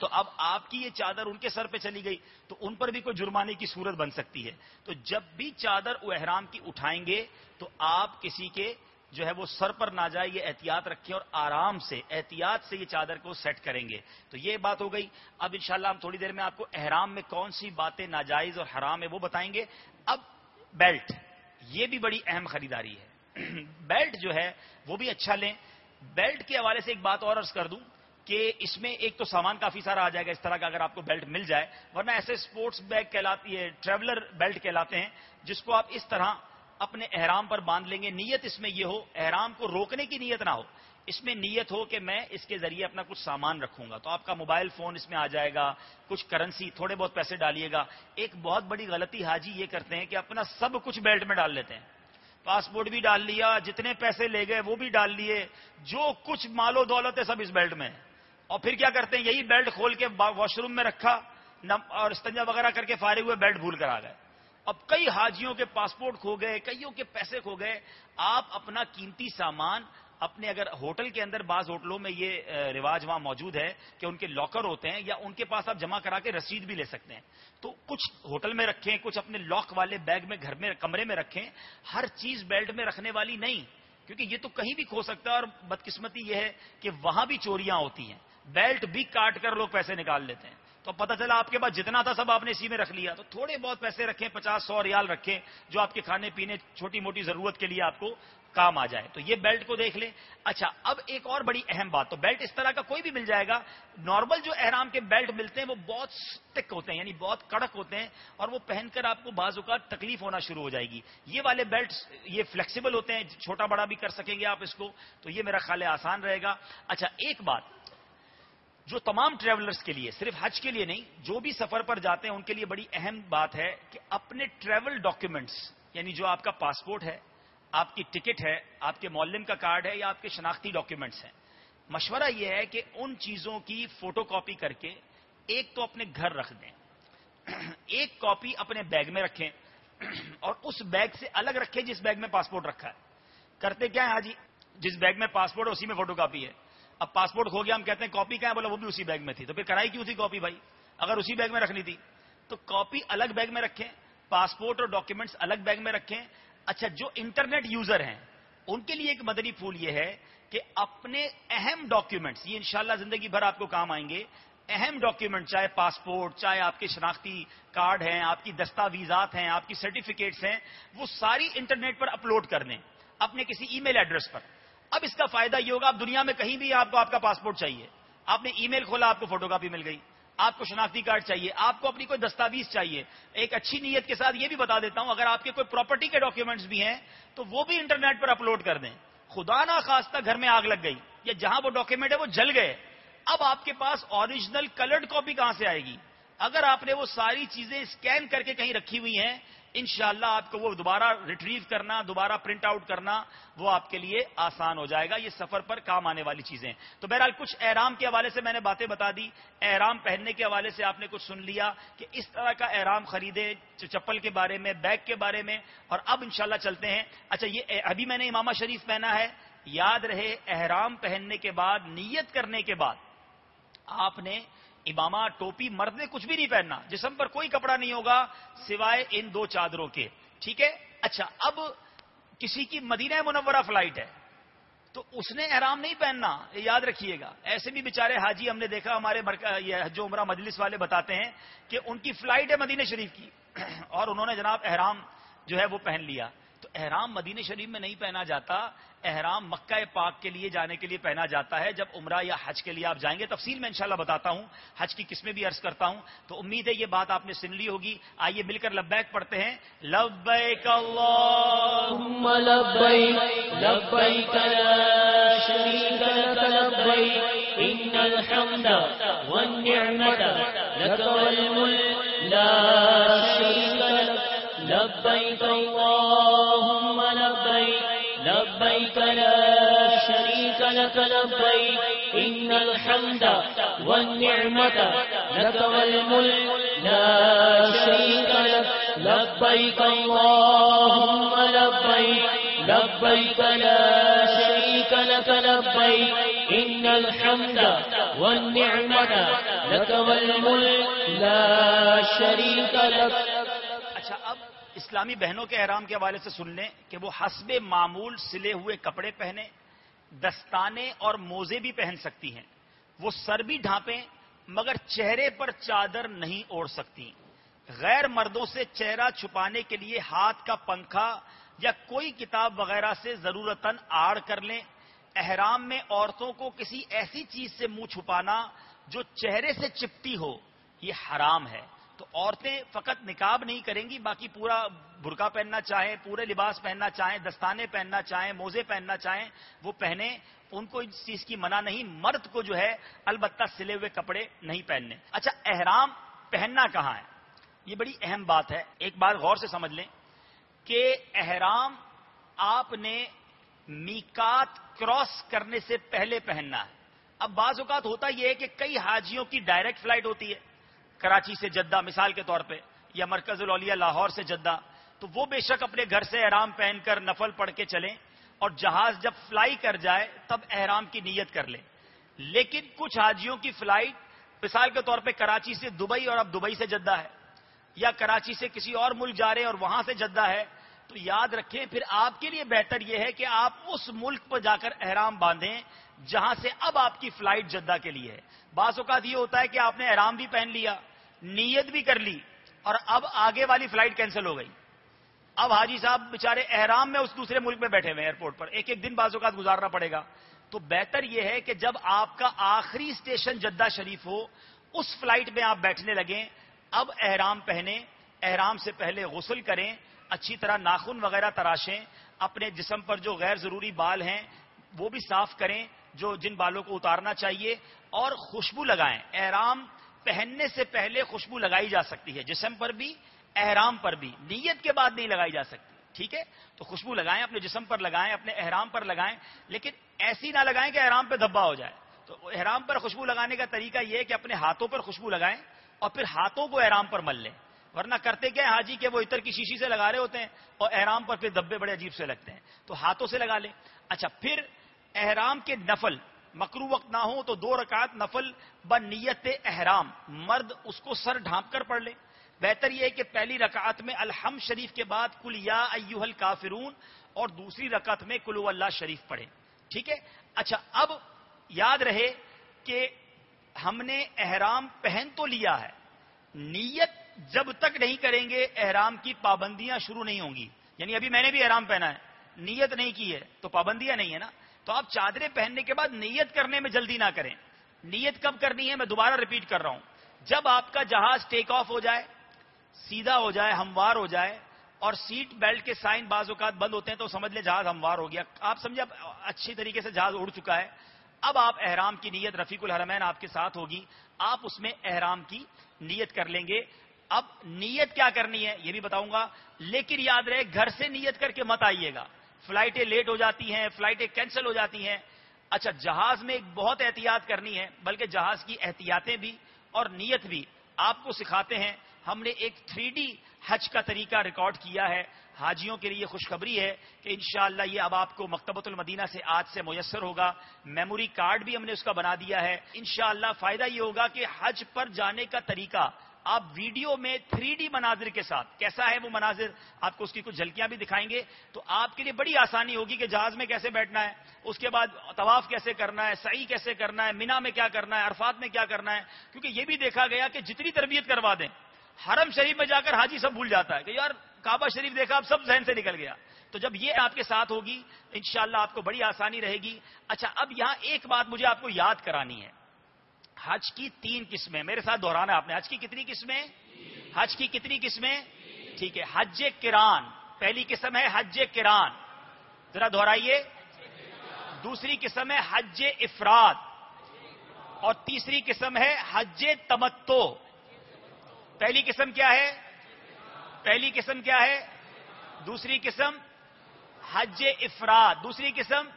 A: تو اب آپ کی یہ چادر ان کے سر پہ چلی گئی تو ان پر بھی کوئی جرمانے کی صورت بن سکتی ہے. تو جب بھی چادر وہ احرام کی اٹھائیں گے تو آپ کسی کے جو ہے وہ سر پر نہ جائے, یہ احتیاط رکھیں اور آرام سے احتیاط سے یہ چادر کو سیٹ کریں گے. تو یہ بات ہو گئی. اب انشاءاللہ ہم تھوڑی دیر میں آپ کو احرام میں کون سی باتیں ناجائز اور حرام ہے وہ بتائیں گے. اب بیلٹ, یہ بھی بڑی اہم خریداری ہے. بیلٹ جو ہے وہ بھی اچھا لیں. بیلٹ کے حوالے سے ایک بات اور عرض کر دوں کہ اس میں ایک تو سامان کافی سارا آ جائے گا اس طرح کا اگر آپ کو بیلٹ مل جائے, ورنہ ایسے سپورٹس بیگ کہلاتی ہے, ٹریولر بیلٹ کہلاتے ہیں, جس کو آپ اس طرح اپنے احرام پر باندھ لیں گے. نیت اس میں یہ ہو, احرام کو روکنے کی نیت نہ ہو, اس میں نیت ہو کہ میں اس کے ذریعے اپنا کچھ سامان رکھوں گا. تو آپ کا موبائل فون اس میں آ جائے گا, کچھ کرنسی, تھوڑے بہت پیسے ڈالیے گا. ایک بہت بڑی غلطی حاجی یہ کرتے ہیں کہ اپنا سب کچھ بیلٹ میں ڈال لیتے ہیں. پاسپورٹ بھی ڈال لیا, جتنے پیسے لے گئے وہ بھی ڈال لیے, جو کچھ مال و دولت ہے سب اس بیلٹ میں. اور پھر کیا کرتے ہیں, یہی بیلٹ کھول کے واش روم میں رکھا اور استنجا وغیرہ کر کے فارغ ہوئے, بیلٹ بھول کر آ گئے. اب کئی حاجیوں کے پاسپورٹ کھو گئے, کئیوں کے پیسے کھو گئے. آپ اپنا قیمتی سامان اپنے, اگر ہوٹل کے اندر, بعض ہوٹلوں میں یہ رواج وہاں موجود ہے کہ ان کے لاکر ہوتے ہیں یا ان کے پاس آپ جمع کرا کے رسید بھی لے سکتے ہیں, تو کچھ ہوٹل میں رکھیں, کچھ اپنے لاک والے بیگ میں گھر میں کمرے میں رکھیں. ہر چیز بیلٹ میں رکھنے والی نہیں, کیونکہ یہ تو کہیں بھی کھو سکتا ہے. اور بدقسمتی یہ ہے کہ وہاں بھی چوریاں ہوتی ہیں, بیلٹ بھی کاٹ کر لوگ پیسے نکال لیتے ہیں. تو پتہ چلا آپ کے پاس جتنا تھا سب آپ نے اسی میں رکھ لیا. تو تھوڑے بہت پیسے رکھیں, 50-100 ریال رکھیں, جو آپ کے کھانے پینے چھوٹی موٹی ضرورت کے لیے آپ کو کام آ جائے. تو یہ بیلٹ کو دیکھ لیں. اچھا, اب ایک اور بڑی اہم بات, تو بیلٹ اس طرح کا کوئی بھی مل جائے گا. نارمل جو احرام کے بیلٹ ملتے ہیں وہ بہت تھک ہوتے ہیں, یعنی بہت کڑک ہوتے ہیں, اور وہ پہن کر آپ کو بعض اوقات تکلیف ہونا شروع ہو جائے گی. یہ والے بیلٹ یہ فلیکسیبل ہوتے ہیں, چھوٹا بڑا بھی کر سکیں گے آپ اس کو, تو یہ میرا خیال ہے آسان رہے گا. اچھا, ایک بات جو تمام ٹریولرز کے لیے, صرف حج کے لیے نہیں, جو بھی سفر پر جاتے ہیں ان کے لیے بڑی اہم بات ہے کہ اپنے ٹریول ڈاکیومنٹس, یعنی جو آپ کا پاسپورٹ ہے, آپ کی ٹکٹ ہے, آپ کے معلم کا کارڈ ہے یا آپ کے شناختی ڈاکیومنٹس ہیں, مشورہ یہ ہے کہ ان چیزوں کی فوٹو کاپی کر کے ایک تو اپنے گھر رکھ دیں, ایک کاپی اپنے بیگ میں رکھیں, اور اس بیگ سے الگ رکھیں جس بیگ میں پاسپورٹ رکھا ہے. کرتے کیا ہے حاجی, جس بیگ میں پاسپورٹ ہے اسی میں فوٹو کاپی ہے. اب پاسپورٹ کھو گیا, ہم کہتے ہیں کاپی کہاں ہے, بولا وہ بھی اسی بیگ میں تھی. تو پھر کرائی کیوں تھی کاپی بھائی, اگر اسی بیگ میں رکھنی تھی؟ تو کاپی الگ بیگ میں رکھیں, پاسپورٹ اور ڈاکیومنٹس الگ بیگ میں رکھیں. اچھا, جو انٹرنیٹ یوزر ہیں ان کے لیے ایک مدنی پھول یہ ہے کہ اپنے اہم ڈاکیومنٹس, یہ انشاءاللہ زندگی بھر آپ کو کام آئیں گے, اہم ڈاکیومنٹ, چاہے پاسپورٹ, چاہے آپ کے شناختی کارڈ ہیں, آپ کی دستاویزات ہیں, آپ کی سرٹیفکیٹس ہیں, وہ ساری انٹرنیٹ پر اپلوڈ کر دیں اپنے کسی ای میل ایڈریس پر. اب اس کا فائدہ یہ ہوگا, آپ دنیا میں کہیں بھی آپ کو آپ کا پاسپورٹ چاہیے, آپ نے ای میل کھولا, آپ کو فوٹو کاپی مل گئی. آپ کو شناختی کارڈ چاہیے, آپ کو اپنی کوئی دستاویز چاہیے. ایک اچھی نیت کے ساتھ یہ بھی بتا دیتا ہوں, اگر آپ کے کوئی پراپرٹی کے ڈاکیومنٹس بھی ہیں تو وہ بھی انٹرنیٹ پر اپلوڈ کر دیں. خدا نہ خواستہ گھر میں آگ لگ گئی یا جہاں وہ ڈاکیومنٹ ہے وہ جل گئے, اب آپ کے پاس اوریجنل کلرڈ کاپی کہاں سے آئے گی؟ اگر آپ نے وہ ساری چیزیں اسکین کر کے کہیں رکھی ہوئی ہیں, انشاءاللہ آپ کو وہ دوبارہ ریٹریو کرنا, دوبارہ پرنٹ آؤٹ کرنا, وہ آپ کے لیے آسان ہو جائے گا. یہ سفر پر کام آنے والی چیزیں. تو بہرحال کچھ احرام کے حوالے سے میں نے باتیں بتا دی, احرام پہننے کے حوالے سے آپ نے کچھ سن لیا کہ اس طرح کا احرام خریدے, چپل کے بارے میں, بیگ کے بارے میں. اور اب انشاءاللہ چلتے ہیں. اچھا, یہ ابھی میں نے امامہ شریف پہنا ہے, یاد رہے احرام پہننے کے بعد, نیت کرنے کے بعد آپ نے امامہ, ٹوپی, مرد نے کچھ بھی نہیں پہننا, جسم پر کوئی کپڑا نہیں ہوگا سوائے ان 2 چادروں کے. ٹھیک ہے. اچھا, اب کسی کی مدینہ منورہ فلائٹ ہے تو اس نے احرام نہیں پہننا, یاد رکھیے گا. ایسے بھی بیچارے حاجی ہم نے دیکھا, ہمارے یہ حج و عمرہ مجلس والے بتاتے ہیں کہ ان کی فلائٹ ہے مدینہ شریف کی اور انہوں نے جناب احرام جو ہے وہ پہن لیا. تو احرام مدینہ شریف میں نہیں پہنا جاتا, احرام مکہ پاک کے لیے جانے کے لیے پہنا جاتا ہے جب عمرہ یا حج کے لیے آپ جائیں گے. تفصیل میں انشاءاللہ بتاتا ہوں, حج کی قسمیں بھی عرض کرتا ہوں. تو امید ہے یہ بات آپ نے سن لی ہوگی. آئیے مل کر لبیک پڑھتے ہیں. لبیک اللہم
F: لبیک لبیک لا شریک لک لبیک ان الحمد والنعمت لک والملک لا شریک لک لبیک اللہم لبیک لبیک لا شریک لک لبیک ان الحمد والنعمت لک والملک لا شریک لک لبیک اللہم لبیک لبیک لا شریک شريك لك لبيك إن الحمد والنعمة لك والملك لا شريك لك.
A: اچھا، اب اسلامی بہنوں کے احرام کے حوالے سے سن لیں کہ وہ حسب معمول سلے ہوئے کپڑے پہنے، دستانے اور موزے بھی پہن سکتی ہیں. وہ سر بھی ڈھانپیں مگر چہرے پر چادر نہیں اوڑھ سکتی. غیر مردوں سے چہرہ چھپانے کے لیے ہاتھ کا پنکھا یا کوئی کتاب وغیرہ سے ضرورتاً آڑ کر لیں. احرام میں عورتوں کو کسی ایسی چیز سے منہ چھپانا جو چہرے سے چپٹی ہو یہ حرام ہے. تو عورتیں فقط نقاب نہیں کریں گی، باقی پورا برقع پہننا چاہیں، پورے لباس پہننا چاہیں، دستانے پہننا چاہیں، موزے پہننا چاہیں وہ پہنیں، ان کو اس چیز کی منع نہیں. مرد کو جو ہے البتہ سلے ہوئے کپڑے نہیں پہننے. اچھا، احرام پہننا کہاں ہے؟ یہ بڑی اہم بات ہے. ایک بات غور سے سمجھ لیں کہ احرام آپ نے میقات کراس کرنے سے پہلے پہننا ہے. اب بعض اوقات ہوتا یہ ہے کہ کئی حاجیوں کی ڈائریکٹ فلائٹ ہوتی ہے کراچی سے جدہ مثال کے طور پہ، یا مرکز الاولیاء لاہور سے جدہ، تو وہ بے شک اپنے گھر سے احرام پہن کر نفل پڑھ کے چلیں اور جہاز جب فلائی کر جائے تب احرام کی نیت کر لیں. لیکن کچھ حاجیوں کی فلائٹ مثال کے طور پہ کراچی سے دبئی اور اب دبئی سے جدہ ہے، یا کراچی سے کسی اور ملک جا رہے ہیں اور وہاں سے جدہ ہے، تو یاد رکھیں پھر آپ کے لیے بہتر یہ ہے کہ آپ اس ملک پر جا کر احرام باندھیں جہاں سے اب آپ کی فلائٹ جدہ کے لیے ہے. بعض اوقات یہ ہوتا ہے کہ آپ نے احرام بھی پہن لیا، نیت بھی کر لی، اور اب آگے والی فلائٹ کینسل ہو گئی. اب حاجی صاحب بےچارے احرام میں اس دوسرے ملک میں بیٹھے ہوئے ایئرپورٹ پر، ایک ایک دن بعض اوقات گزارنا پڑے گا. تو بہتر یہ ہے کہ جب آپ کا آخری اسٹیشن جدہ شریف ہو اس فلائٹ میں آپ بیٹھنے لگیں، اب احرام پہنیں، احرام سے پہلے غسل کریں، اچھی طرح ناخن وغیرہ تراشیں، اپنے جسم پر جو غیر ضروری بال ہیں وہ بھی صاف کریں جو جن بالوں کو اتارنا چاہیے، اور خوشبو لگائیں. احرام پہننے سے پہلے خوشبو لگائی جا سکتی ہے، جسم پر بھی احرام پر بھی، نیت کے بعد نہیں لگائی جا سکتی. ٹھیک ہے، تو خوشبو لگائیں، اپنے جسم پر لگائیں، اپنے احرام پر لگائیں، لیکن ایسی نہ لگائیں کہ احرام پہ دھبا ہو جائے. تو احرام پر خوشبو لگانے کا طریقہ یہ ہے کہ اپنے ہاتھوں پر خوشبو لگائیں اور پھر ہاتھوں کو احرام پر مل لیں. ورنہ کرتے کیا حاجی کہ وہ عطر کی شیشی سے لگا رہے ہوتے ہیں اور احرام پر پھر دھبے بڑے عجیب سے لگتے ہیں، تو ہاتھوں سے لگا لیں. اچھا، پھر احرام کے نفل مکروہ وقت نہ ہو تو 2 رکعت نفل بنیت احرام مرد اس کو سر ڈھانپ کر پڑھ لے. بہتر یہ ہے کہ پہلی رکعت میں الحمد شریف کے بعد قل یا ایھا الکافرون اور دوسری رکعت میں قل هو اللہ شریف پڑھیں. ٹھیک ہے. اچھا، اب یاد رہے کہ ہم نے احرام پہن تو لیا ہے، نیت جب تک نہیں کریں گے احرام کی پابندیاں شروع نہیں ہوں گی. یعنی ابھی میں نے بھی احرام پہنا ہے، نیت نہیں کی ہے تو پابندیاں نہیں ہے نا. تو آپ چادریں پہننے کے بعد نیت کرنے میں جلدی نہ کریں. نیت کب کرنی ہے میں دوبارہ ریپیٹ کر رہا ہوں، جب آپ کا جہاز ٹیک آف ہو جائے، سیدھا ہو جائے، ہموار ہو جائے، اور سیٹ بیلٹ کے سائن بعض اوقات بند ہوتے ہیں تو سمجھ لیں جہاز ہموار ہو گیا، آپ سمجھے اب اچھی طریقے سے جہاز اڑ چکا ہے. اب آپ احرام کی نیت، رفیق الحرمین آپ کے ساتھ ہوگی، آپ اس میں احرام کی نیت کر لیں گے. اب نیت کیا کرنی ہے یہ بھی بتاؤں گا، لیکن یاد رہے گھر سے نیت کر کے مت آئیے گا، فلائٹیں لیٹ ہو جاتی ہیں، فلائٹیں کینسل ہو جاتی ہیں. اچھا، جہاز میں ایک بہت احتیاط کرنی ہے، بلکہ جہاز کی احتیاطیں بھی اور نیت بھی آپ کو سکھاتے ہیں. ہم نے ایک 3D حج کا طریقہ ریکارڈ کیا ہے. حاجیوں کے لیے خوشخبری ہے کہ انشاءاللہ یہ اب آپ کو مکتبۃ المدینہ سے آج سے میسر ہوگا. میموری کارڈ بھی ہم نے اس کا بنا دیا ہے. انشاءاللہ فائدہ یہ ہوگا کہ حج پر جانے کا طریقہ آپ ویڈیو میں 3D مناظر کے ساتھ، کیسا ہے وہ مناظر آپ کو اس کی کچھ جھلکیاں بھی دکھائیں گے، تو آپ کے لیے بڑی آسانی ہوگی کہ جہاز میں کیسے بیٹھنا ہے، اس کے بعد طواف کیسے کرنا ہے، سعی کیسے کرنا ہے، مینا میں کیا کرنا ہے، عرفات میں کیا کرنا ہے. کیونکہ یہ بھی دیکھا گیا کہ جتنی تربیت کروا دیں حرم شریف میں جا کر حاجی سب بھول جاتا ہے کہ یار کعبہ شریف دیکھا اب سب ذہن سے نکل گیا. تو جب یہ آپ کے ساتھ ہوگی انشاءاللہ آپ کو بڑی آسانی رہے گی. اچھا، اب یہاں ایک بات مجھے آپ کو یاد کرانی ہے. حج کی 3 قسمیں، میرے ساتھ دہرانا ہے آپ نے. حج کی کتنی قسمیں؟ حج کی کتنی قسمیں؟ ٹھیک ہے. حج قران پہلی قسم ہے، حج قران، ذرا دہرائیے. دوسری قسم ہے حج افراد، اور تیسری قسم ہے حج تمتع. پہلی قسم کیا ہے؟ پہلی قسم کیا ہے؟ دوسری قسم حج افراد، دوسری قسم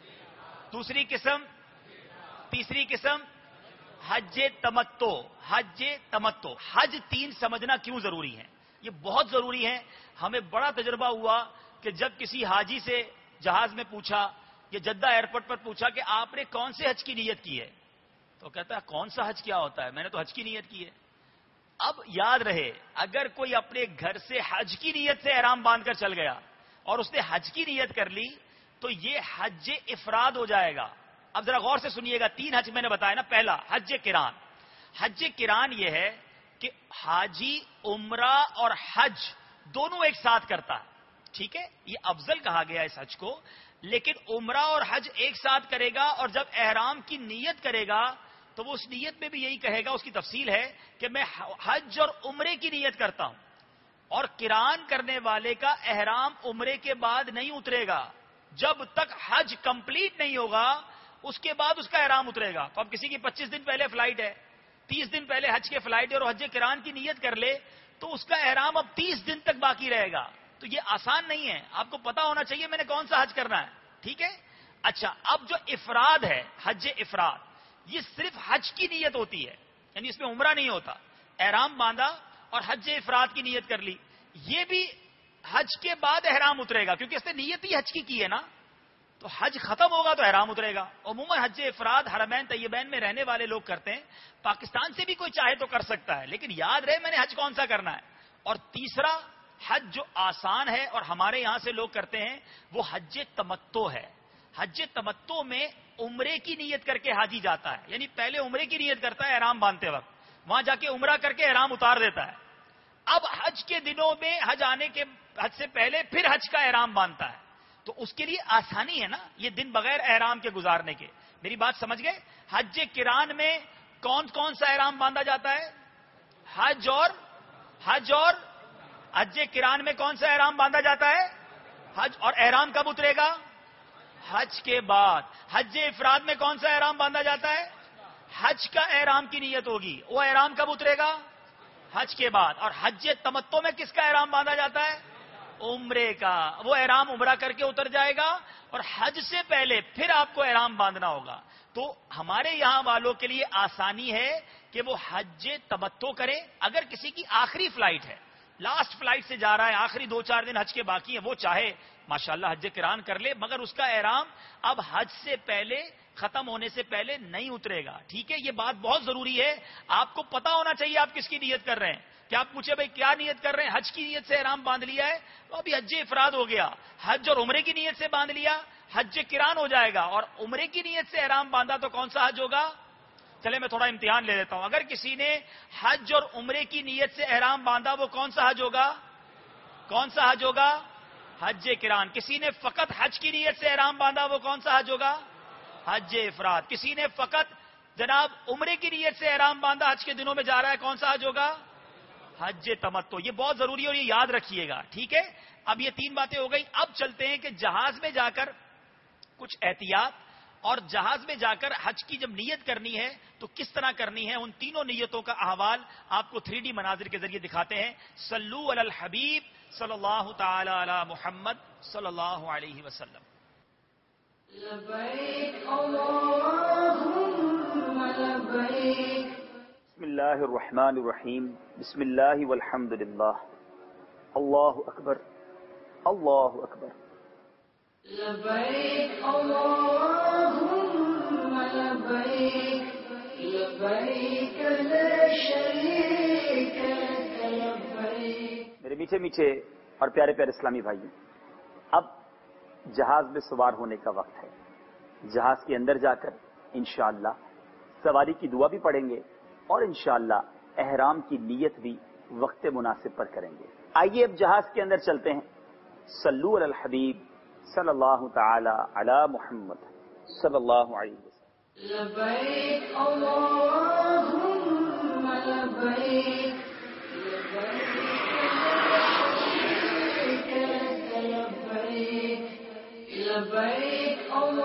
A: تیسری قسم حج تمتع. حج تمتع. حج 3 سمجھنا کیوں ضروری ہے؟ یہ بہت ضروری ہے. ہمیں بڑا تجربہ ہوا کہ جب کسی حاجی سے جہاز میں پوچھا یہ جدہ ایئرپورٹ پر پوچھا کہ آپ نے کون سے حج کی نیت کی ہے؟ تو کہتا ہے کون سا حج کیا ہوتا ہے، میں نے تو حج کی نیت کی ہے۔ اب یاد رہے، اگر کوئی اپنے گھر سے حج کی نیت سے احرام باندھ کر چل گیا اور اس نے حج کی نیت کر لی تو یہ حج افراد ہو جائے گا۔ اب ذرا غور سے سنیے گا، 3 حج میں نے بتایا نا۔ پہلا حج قران۔ حج قران یہ ہے کہ حاجی عمرہ اور حج دونوں ایک ساتھ کرتا ہے، ٹھیک ہے، یہ افضل کہا گیا اس حج کو، لیکن عمرہ اور حج ایک ساتھ کرے گا، اور جب احرام کی نیت کرے گا تو وہ اس نیت میں بھی یہی کہے گا، اس کی تفصیل ہے کہ میں حج اور عمرے کی نیت کرتا ہوں۔ اور قران کرنے والے کا احرام عمرے کے بعد نہیں اترے گا، جب تک حج کمپلیٹ نہیں ہوگا اس کے بعد اس کا احرام اترے گا۔ تو اب کسی کی 25 دن پہلے فلائٹ ہے، 30 دن پہلے حج کے فلائٹ ہے اور حج قران کی نیت کر لے تو اس کا احرام اب 30 دن تک باقی رہے گا۔ تو یہ آسان نہیں ہے، آپ کو پتا ہونا چاہیے میں نے کون سا حج کرنا ہے، ٹھیک ہے۔ اچھا، اب جو افراد ہے، حج افراد، یہ صرف حج کی نیت ہوتی ہے، یعنی اس میں عمرہ نہیں ہوتا۔ احرام باندھا اور حج افراد کی نیت کر لی، یہ بھی حج کے بعد احرام اترے گا کیونکہ اس نے نیت ہی حج کی ہے نا، تو حج ختم ہوگا تو احرام اترے گا۔ عموماً حج افراد حرمین طیبین میں رہنے والے لوگ کرتے ہیں، پاکستان سے بھی کوئی چاہے تو کر سکتا ہے، لیکن یاد رہے میں نے حج کون سا کرنا ہے۔ اور تیسرا حج جو آسان ہے اور ہمارے یہاں سے لوگ کرتے ہیں وہ حج تمتع ہے۔ حج تمتع میں عمرے کی نیت کر کے حاجی جاتا ہے، یعنی پہلے عمرے کی نیت کرتا ہے احرام باندھتے وقت، وہاں جا کے عمرہ کر کے احرام اتار دیتا ہے۔ اب حج کے دنوں میں حج سے پہلے پھر حج کا احرام باندھتا ہے، تو اس کے لیے آسانی ہے نا یہ دن بغیر احرام کے گزارنے کے۔ میری بات سمجھ گئے؟ حج قران میں کون کون سا احرام باندھا جاتا ہے؟ حج اور حج قران میں کون سا احرام باندھا جاتا ہے؟ حج، اور احرام کب اترے گا؟ حج کے بعد۔ حج افراد میں کون سا احرام باندھا جاتا ہے؟ حج کا احرام کی نیت ہوگی، وہ احرام کب اترے گا؟ حج کے بعد۔ اور حج تمتع میں کس کا احرام باندھا جاتا ہے؟ عمرے کا، وہ احرام عمرہ کر کے اتر جائے گا اور حج سے پہلے پھر آپ کو احرام باندھنا ہوگا۔ تو ہمارے یہاں والوں کے لیے آسانی ہے کہ وہ حج تمتع کریں۔ اگر کسی کی آخری فلائٹ ہے، لاسٹ فلائٹ سے جا رہا ہے، آخری 2-4 دن حج کے باقی ہیں، وہ چاہے ماشاءاللہ حج قران کر لے، مگر اس کا احرام اب حج سے پہلے، ختم ہونے سے پہلے نہیں اترے گا، ٹھیک ہے۔ یہ بات بہت ضروری ہے، آپ کو پتا ہونا چاہیے آپ کس کی نیت کر رہے ہیں۔ کہ آپ پوچھے بھائی کیا نیت کر رہے ہیں؟ حج کی نیت سے احرام باندھ لیا ہے تو ابھی حج افراد ہو گیا، حج اور عمرے کی نیت سے باندھ لیا حج قران ہو جائے گا، اور عمرے کی نیت سے احرام باندھا تو کون سا حج ہوگا؟ چلے میں تھوڑا امتحان لے لیتا ہوں، اگر کسی نے حج اور عمرے کی نیت سے احرام باندھا وہ کون سا حج ہوگا؟ کون سا حج ہوگا؟ حج قران۔ کسی نے فقط حج کی نیت سے احرام باندھا وہ کون سا حج ہوگا؟ حج افراد۔ کسی نے فقط جناب عمرے کی نیت سے احرام باندھا، حج کے دنوں میں جا رہا ہے، کون سا حج ہوگا؟ حج تمتع۔ یہ بہت ضروری ہے اور یہ یاد رکھیے گا، ٹھیک ہے۔ اب یہ 3 باتیں ہو گئی۔ اب چلتے ہیں کہ جہاز میں جا کر کچھ احتیاط، اور جہاز میں جا کر حج کی جب نیت کرنی ہے تو کس طرح کرنی ہے، ان تینوں نیتوں کا احوال آپ کو 3D مناظر کے ذریعے دکھاتے ہیں۔ صلو علی الحبیب صلی اللہ تعالی علی محمد صلی اللہ علیہ وسلم۔
B: لبیک اللہم لبیک۔
G: بسم اللہ الرحمن الرحیم، بسم اللہ والحمد للہ، اللہ اکبر اللہ اکبر۔
B: لبیک اللہم لبیک، لبیک لا شریک لک لبیک۔
G: میرے میٹھے میٹھے اور پیارے پیارے اسلامی بھائیوں، اب جہاز میں سوار ہونے کا وقت ہے۔ جہاز کے اندر جا کر انشاءاللہ سواری کی دعا بھی پڑھیں گے اور انشاءاللہ احرام کی نیت بھی وقت مناسب پر کریں گے۔ آئیے اب جہاز کے اندر چلتے ہیں۔ صلو علی الحبیب صلی اللہ تعالی علی محمد صلی اللہ علیہ وسلم۔
B: لبیک اللہم لبیک، لبیک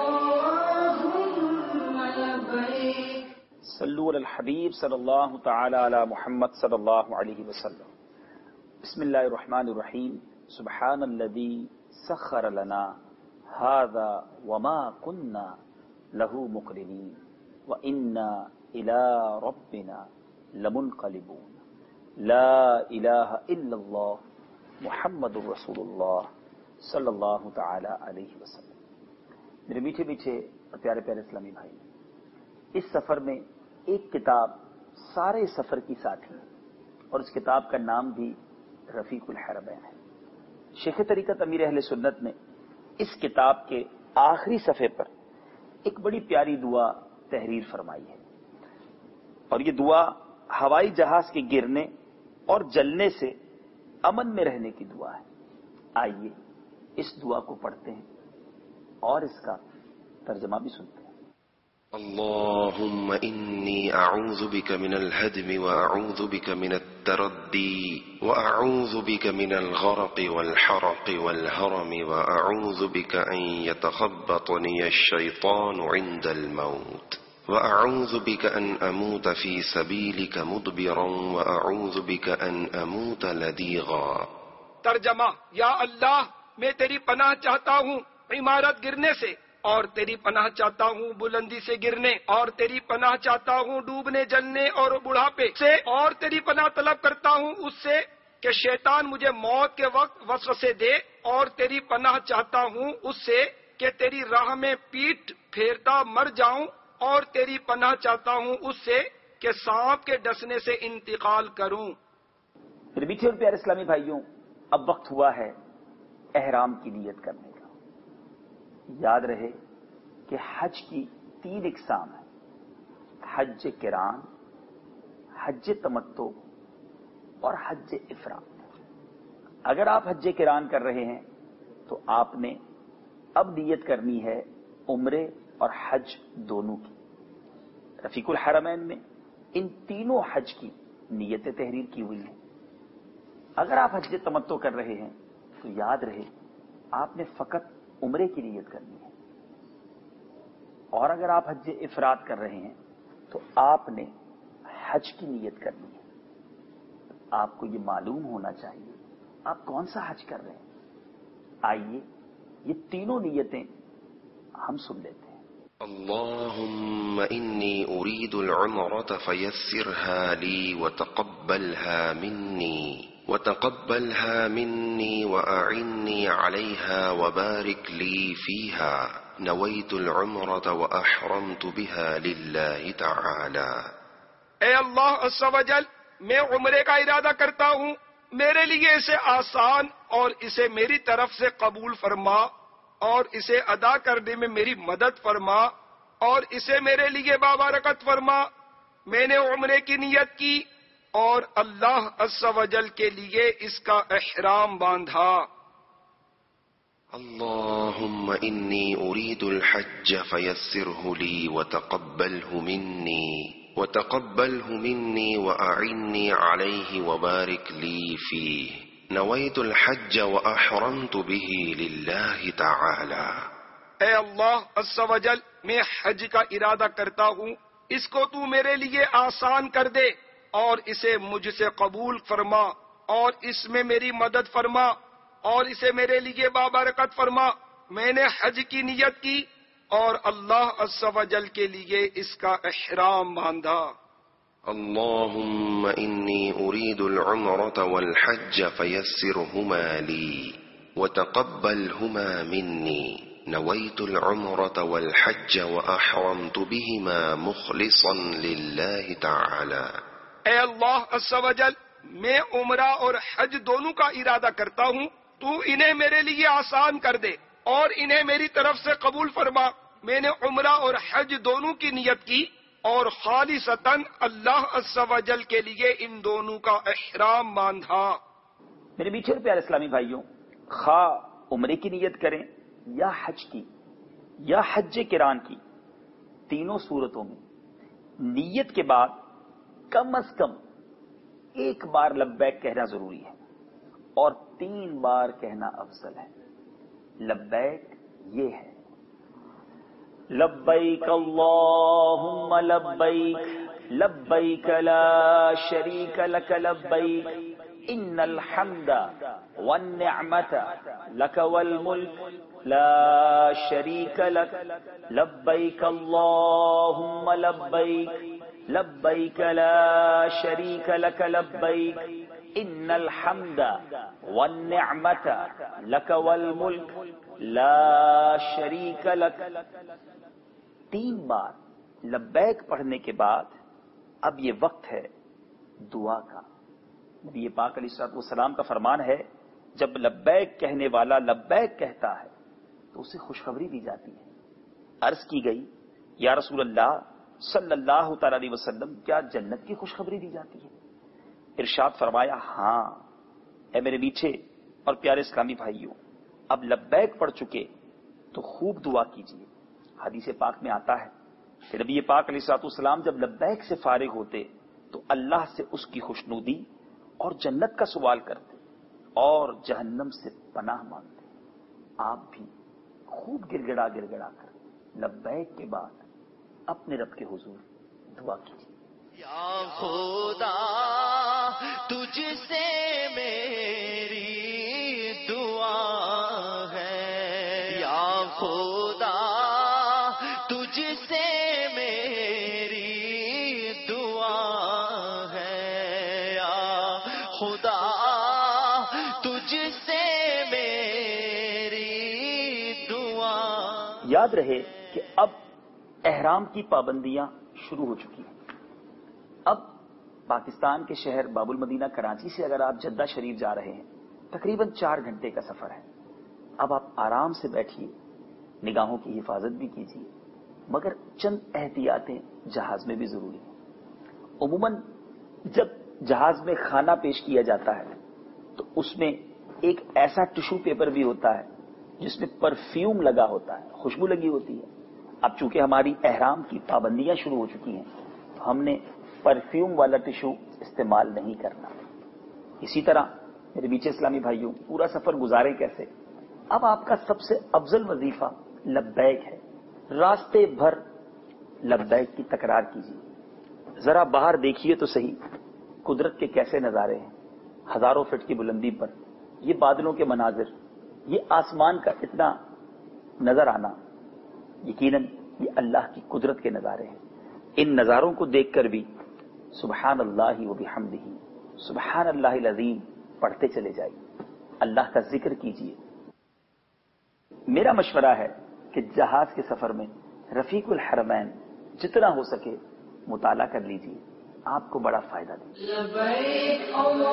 B: اللہم لبیک۔
G: صلو علی الحبیب صلی اللہ تعالی علی محمد صلی اللہ علیہ وسلم۔ بسم اللہ الرحمن الرحیم، سبحان الذی سخر لنا هذا وما كنا له مقرنین وإنا إلى ربنا لمنقلبون، لا الہ الا اللہ محمد رسول اللہ صلی اللہ تعالی علیہ وسلم۔ میرے میٹھے میٹھے اور پیارے پیارے اسلامی بھائی، اس سفر میں ایک کتاب سارے سفر کی ساتھی ہے، اور اس کتاب کا نام بھی رفیق الحرمین ہے۔ شیخ طریقت امیر اہل سنت نے اس کتاب کے آخری صفحے پر ایک بڑی پیاری دعا تحریر فرمائی ہے، اور یہ دعا ہوائی جہاز کے گرنے اور جلنے سے امن میں رہنے کی دعا ہے۔ آئیے اس دعا کو پڑھتے ہیں اور اس کا ترجمہ بھی سنتے ہیں۔
H: اللهم إني أعوذ بك من الهدم وأعوذ بك من التردي وأعوذ بك من الغرق والحرق والهرم وأعوذ بك أن يتخبطني الشيطان عند الموت وأعوذ بك أن أموت في سبيلك مدبرا وأعوذ بك أن أموت لديغا۔
C: ترجمہ: یا اللہ، میں تیری پناہ چاہتا ہوں عمارت گرنے سے، اور تیری پناہ چاہتا ہوں بلندی سے گرنے، اور تیری پناہ چاہتا ہوں ڈوبنے جلنے اور بڑھاپے سے، اور تیری پناہ طلب کرتا ہوں اس سے کہ شیطان مجھے موت کے وقت وسوسے دے، اور تیری پناہ چاہتا ہوں اس سے کہ تیری راہ میں پیٹھ پھیرتا مر جاؤں، اور تیری پناہ چاہتا ہوں اس سے کہ سانپ کے ڈسنے سے انتقال کروں۔
G: میرے میٹھے اور پیارے اسلامی بھائیوں، اب وقت ہوا ہے احرام کی نیت کرنے کا۔ یاد رہے کہ حج کی 3 اقسام ہیں: حج قران، حج تمتع اور حج افراد۔ اگر آپ حج قران کر رہے ہیں تو آپ نے اب نیت کرنی ہے عمرے اور حج دونوں کی۔ رفیق الحرمین میں ان تینوں حج کی نیتیں تحریر کی ہوئی ہیں۔ اگر آپ حج تمتع کر رہے ہیں تو یاد رہے آپ نے فقط عمرے کی نیت کرنی ہے، اور اگر آپ حج افراد کر رہے ہیں تو آپ نے حج کی نیت کرنی ہے۔ آپ کو یہ معلوم ہونا چاہیے آپ کون سا حج کر رہے ہیں۔ آئیے یہ تینوں نیتیں ہم سن لیتے ہیں۔
H: اللهم إني أريد العمرة فيسرها لي وتقبلها مني وأعني عليها وبارك لي فيها نويت العمرة وأحرمت بها لله تعالى۔
C: اے اللہ عز و جل، میں عمرے کا ارادہ کرتا ہوں، میرے لیے اسے آسان اور اسے میری طرف سے قبول فرما، اور اسے ادا کرنے میں میری مدد فرما، اور اسے میرے لیے بابرکت فرما۔ میں نے عمرے کی نیت کی اور اللہ عز و جل کے لیے اس کا احرام باندھا۔
H: اللهم إني أريد الحج فيسره لي وتقبله مني وأعني عليه وبارك لي فيه نويت الحج وأحرمت به لله تعالى۔
C: اے اللہ عز و جل، میں حج کا ارادہ کرتا ہوں، اس کو تو میرے لیے آسان کر دے اور اسے مجھ سے قبول فرما، اور اس میں میری مدد فرما، اور اسے میرے لیے بابرکت فرما۔ میں نے حج کی نیت کی اور اللہ عز و جل کے لیے اس کا احرام باندھا۔
H: اللهم إني أريد العمرة والحج فيسرهما لي وتقبلهما مني نويت العمرة والحج وأحرمت بهما مخلصا لله تعالى۔
C: اے اللہ عز و جل، میں عمرہ اور حج دونوں کا ارادہ کرتا ہوں، تو انہیں میرے لیے آسان کر دے اور انہیں میری طرف سے قبول فرما۔ میں نے عمرہ اور حج دونوں کی نیت کی اور خالصتاً اللہ عز و جل کے لیے ان دونوں کا احرام باندھا۔
G: میرے میٹھے اور پیارے اسلامی بھائیوں، خواہ عمرے کی نیت کریں یا حج کی یا حج قران کی، تینوں صورتوں میں نیت کے بعد کم از کم ایک بار لبیک کہنا ضروری ہے، اور 3 بار کہنا افضل ہے۔ لبیک یہ ہے: لبیک اللہم لبیک لبیک لا شریک لک لبیک ان الحمد والنعمت لک والملک لا شریک لک لبیک اللہم لبیک لبیک لا شریک لک لبیک ان الحمد والنعمت لک والملک لا شریک لک. 3 بار لبیک پڑھنے کے بعد اب یہ وقت ہے دعا کا. نبی پاک علیہ الصلوۃ والسلام کا فرمان ہے جب لبیک کہنے والا لبیک کہتا ہے تو اسے خوشخبری دی جاتی ہے. عرض کی گئی یا رسول اللہ صلی اللہ تعالی علیہ وسلم کیا جنت کی خوشخبری دی جاتی ہے؟ ارشاد فرمایا ہاں. اے میرے میٹھے اور پیارے اسلامی بھائیوں، اب لبیک پڑھ چکے تو خوب دعا کیجیے. حدیث پاک میں آتا ہے کہ نبی پاک علیہ الصلوۃ والسلام جب لبیک سے فارغ ہوتے تو اللہ سے اس کی خوشنودی اور جنت کا سوال کرتے اور جہنم سے پناہ مانگتے. آپ بھی خوب گڑ گڑا کر لبیک کے بعد اپنے رب کے حضور دعا کیجیے.
I: یا خدا تجھ سے میری دعا ہے، یا خدا تجھ سے میری دعا ہے، یا خدا تجھ سے میری دعا.
G: یاد رہے کہ اب احرام کی پابندیاں شروع ہو چکی ہیں. اب پاکستان کے شہر باب المدینہ کراچی سے اگر آپ جدہ شریف جا رہے ہیں تقریباً 4 گھنٹے کا سفر ہے. اب آپ آرام سے بیٹھیے، نگاہوں کی حفاظت بھی کیجیے، مگر چند احتیاطیں جہاز میں بھی ضروری ہیں. عموماً جب جہاز میں کھانا پیش کیا جاتا ہے تو اس میں ایک ایسا ٹشو پیپر بھی ہوتا ہے جس میں پرفیوم لگا ہوتا ہے، خوشبو لگی ہوتی ہے. اب چونکہ ہماری احرام کی پابندیاں شروع ہو چکی ہیں تو ہم نے پرفیوم والا ٹشو استعمال نہیں کرنا. اسی طرح میرے میٹھے اسلامی بھائیوں، پورا سفر گزارے کیسے؟ اب آپ کا سب سے افضل وظیفہ لبیک ہے. راستے بھر لبیک کی تکرار کیجیے. ذرا باہر دیکھیے تو صحیح قدرت کے کیسے نظارے ہیں. ہزاروں فٹ کی بلندی پر یہ بادلوں کے مناظر، یہ آسمان کا اتنا نظر آنا، یقیناً یہ اللہ کی قدرت کے نظارے ہیں. ان نظاروں کو دیکھ کر بھی سبحان اللہ و بحمدہ سبحان اللہ العظیم پڑھتے چلے جائیے، اللہ کا ذکر کیجیے. میرا مشورہ ہے کہ جہاز کے سفر میں رفیق الحرمین جتنا ہو سکے مطالعہ کر لیجیے، آپ کو بڑا فائدہ دے.
B: لبیک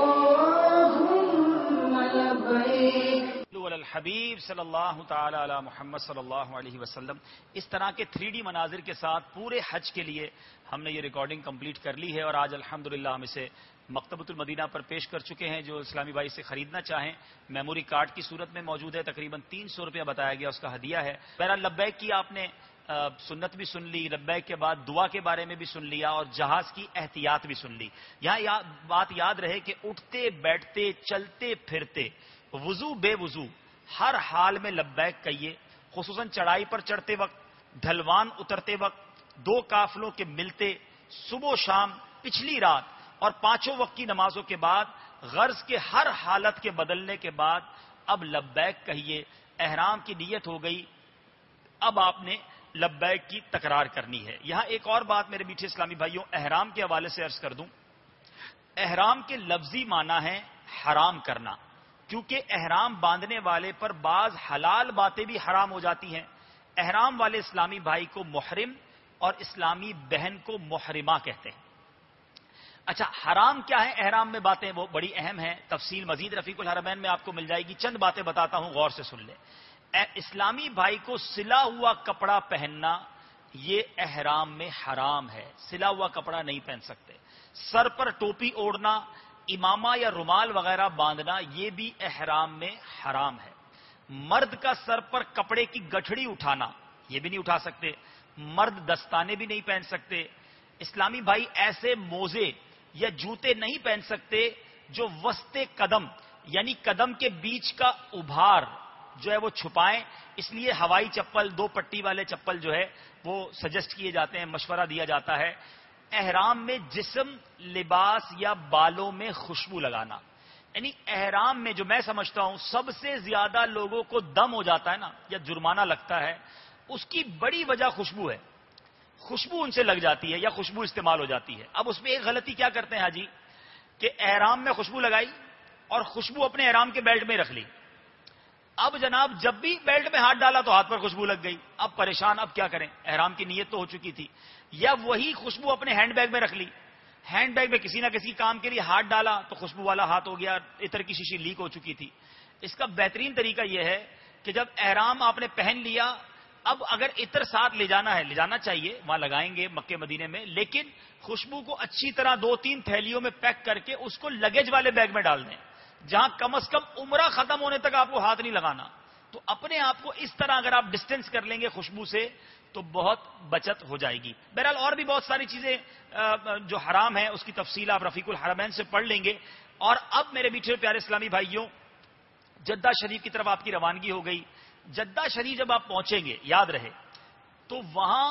B: اللہم لبیک.
A: الحبیب صلی اللہ تعالی علی محمد صلی اللہ علیہ وسلم. اس طرح کے 3D مناظر کے ساتھ پورے حج کے لیے ہم نے یہ ریکارڈنگ کمپلیٹ کر لی ہے اور آج الحمدللہ ہم اسے مکتبۃ المدینہ پر پیش کر چکے ہیں. جو اسلامی بھائی سے خریدنا چاہیں میموری کارڈ کی صورت میں موجود ہے. تقریباً 300 روپیہ بتایا گیا اس کا ہدیہ ہے. بہرحال لبیک کی آپ نے سنت بھی سن لی، لبیک کے بعد دعا کے بارے میں بھی سن لیا اور جہاز کی احتیاط بھی سن لی. یہاں بات یاد رہے کہ اٹھتے بیٹھتے چلتے پھرتے وضو بے وضو ہر حال میں لبیک کہیے. خصوصاً چڑھائی پر چڑھتے وقت، ڈھلوان اترتے وقت، 2 قافلوں کے ملتے، صبح و شام، پچھلی رات اور 5 وقت کی نمازوں کے بعد، غرض کے ہر حالت کے بدلنے کے بعد اب لبیک کہیے. احرام کی نیت ہو گئی، اب آپ نے لبیک کی تکرار کرنی ہے. یہاں ایک اور بات میرے میٹھے اسلامی بھائیوں احرام کے حوالے سے عرض کر دوں. احرام کے لفظی معنی ہے حرام کرنا، کیونکہ احرام باندھنے والے پر بعض حلال باتیں بھی حرام ہو جاتی ہیں. احرام والے اسلامی بھائی کو محرم اور اسلامی بہن کو محرمہ کہتے ہیں. اچھا، حرام کیا ہے احرام میں؟ باتیں وہ بڑی اہم ہیں، تفصیل مزید رفیق الحرمین میں آپ کو مل جائے گی. چند باتیں بتاتا ہوں، غور سے سن لیں. اسلامی بھائی کو سلا ہوا کپڑا پہننا یہ احرام میں حرام ہے. سلا ہوا کپڑا نہیں پہن سکتے. سر پر ٹوپی اوڑھنا، امامہ یا رومال وغیرہ باندھنا یہ بھی احرام میں حرام ہے. مرد کا سر پر کپڑے کی گٹھڑی اٹھانا یہ بھی نہیں اٹھا سکتے. مرد دستانے بھی نہیں پہن سکتے. اسلامی بھائی ایسے موزے یا جوتے نہیں پہن سکتے جو وسط قدم یعنی قدم کے بیچ کا ابھار جو ہے وہ چھپائیں. اس لیے ہوائی چپل، 2 پٹی والے چپل جو ہے وہ سجیسٹ کیے جاتے ہیں، مشورہ دیا جاتا ہے. احرام میں جسم، لباس یا بالوں میں خوشبو لگانا، یعنی احرام میں جو میں سمجھتا ہوں سب سے زیادہ لوگوں کو دم ہو جاتا ہے نا یا جرمانہ لگتا ہے، اس کی بڑی وجہ خوشبو ہے. خوشبو ان سے لگ جاتی ہے یا خوشبو استعمال ہو جاتی ہے. اب اس میں ایک غلطی کیا کرتے ہیں حاجی کہ احرام میں خوشبو لگائی اور خوشبو اپنے احرام کے بیلٹ میں رکھ لی. اب جناب جب بھی بیلٹ میں ہاتھ ڈالا تو ہاتھ پر خوشبو لگ گئی. اب پریشان, اب کیا کریں؟ احرام کی نیت تو ہو چکی تھی. یا وہی خوشبو اپنے ہینڈ بیگ میں رکھ لی, ہینڈ بیگ میں کسی نہ کسی کام کے لیے ہاتھ ڈالا تو خوشبو والا ہاتھ ہو گیا, عطر کی شیشی لیک ہو چکی تھی. اس کا بہترین طریقہ یہ ہے کہ جب احرام آپ نے پہن لیا, اب اگر عطر ساتھ لے جانا ہے, لے جانا چاہیے, وہاں لگائیں گے مکے مدینے میں, لیکن خوشبو کو اچھی طرح 2-3 تھیلیوں میں پیک کر کے اس کو لگیج والے بیگ میں ڈال دیں, جہاں کم از کم عمرہ ختم ہونے تک آپ کو ہاتھ نہیں لگانا. تو اپنے آپ کو اس طرح اگر آپ ڈسٹینس کر لیں گے خوشبو سے تو بہت بچت ہو جائے گی. بہرحال اور بھی بہت ساری چیزیں جو حرام ہیں اس کی تفصیل آپ رفیق الحرمین سے پڑھ لیں گے. اور اب میرے میٹھے پیارے اسلامی بھائیوں, جدہ شریف کی طرف آپ کی روانگی ہو گئی. جدہ شریف جب آپ پہنچیں گے, یاد رہے, تو وہاں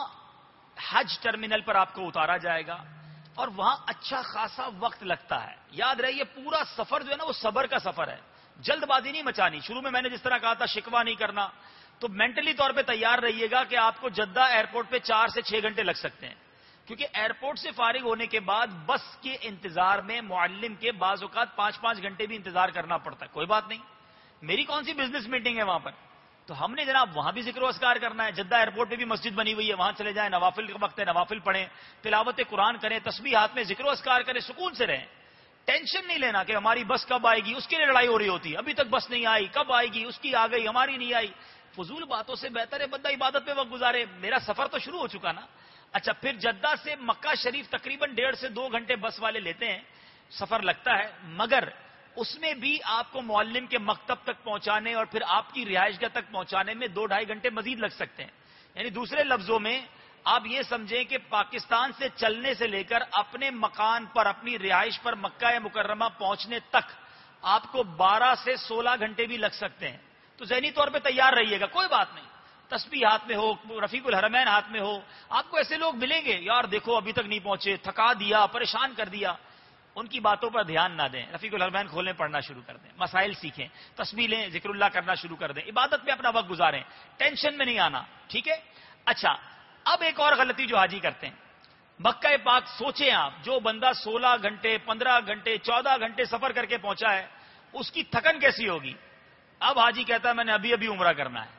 A: حج ٹرمینل پر آپ کو اتارا جائے گا اور وہاں اچھا خاصا وقت لگتا ہے. یاد رہے یہ پورا سفر جو ہے نا وہ صبر کا سفر ہے, جلد بازی نہیں مچانی. شروع میں نے جس طرح کہا تھا شکوہ نہیں کرنا, تو مینٹلی طور پہ تیار رہیے گا کہ آپ کو جدہ ایئرپورٹ پہ 4 سے 6 گھنٹے لگ سکتے ہیں, کیونکہ ایئرپورٹ سے فارغ ہونے کے بعد بس کے انتظار میں معلم کے بعض اوقات 5-5 گھنٹے بھی انتظار کرنا پڑتا ہے. کوئی بات نہیں, میری کون سی بزنس میٹنگ ہے وہاں پر, تو ہم نے جناب وہاں بھی ذکر و اذکار کرنا ہے. جدہ ایئرپورٹ پہ بھی مسجد بنی ہوئی ہے, وہاں چلے جائیں, نوافل کا وقت ہے, نوافل پڑھیں, تلاوت قرآن کریں, تسبیح ہاتھ میں ذکر و اذکار کریں, سکون سے رہیں. ٹینشن نہیں لینا کہ ہماری بس کب آئے گی, اس کے لیے لڑائی ہو رہی ہوتی ہے, ابھی تک بس نہیں آئی, کب آئے گی, اس کی آ گئی, ہماری نہیں آئی. فضول باتوں سے بہتر ہے بندہ عبادت پہ وقت گزارے. میرا سفر تو شروع ہو چکا نا. اچھا, پھر جدہ سے مکہ شریف تقریباً 1.5 سے 2 گھنٹے بس والے لیتے ہیں, سفر لگتا ہے, مگر اس میں بھی آپ کو معلم کے مکتب تک پہنچانے اور پھر آپ کی رہائش گاہ تک پہنچانے میں 2-2.5 گھنٹے مزید لگ سکتے ہیں. یعنی دوسرے لفظوں میں آپ یہ سمجھیں کہ پاکستان سے چلنے سے لے کر اپنے مکان پر, اپنی رہائش پر مکہ مکرمہ پہنچنے تک آپ کو 12 سے 16 گھنٹے بھی لگ سکتے ہیں. تو ذہنی طور پہ تیار رہیے گا, کوئی بات نہیں. تسبیح ہاتھ میں ہو, رفیق الحرمین ہاتھ میں ہو, آپ کو ایسے لوگ ملیں گے, یار دیکھو ابھی تک نہیں پہنچے, تھکا دیا, پریشان کر دیا, ان کی باتوں پر دھیان نہ دیں. رفیق الحرمین کھولیں, پڑھنا شروع کر دیں, مسائل سیکھیں, تسبیح لیں, ذکر اللہ کرنا شروع کر دیں, عبادت میں اپنا وقت گزاریں, ٹینشن میں نہیں آنا. ٹھیک ہے. اچھا, اب ایک اور غلطی جو حاجی کرتے ہیں, مکہ پاک سوچیں آپ, جو بندہ 16 گھنٹے 15 گھنٹے 14 گھنٹے سفر کر کے پہنچا ہے, اس کی تھکن کیسی ہوگی. اب حاجی کہتا ہے میں نے ابھی عمرہ کرنا ہے.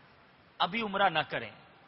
A: ابھی عمرہ نہ کریں.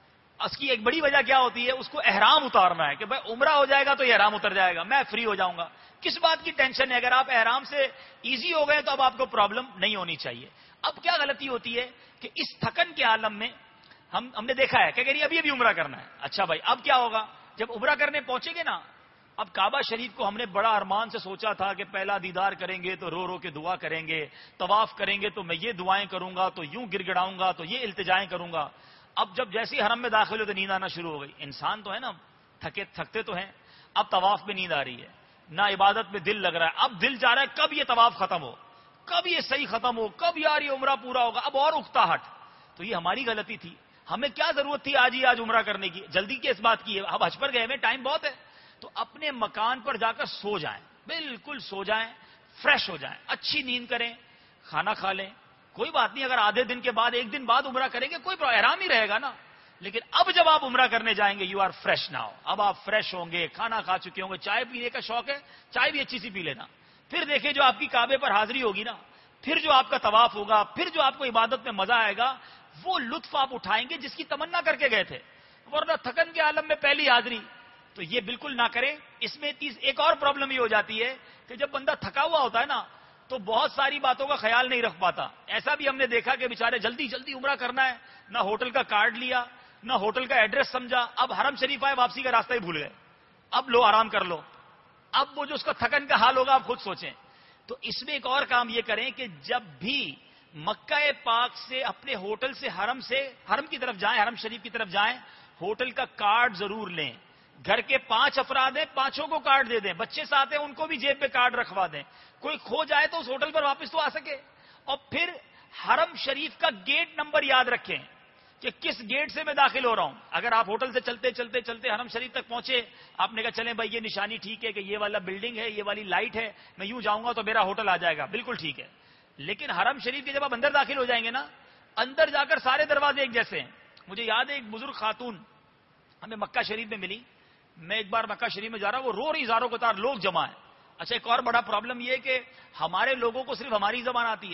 A: اس کی ایک بڑی وجہ کیا ہوتی ہے, اس کو احرام اتارنا ہے کہ بھائی عمرہ ہو جائے گا تو یہ احرام اتر جائے گا, میں فری ہو جاؤں گا. کس بات کی ٹینشن ہے؟ اگر آپ احرام سے ایزی ہو گئے تو اب آپ کو پرابلم نہیں ہونی چاہیے. اب کیا غلطی ہوتی ہے کہ اس تھکن کے عالم میں ہم نے دیکھا ہے کہ اگر ابھی عمرہ کرنا ہے. اچھا بھائی, اب کیا ہوگا جب عمرہ کرنے پہنچیں گے نا, اب کعبہ شریف کو ہم نے بڑا ارمان سے سوچا تھا کہ پہلا دیدار کریں گے تو رو رو کے دعا کریں گے, طواف کریں گے تو میں یہ دعائیں کروں گا, تو یوں گر گڑاؤں گا, تو یہ التجائیں کروں گا. اب جب جیسے حرم میں داخل ہو تو نیند آنا شروع ہو گئی. انسان تو ہے نا, تھکتے تو ہیں. اب طواف میں نیند آ رہی ہے, نہ عبادت میں دل لگ رہا ہے. اب دل چاہ رہا ہے کب یہ طواف ختم ہو, کب یہ صحیح ختم ہو, کب یار یہ عمرہ پورا ہوگا. اب اور اکتا ہٹ. تو یہ ہماری غلطی تھی. ہمیں کیا ضرورت تھی آج عمرہ کرنے کی, جلدی کی اس بات کی ہے. اب حج پر گئے ہوئے, ٹائم بہت ہے, تو اپنے مکان پر جا کر سو جائیں, بالکل سو جائیں, فریش ہو جائیں, اچھی نیند کریں, کھانا کھا لیں. کوئی بات نہیں اگر آدھے دن کے بعد 1 دن بعد عمرہ کریں گے, کوئی احرام ہی رہے گا نا. لیکن اب جب آپ عمرہ کرنے جائیں گے, یو آر فریش ناؤ. اب آپ فریش ہوں گے, کھانا کھا چکے ہوں گے, چائے پینے کا شوق ہے, چائے بھی اچھی سی پی لینا. پھر دیکھیں جو آپ کی کعبے پر حاضری ہوگی نا, پھر جو آپ کا طواف ہوگا, پھر جو آپ کو عبادت میں مزہ آئے گا, وہ لطف آپ اٹھائیں گے جس کی تمنا کر کے گئے تھے. ورنہ تھکن کے عالم میں پہلی حاضری, تو یہ بالکل نہ کریں. اس میں ایک اور پرابلم یہ ہو جاتی ہے کہ جب بندہ تھکا ہوا ہوتا ہے نا, تو بہت ساری باتوں کا خیال نہیں رکھ پاتا. ایسا بھی ہم نے دیکھا کہ بیچارے جلدی جلدی عمرہ کرنا ہے, نہ ہوٹل کا کارڈ لیا, نہ ہوٹل کا ایڈریس سمجھا, اب حرم شریف آئے, واپسی کا راستہ ہی بھول گئے. اب لو آرام کر لو. اب وہ جو اس کا تھکن کا حال ہوگا آپ خود سوچیں. تو اس میں ایک اور کام یہ کریں کہ جب بھی مکہ پاک سے اپنے ہوٹل سے حرم کی طرف جائیں, حرم شریف کی طرف جائیں, ہوٹل کا کارڈ ضرور لیں. گھر کے 5 افراد ہیں, 5 کو کارڈ دے دیں. بچے ساتھ ہیں, ان کو بھی جیب پہ کارڈ رکھوا دیں. کوئی کھو جائے تو اس ہوٹل پر واپس تو آ سکے. اور پھر حرم شریف کا گیٹ نمبر یاد رکھیں کہ کس گیٹ سے میں داخل ہو رہا ہوں. اگر آپ ہوٹل سے چلتے چلتے چلتے حرم شریف تک پہنچے, آپ نے کہا چلیں بھائی یہ نشانی ٹھیک ہے کہ یہ والا بلڈنگ ہے, یہ والی لائٹ ہے, میں یوں جاؤں گا تو میرا ہوٹل آ جائے گا, بالکل ٹھیک ہے. لیکن حرم شریف کے جب آپ اندر داخل ہو جائیں گے نا, اندر جا کر سارے دروازے ایک جیسے ہیں. مجھے یاد ہے ایک بزرگ خاتون ہمیں مکہ شریف میں ملی. میں ایک بار مکہ شریف میں جا رہا ہوں, وہ رو رہی, ہزاروں قطار لوگ جمع ہیں. اچھا, ایک اور بڑا پرابلم یہ ہے کہ ہمارے لوگوں کو صرف ہماری زبان آتی ہے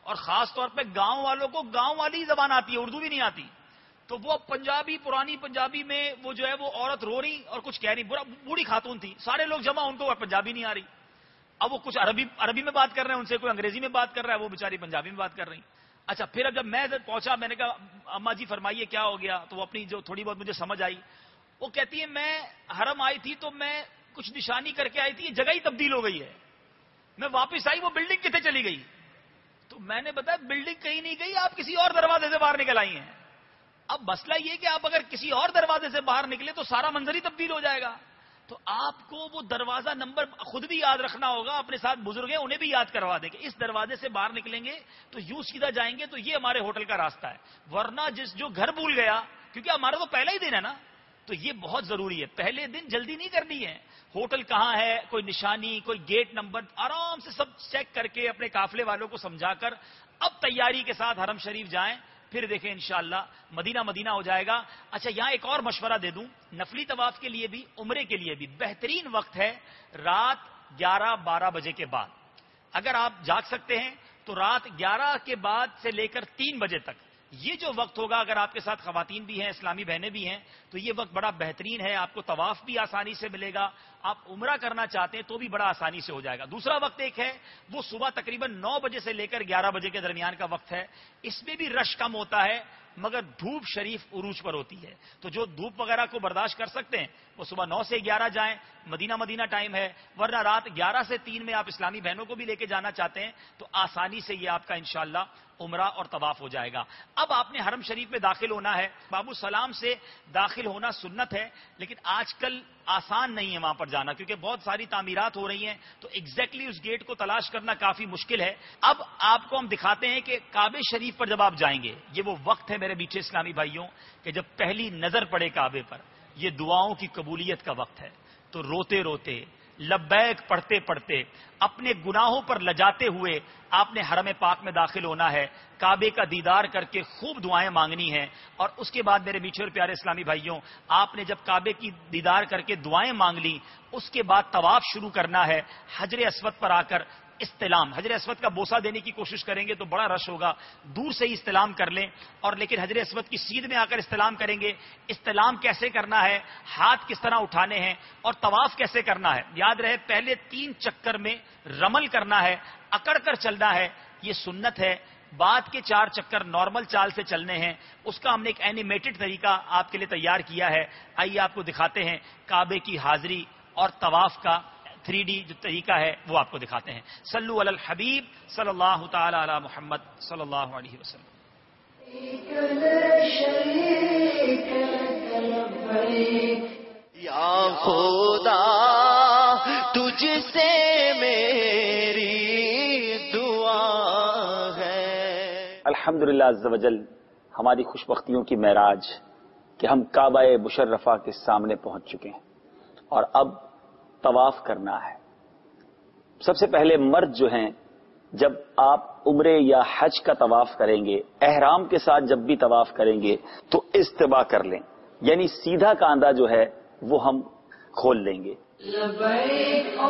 A: اور خاص طور پہ گاؤں والوں کو گاؤں والی زبان آتی ہے، اردو بھی نہیں آتی، تو وہ پنجابی، پرانی پنجابی میں وہ جو ہے وہ عورت رو رہی اور کچھ کہہ رہی، بوڑھی خاتون تھی، سارے لوگ جمع، ان کو پنجابی نہیں آ رہی، اب وہ کچھ عربی میں بات کر رہے ہیں، ان سے کوئی انگریزی میں بات کر رہا ہے، وہ بیچاری پنجابی میں بات کر رہی. اچھا، پھر اب جب میں پہنچا، میں نے کہا اما جی فرمائیے کیا ہو گیا، تو وہ اپنی جو تھوڑی بہت مجھے سمجھ آئی، وہ کہتی ہے میں حرم آئی تھی تو میں کچھ نشانی کر کے آئی تھی، یہ جگہ ہی تبدیل ہو گئی ہے، میں واپس آئی، وہ بلڈنگ کتنے چلی گئی؟ تو میں نے بتایا بلڈنگ کہیں نہیں گئی، آپ کسی اور دروازے سے باہر نکل آئی ہیں. اب مسئلہ یہ کہ آپ اگر کسی اور دروازے سے باہر نکلے تو سارا منظر ہی تبدیل ہو جائے گا. تو آپ کو وہ دروازہ نمبر خود بھی یاد رکھنا ہوگا، اپنے ساتھ بزرگ ہیں انہیں بھی یاد کروا دیں کہ اس دروازے سے باہر نکلیں گے تو یوں سیدھا جائیں گے تو یہ ہمارے ہوٹل کا راستہ ہے، ورنہ جو گھر بھول گیا، کیونکہ ہمارا تو پہلا ہی دن ہے نا، تو یہ بہت ضروری ہے، پہلے دن جلدی نہیں کرنی ہے. ہوٹل کہاں ہے، کوئی نشانی، کوئی گیٹ نمبر، آرام سے سب چیک کر کے اپنے قافلے والوں کو سمجھا کر اب تیاری کے ساتھ حرم شریف جائیں، پھر دیکھیں انشاءاللہ مدینہ مدینہ ہو جائے گا. اچھا، یہاں ایک اور مشورہ دے دوں، نفلی طواف کے لیے بھی، عمرے کے لیے بھی بہترین وقت ہے رات 11-12 بجے کے بعد. اگر آپ جاگ سکتے ہیں تو رات 11 کے بعد سے لے کر 3 بجے تک یہ جو وقت ہوگا، اگر آپ کے ساتھ خواتین بھی ہیں، اسلامی بہنیں بھی ہیں، تو یہ وقت بڑا بہترین ہے، آپ کو طواف بھی آسانی سے ملے گا، آپ عمرہ کرنا چاہتے ہیں تو بھی بڑا آسانی سے ہو جائے گا. دوسرا وقت ایک ہے، وہ صبح تقریباً 9 بجے سے لے کر 11 بجے کے درمیان کا وقت ہے، اس میں بھی رش کم ہوتا ہے، مگر دھوپ شریف عروج پر ہوتی ہے، تو جو دھوپ وغیرہ کو برداشت کر سکتے ہیں وہ صبح 9 سے 11 جائیں، مدینہ مدینہ ٹائم ہے، ورنہ رات 11 سے 3 میں آپ اسلامی بہنوں کو بھی لے کے جانا چاہتے ہیں تو آسانی سے یہ آپ کا انشاءاللہ عمرہ اور طواف ہو جائے گا. اب آپ نے حرم شریف میں داخل ہونا ہے، باب السلام سے داخل ہونا سنت ہے، لیکن آج کل آسان نہیں ہے وہاں پر جانا، کیونکہ بہت ساری تعمیرات ہو رہی ہیں، تو ایگزیکٹلی اس گیٹ کو تلاش کرنا کافی مشکل ہے. اب آپ کو ہم دکھاتے ہیں کہ کعبے شریف پر جب آپ جائیں گے، یہ وہ وقت ہے میرے میٹھے اسلامی بھائیوں کہ جب پہلی نظر پڑے کعبے پر، یہ دعاؤں کی قبولیت کا وقت ہے. تو روتے روتے، لبیک پڑھتے پڑھتے، اپنے گناہوں پر لجاتے ہوئے آپ نے حرم پاک میں داخل ہونا ہے، کعبے کا دیدار کر کے خوب دعائیں مانگنی ہیں، اور اس کے بعد میرے میٹھے اور پیارے اسلامی بھائیوں، آپ نے جب کعبے کی دیدار کر کے دعائیں مانگ لی، اس کے بعد طواف شروع کرنا ہے. حجر اسود پر آ کر استلام، حجر اسود کا بوسہ دینے کی کوشش کریں گے تو بڑا رش ہوگا، دور سے ہی استلام کر لیں، اور لیکن حجر اسود کی سیدھ میں آ کر استلام کریں گے. استلام کیسے کرنا ہے، ہاتھ کس طرح اٹھانے ہیں، اور طواف کیسے کرنا ہے، یاد رہے پہلے 3 چکر میں رمل کرنا ہے، اکڑ کر چلنا ہے، یہ سنت ہے. بعد کے 4 چکر نارمل چال سے چلنے ہیں، اس کا ہم نے ایک اینیمیٹڈ طریقہ آپ کے لیے تیار کیا ہے. آئیے آپ کو دکھاتے ہیں کعبے کی حاضری اور طواف کا 3D جو طریقہ ہے وہ آپ کو دکھاتے ہیں. صلو علی الحبیب صلی اللہ تعالی علی محمد صلی اللہ علیہ وسلم.
I: یا خدا تجھ سے میری دعا ہے.
G: الحمدللہ عز وجل، ہماری خوش بختیوں کی معراج کہ ہم کعبہ مشرفہ کے سامنے پہنچ چکے ہیں اور اب طواف کرنا ہے. سب سے پہلے مرد جو ہیں، جب آپ عمرے یا حج کا طواف کریں گے، احرام کے ساتھ جب بھی طواف کریں گے تو استباء کر لیں، یعنی سیدھا کاندھا جو ہے وہ ہم کھول لیں گے.
B: لبیک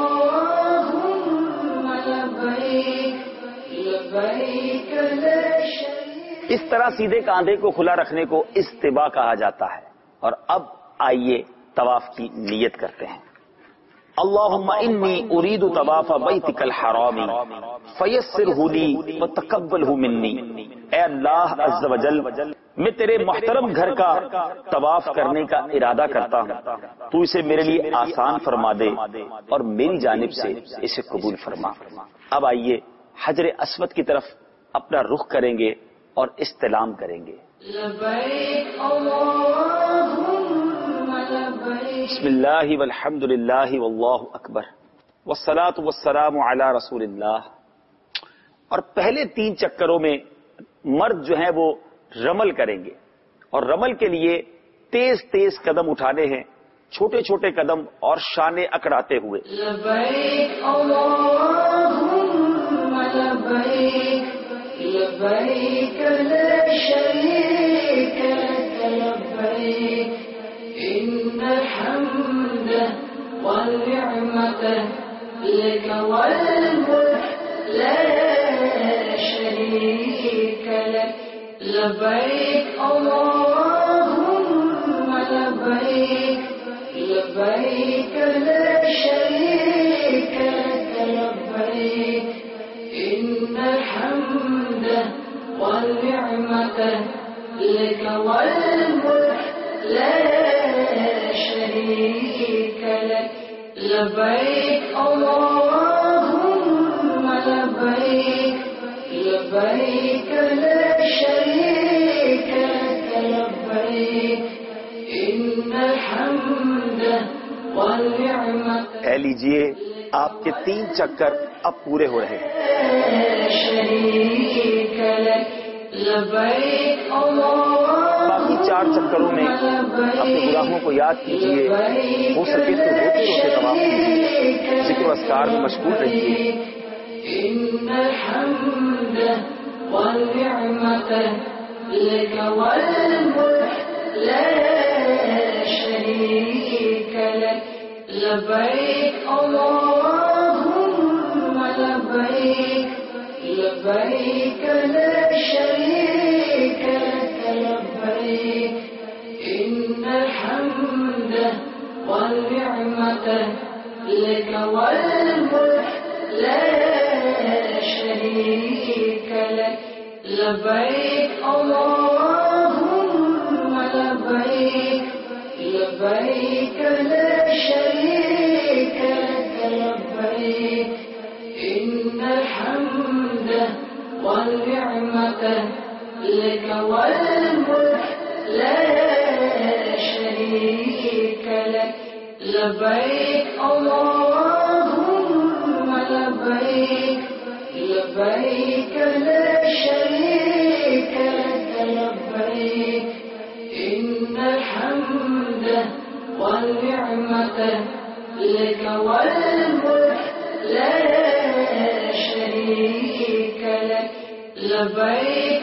B: اللہم لبیک لبیک لا شریک.
G: اس طرح سیدھے کاندھے کو کھلا رکھنے کو استباء کہا جاتا ہے. اور اب آئیے طواف کی نیت کرتے ہیں. اللہم انی ارید طواف بیتک الحرام فیسرہ لی وتقبلہ منی. اے اللہ عز وجل، میں تیرے محترم گھر کا طواف کرنے کا ارادہ کرتا ہوں، تو اسے میرے لیے آسان فرما دے اور میری جانب سے اسے قبول فرما. اب آئیے حجر اسود کی طرف اپنا رخ کریں گے اور استلام کریں گے.
B: لبیک اللہم لبیک.
G: بسم اللہ والحمد للہ واللہ اکبر والصلاة والسلام علی رسول اللہ. اور پہلے 3 چکروں میں مرد جو ہیں وہ رمل کریں گے، اور رمل کے لیے تیز تیز قدم اٹھانے ہیں، چھوٹے چھوٹے قدم اور شانے اکڑاتے ہوئے.
B: لبیک اللہم لبیک لبیک لا شریک لک لبیک ان الحمد والنعمت لک والملک لا شريك لك لبيك اللهم لبيك لبيك لا شريك لك لبيك إن الحمد والنعمة لك والملك لا شريك لك لبيك اللهم لبيك لبيك لا شريك لك لبيك إن الحمد والنعمة.
G: اے لیجئے آپ کے 3 چکر اب پورے ہو رہے ہیں.
B: شريك لك لبيك اللهم
G: باقی 4 چکروں میں اپنے گناہوں کو یاد کیجئے، ہو سکے تو روتے روتے طواف کیجئے، ذکر و اذکار میں مشغول رہیے.
B: إن الحمد والنعمة لك والملك لا شريك لك لبيك اللهم لبيك لبيك لا شريك لك لبيك إن الحمد والنعمة لك والملك لا شريك لك لبيك اللهم لبيك لبيك لا شريك لك لبيك إن الحمد والنعمة لك والملك لا شريك لك لبيك اللهم لبيك لبيك لا شريك لك لبيك إن الحمد والنعمة لك والملك لا شريك لك لبيك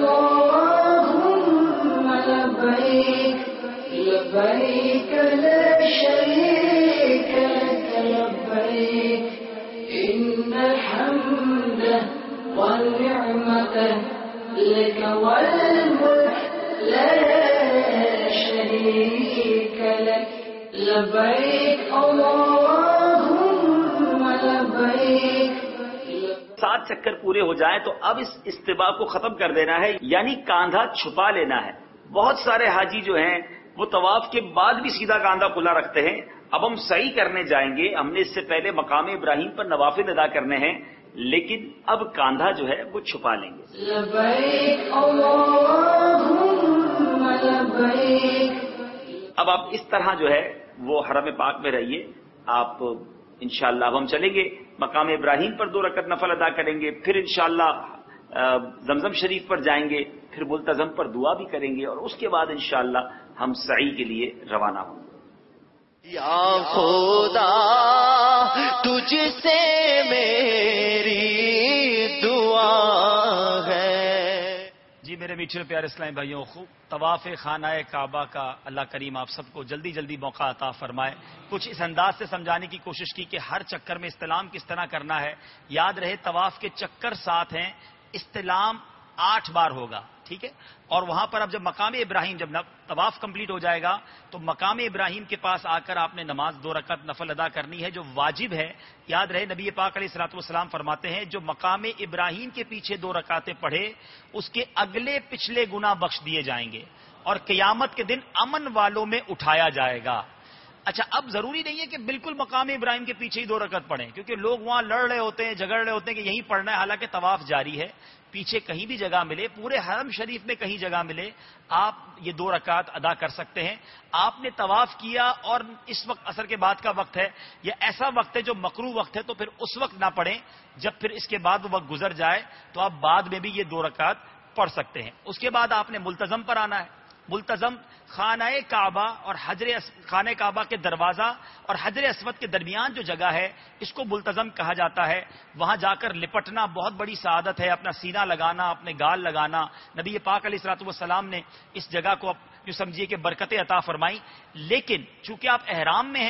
B: اللهم لبيك لبيك لا شريك لك لبيك إن الحمد والنعمة لك والملك لا شريك لك لبيك اللهم لبيك.
G: 7 چکر پورے ہو جائیں تو اب اس استباع کو ختم کر دینا ہے، یعنی کاندھا چھپا لینا ہے. بہت سارے حاجی جو ہیں وہ طواف کے بعد بھی سیدھا کاندھا کھلا رکھتے ہیں. اب ہم سعی کرنے جائیں گے، ہم نے اس سے پہلے مقام ابراہیم پر نوافل ادا کرنے ہیں، لیکن اب کاندھا جو ہے وہ چھپا لیں گے.
B: لبيك اللهم لبيك.
G: اب آپ اس طرح جو ہے وہ حرم پاک میں رہیے. آپ انشاءاللہ اب ہم چلیں گے مقام ابراہیم پر 2 رکعت نفل ادا کریں گے، پھر انشاءاللہ زمزم شریف پر جائیں گے، پھر ملتزم پر دعا بھی کریں گے، اور اس کے بعد انشاءاللہ ہم سعی کے لیے روانہ ہوں گے.
I: یا خدا تجھ سے میری دعا ہے.
A: جی میرے میٹھے پیارے اسلامی بھائیوں، خوب طواف خانہ کعبہ کا اللہ کریم آپ سب کو جلدی جلدی موقع عطا فرمائے. کچھ اس انداز سے سمجھانے کی کوشش کی کہ ہر چکر میں استلام کس طرح کرنا ہے. یاد رہے طواف کے چکر 7 ہیں، استلام 8 بار ہوگا، ٹھیک ہے. اور وہاں پر اب جب مقام ابراہیم جب طواف کمپلیٹ ہو جائے گا تو مقام ابراہیم کے پاس آ کر آپ نے نماز 2 رکعت نفل ادا کرنی ہے جو واجب ہے. یاد رہے نبی پاک علیہ الصلوۃ والسلام فرماتے ہیں جو مقام ابراہیم کے پیچھے 2 رکعتیں پڑھے اس کے اگلے پچھلے گناہ بخش دیے جائیں گے اور قیامت کے دن امن والوں میں اٹھایا جائے گا. اچھا اب ضروری نہیں ہے کہ بالکل مقام ابراہیم کے پیچھے ہی 2 رکعت پڑھیں، کیونکہ لوگ وہاں لڑ رہے ہوتے ہیں، جھگڑ رہے ہوتے ہیں کہ یہیں پڑھنا ہے، حالانکہ طواف جاری ہے. پیچھے کہیں بھی جگہ ملے، پورے حرم شریف میں کہیں جگہ ملے، آپ یہ 2 رکعت ادا کر سکتے ہیں. آپ نے طواف کیا اور اس وقت عصر کے بعد کا وقت ہے یا ایسا وقت ہے جو مکروہ وقت ہے تو پھر اس وقت نہ پڑھیں. جب پھر اس کے بعد وہ وقت گزر جائے تو آپ بعد میں بھی یہ 2 رکعت پڑھ سکتے ہیں. اس کے بعد آپ نے ملتزم پر آنا ہے. ملتزم خانہ کعبہ اور خانہ کعبہ کے دروازہ اور حجر اسود کے درمیان جو جگہ ہے اس کو ملتزم کہا جاتا ہے. وہاں جا کر لپٹنا بہت بڑی سعادت ہے، اپنا سینہ لگانا، اپنے گال لگانا. نبی پاک علیہ الصلوۃ والسلام نے اس جگہ کو جو سمجھیے کہ برکتیں عطا فرمائی. لیکن چونکہ آپ احرام میں ہیں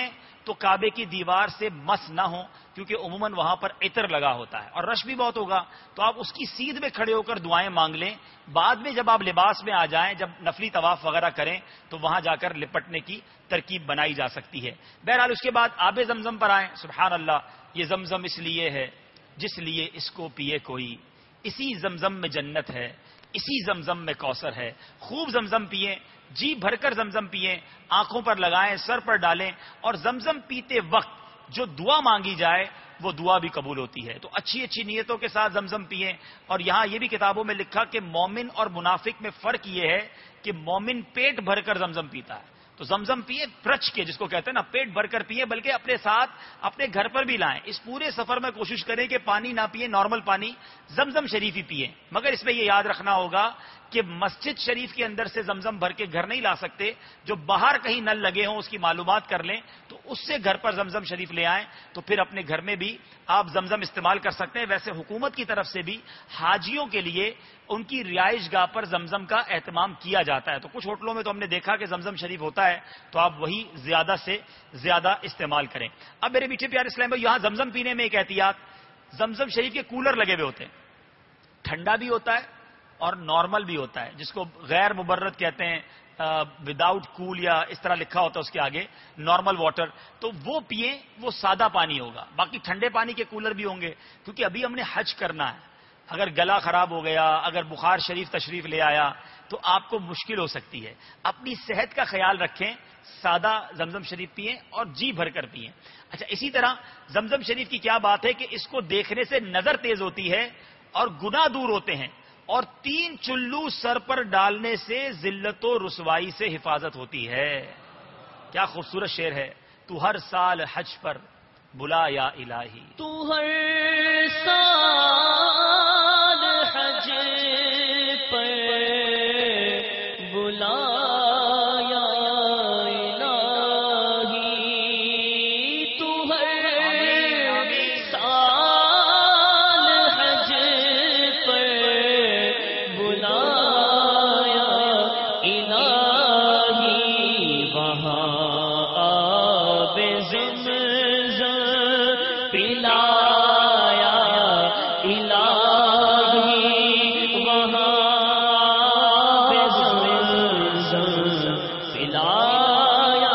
A: تو کعبے کی دیوار سے مس نہ ہو، کیونکہ عموماً وہاں پر عطر لگا ہوتا ہے اور رش بھی بہت ہوگا، تو آپ اس کی سیدھ میں کھڑے ہو کر دعائیں مانگ لیں. بعد میں جب آپ لباس میں آ جائیں، جب نفلی طواف وغیرہ کریں، تو وہاں جا کر لپٹنے کی ترکیب بنائی جا سکتی ہے. بہرحال اس کے بعد آب زمزم پر آئیں. سبحان اللہ، یہ زمزم اس لیے ہے جس لیے اس کو پیے کوئی، اسی زمزم میں جنت ہے، اسی زمزم میں کوثر ہے. خوب زمزم پیئیں، جی بھر کر زمزم پیئیں، آنکھوں پر لگائیں، سر پر ڈالیں، اور زمزم پیتے وقت جو دعا مانگی جائے وہ دعا بھی قبول ہوتی ہے. تو اچھی اچھی نیتوں کے ساتھ زمزم پیئیں. اور یہاں یہ بھی کتابوں میں لکھا کہ مومن اور منافق میں فرق یہ ہے کہ مومن پیٹ بھر کر زمزم پیتا ہے. تو زمزم پیئے پرچ کے، جس کو کہتے ہیں نا، پیٹ بھر کر پیئے، بلکہ اپنے ساتھ اپنے گھر پر بھی لائیں. اس پورے سفر میں کوشش کریں کہ پانی نہ پیئے، نارمل پانی زمزم شریف ہی پیئے. مگر اس میں یہ یاد رکھنا ہوگا کہ مسجد شریف کے اندر سے زمزم بھر کے گھر نہیں لا سکتے. جو باہر کہیں نل لگے ہوں اس کی معلومات کر لیں، تو اس سے گھر پر زمزم شریف لے آئیں، تو پھر اپنے گھر میں بھی آپ زمزم استعمال کر سکتے ہیں. ویسے حکومت کی طرف سے بھی حاجیوں کے لیے ان کی رہائش گاہ پر زمزم کا اہتمام کیا جاتا ہے. تو کچھ ہوٹلوں میں تو ہم نے دیکھا کہ زمزم شریف ہوتا ہے، تو آپ وہی زیادہ سے زیادہ استعمال کریں. اب میرے میٹھے پیارے اسلام بھائی، یہاں زمزم پینے میں ایک احتیاط، زمزم شریف کے کولر لگے ہوئے ہوتے ہیں، ٹھنڈا بھی ہوتا ہے اور نارمل بھی ہوتا ہے، جس کو غیر مبرد کہتے ہیں، وداؤٹ کول یا اس طرح لکھا ہوتا ہے اس کے آگے، نارمل واٹر. تو وہ پیئیں، وہ سادہ پانی ہوگا. باقی ٹھنڈے پانی کے کولر بھی ہوں گے، کیونکہ ابھی ہم نے حج کرنا ہے. اگر گلا خراب ہو گیا، اگر بخار شریف تشریف لے آیا، تو آپ کو مشکل ہو سکتی ہے. اپنی صحت کا خیال رکھیں، سادہ زمزم شریف پئیں اور جی بھر کر پئیں. اچھا، اسی طرح زمزم شریف کی کیا بات ہے کہ اس کو دیکھنے سے نظر تیز ہوتی ہے اور گناہ دور ہوتے ہیں، اور 3 چلو سر پر ڈالنے سے ذلت و رسوائی سے حفاظت ہوتی ہے. کیا خوبصورت شعر ہے. تو ہر سال حج پر بلا یا الہی،
F: تو ہر سال حج پر بلا یا الہی، تو ہر سال حج پر بلا یا الہی. وہاں آب زمزم پلایا الہی، وہاں آب زمزم پلایا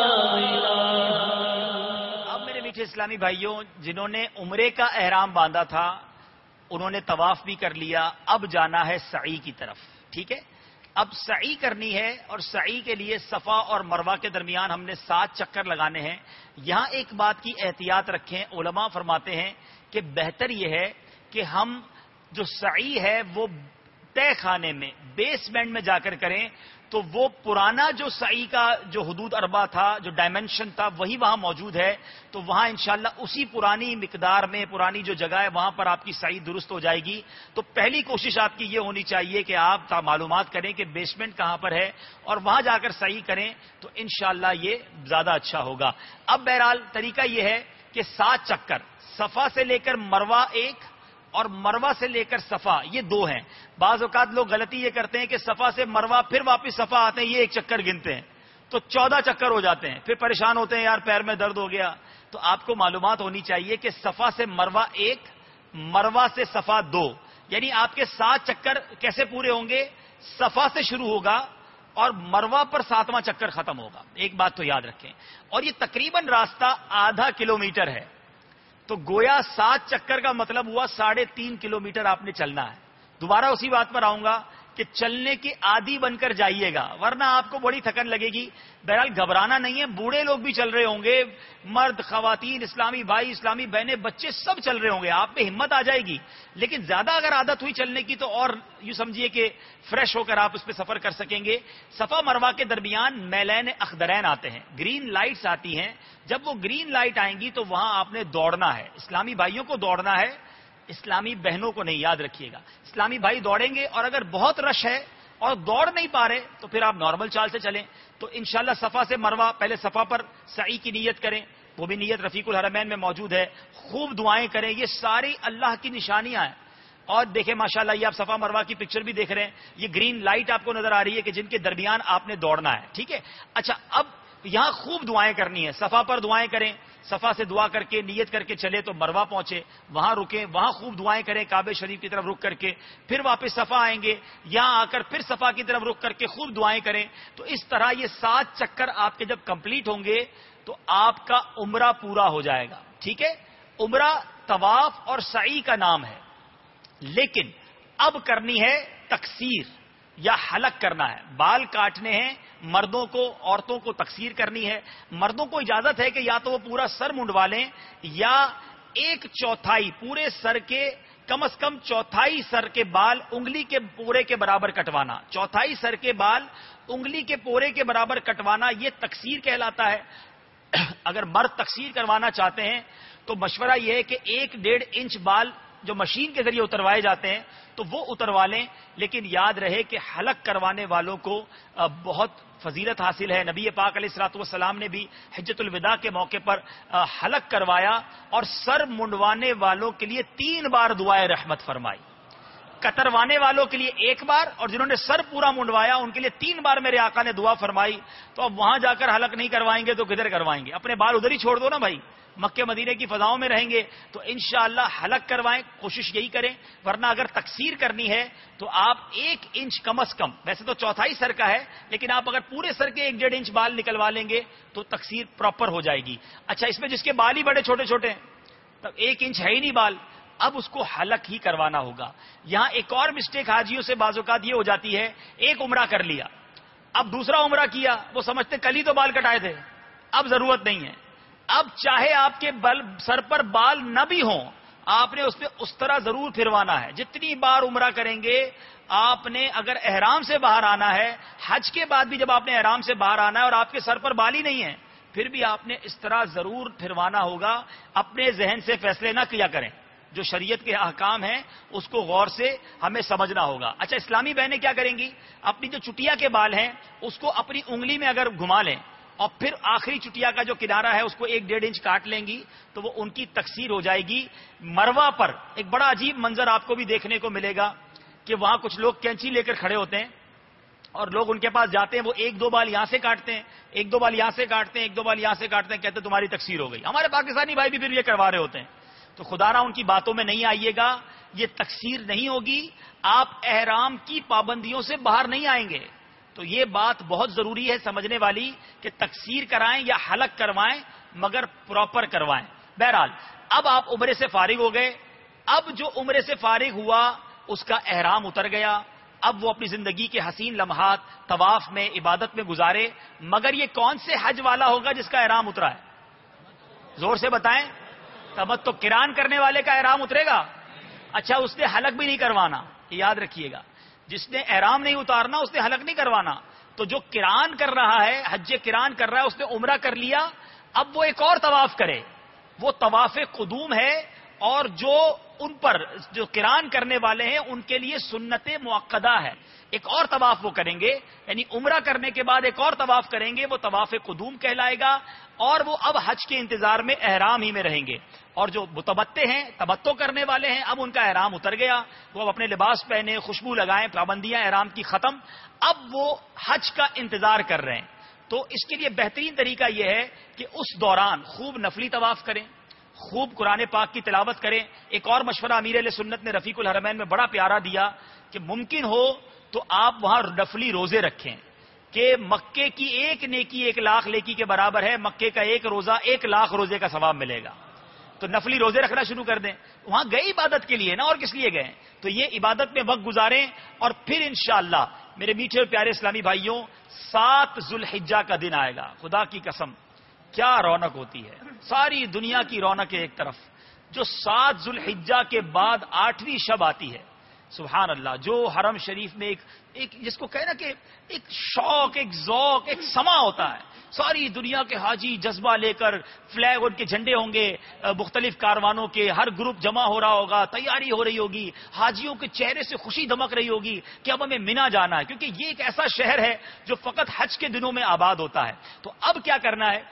F: الہی.
A: اب میرے میٹھے اسلامی بھائیوں، جنہوں نے عمرے کا احرام باندھا تھا انہوں نے طواف بھی کر لیا. اب جانا ہے سعی کی طرف. ٹھیک ہے، اب سعی کرنی ہے، اور سعی کے لیے صفا اور مروہ کے درمیان ہم نے 7 چکر لگانے ہیں. یہاں ایک بات کی احتیاط رکھیں. علماء فرماتے ہیں کہ بہتر یہ ہے کہ ہم جو سعی ہے وہ طے خانے میں، بیسمنٹ میں جا کر کریں. تو وہ پرانا جو سعی کا جو حدود اربع تھا، جو ڈائمنشن تھا، وہی وہاں موجود ہے. تو وہاں انشاءاللہ اسی پرانی مقدار میں، پرانی جو جگہ ہے وہاں پر آپ کی سعی درست ہو جائے گی. تو پہلی کوشش آپ کی یہ ہونی چاہیے کہ آپ معلومات کریں کہ بیسمنٹ کہاں پر ہے اور وہاں جا کر سعی کریں، تو انشاءاللہ یہ زیادہ اچھا ہوگا. اب بہرحال طریقہ یہ ہے کہ 7 چکر، صفا سے لے کر مروہ 1 اور مروہ سے لے کر صفا، یہ 2 ہیں. بعض اوقات لوگ غلطی یہ کرتے ہیں کہ صفا سے مروہ پھر واپس صفا آتے ہیں، یہ 1 چکر گنتے ہیں، تو 14 چکر ہو جاتے ہیں. پھر پریشان ہوتے ہیں، یار پیر میں درد ہو گیا. تو آپ کو معلومات ہونی چاہیے کہ صفا سے مروہ 1، مروہ سے صفا 2، یعنی آپ کے 7 چکر کیسے پورے ہوں گے؟ صفا سے شروع ہوگا اور مروہ پر 7واں چکر ختم ہوگا. ایک بات تو یاد رکھیں. اور یہ تقریباً راستہ ½ کلومیٹر ہے. تو گویا 7 چکر کا مطلب ہوا 3.5 کلومیٹر آپ نے چلنا ہے. دوبارہ اسی بات پر آؤں گا کہ چلنے کے عادی بن کر جائیے گا، ورنہ آپ کو بڑی تھکن لگے گی. بہرحال گھبرانا نہیں ہے، بوڑھے لوگ بھی چل رہے ہوں گے، مرد، خواتین، اسلامی بھائی، اسلامی بہنیں، بچے سب چل رہے ہوں گے، آپ میں ہمت آ جائے گی. لیکن زیادہ اگر عادت ہوئی چلنے کی تو اور یوں سمجھیے کہ فریش ہو کر آپ اس پہ سفر کر سکیں گے. صفا مروہ کے درمیان میلین اخضرین آتے ہیں، گرین لائٹس آتی ہیں. جب وہ گرین لائٹ آئیں گی تو وہاں آپ نے دوڑنا ہے. اسلامی بھائیوں کو دوڑنا ہے، اسلامی بہنوں کو نہیں. یاد رکھیے گا، اسلامی بھائی دوڑیں گے، اور اگر بہت رش ہے اور دوڑ نہیں پا رہے تو پھر آپ نارمل چال سے چلیں. تو انشاءاللہ صفا سے مروہ، پہلے صفا پر سعی کی نیت کریں، وہ بھی نیت رفیق الحرمین میں موجود ہے. خوب دعائیں کریں، یہ ساری اللہ کی نشانیاں ہیں. اور دیکھیں ماشاءاللہ یہ آپ صفا مروہ کی پکچر بھی دیکھ رہے ہیں، یہ گرین لائٹ آپ کو نظر آ رہی ہے کہ جن کے درمیان آپ نے دوڑنا ہے. ٹھیک ہے. اچھا، اب یہاں خوب دعائیں کرنی ہے. صفا پر دعائیں کریں, صفا سے دعا کر کے نیت کر کے چلے تو مروا پہنچے, وہاں رکیں, وہاں خوب دعائیں کریں کعبہ شریف کی طرف رک کر کے, پھر واپس صفا آئیں گے, یہاں آ کر پھر صفا کی طرف رک کر کے خوب دعائیں کریں. تو اس طرح یہ 7 چکر آپ کے جب کمپلیٹ ہوں گے تو آپ کا عمرہ پورا ہو جائے گا. ٹھیک ہے, عمرہ طواف اور سعی کا نام ہے, لیکن اب کرنی ہے تقصیر یا حلق کرنا ہے. بال کاٹنے ہیں مردوں کو, عورتوں کو تقصیر کرنی ہے. مردوں کو اجازت ہے کہ یا تو وہ پورا سر منڈوا لیں یا 1/4 پورے سر کے, کم از کم 1/4 سر کے بال انگلی کے پورے کے برابر کٹوانا. 1/4 سر کے بال انگلی کے پورے کے برابر کٹوانا یہ تقصیر کہلاتا ہے. اگر مرد تقصیر کروانا چاہتے ہیں تو مشورہ یہ ہے کہ 1.5 انچ بال جو مشین کے ذریعے اتروائے جاتے ہیں تو وہ اتروا لیں. لیکن یاد رہے کہ حلق کروانے والوں کو بہت فضیلت حاصل ہے. نبی پاک علیہ الصلوۃ والسلام نے بھی حجۃ الوداع کے موقع پر حلق کروایا اور سر منڈوانے والوں کے لیے 3 بار دعائے رحمت فرمائی. کتروانے والوں کے لیے 1 بار اور جنہوں نے سر پورا منڈوایا ان کے لیے 3 بار میرے آقا نے دعا فرمائی. تو اب وہاں جا کر حلق نہیں کروائیں گے تو کدھر کروائیں گے؟ اپنے بال ادھر ہی چھوڑ دو نا بھائی, مکے مدینے کی فضاؤں میں رہیں گے تو انشاءاللہ حلق کروائیں, کوشش یہی کریں. ورنہ اگر تقصیر کرنی ہے تو آپ 1 انچ کم از کم, ویسے تو 1/4 سر کا ہے لیکن آپ اگر پورے سر کے 1.5 انچ بال نکلوا لیں گے تو تقصیر پراپر ہو جائے گی. اچھا, اس میں جس کے بال ہی بڑے چھوٹے چھوٹے ہیں, تب 1 انچ ہے ہی نہیں بال, اب اس کو حلق ہی کروانا ہوگا. یہاں ایک اور مسٹیک حاجیوں سے بعض اوقات یہ ہو جاتی ہے, ایک عمرہ کر لیا, اب دوسرا عمرہ کیا, وہ سمجھتے کل ہی تو بال کٹائے تھے, اب ضرورت نہیں ہے. اب چاہے آپ کے سر پر بال نہ بھی ہوں, آپ نے اس پہ اس طرح ضرور پھروانا ہے. جتنی بار عمرہ کریں گے آپ نے, اگر احرام سے باہر آنا ہے, حج کے بعد بھی جب آپ نے احرام سے باہر آنا ہے اور آپ کے سر پر بال ہی نہیں ہے, پھر بھی آپ نے اس طرح ضرور پھروانا ہوگا. اپنے ذہن سے فیصلے نہ کیا کریں, جو شریعت کے احکام ہیں اس کو غور سے ہمیں سمجھنا ہوگا. اچھا, اسلامی بہنیں کیا کریں گی, اپنی جو چٹیا کے بال ہیں اس کو اپنی انگلی میں اگر گھما لیں اور پھر آخری چٹیا کا جو کنارہ ہے اس کو 1.5 انچ کاٹ لیں گی تو وہ ان کی تقصیر ہو جائے گی. مروا پر ایک بڑا عجیب منظر آپ کو بھی دیکھنے کو ملے گا کہ وہاں کچھ لوگ کینچی لے کر کھڑے ہوتے ہیں اور لوگ ان کے پاس جاتے ہیں, وہ 1-2 بال یہاں سے کاٹتے ہیں, 1-2 بال یہاں سے کاٹتے ہیں, 1-2 بال یہاں سے کاٹتے ہیں, کہتے ہیں تمہاری تقصیر ہو گئی. ہمارے پاکستانی بھائی بھی پھر یہ کروا رہے ہوتے ہیں. تو خدا را ان کی باتوں میں نہیں آئیے گا, یہ تقصیر نہیں ہوگی. آپ احرام کی پابندیوں سے باہر نہیں آئیں گے. تو یہ بات بہت ضروری ہے سمجھنے والی کہ تقصیر کرائیں یا حلق کروائیں مگر پراپر کروائیں. بہرحال اب آپ عمرے سے فارغ ہو گئے. اب جو عمرے سے فارغ ہوا اس کا احرام اتر گیا. اب وہ اپنی زندگی کے حسین لمحات طواف میں, عبادت میں گزارے. مگر یہ کون سے حج والا ہوگا جس کا احرام اترا ہے؟ زور سے بتائیں. تمتع کران کرنے والے کا احرام اترے گا. اچھا, اس نے حلق بھی نہیں کروانا, یاد رکھیے گا. جس نے احرام نہیں اتارنا اس نے حلق نہیں کروانا. تو جو کران کر رہا ہے, حج کران کر رہا ہے, اس نے عمرہ کر لیا, اب وہ ایک اور طواف کرے, وہ طواف قدوم ہے. اور جو ان پر جو کران کرنے والے ہیں ان کے لیے سنت مؤکدہ ہے. ایک اور طواف وہ کریں گے, یعنی عمرہ کرنے کے بعد ایک اور طواف کریں گے, وہ طواف قدوم کہلائے گا. اور وہ اب حج کے انتظار میں احرام ہی میں رہیں گے. اور جو متمتع ہیں, تمتع کرنے والے ہیں, اب ان کا احرام اتر گیا, وہ اب اپنے لباس پہنے, خوشبو لگائیں, پابندیاں احرام کی ختم, اب وہ حج کا انتظار کر رہے ہیں. تو اس کے لیے بہترین طریقہ یہ ہے کہ اس دوران خوب نفلی طواف کریں, خوب قرآن پاک کی تلاوت کریں. ایک اور مشورہ امیر اہل سنت نے رفیق الحرمین میں بڑا پیارا دیا کہ ممکن ہو تو آپ وہاں نفلی روزے رکھیں کہ مکے کی ایک نیکی 1 لاکھ نیکی کے برابر ہے. مکے کا ایک روزہ 1 لاکھ روزے کا ثواب ملے گا. تو نفلی روزے رکھنا شروع کر دیں. وہاں گئے عبادت کے لیے نا, اور کس لیے گئے؟ تو یہ عبادت میں وقت گزاریں. اور پھر انشاءاللہ میرے میٹھے اور پیارے اسلامی بھائیوں, 7 ذوالحجہ کا دن آئے گا. خدا کی قسم کیا رونق ہوتی ہے, ساری دنیا کی رونق ہے ایک طرف. جو 7 ذوالحجہ کے بعد 8ویں شب آتی ہے, سبحان اللہ, جو حرم شریف میں ایک جس کو کہنا کہ ایک شوق, ایک ذوق, ایک سما ہوتا ہے. ساری دنیا کے حاجی جذبہ لے کر, فلیگ ان کے جھنڈے ہوں گے, مختلف کاروانوں کے, ہر گروپ جمع ہو رہا ہوگا, تیاری ہو رہی ہوگی, حاجیوں کے چہرے سے خوشی دمک رہی ہوگی کہ اب ہمیں مینا جانا ہے, کیونکہ یہ ایک ایسا شہر ہے جو فقط حج کے دنوں میں آباد ہوتا ہے. تو اب کیا کرنا ہے,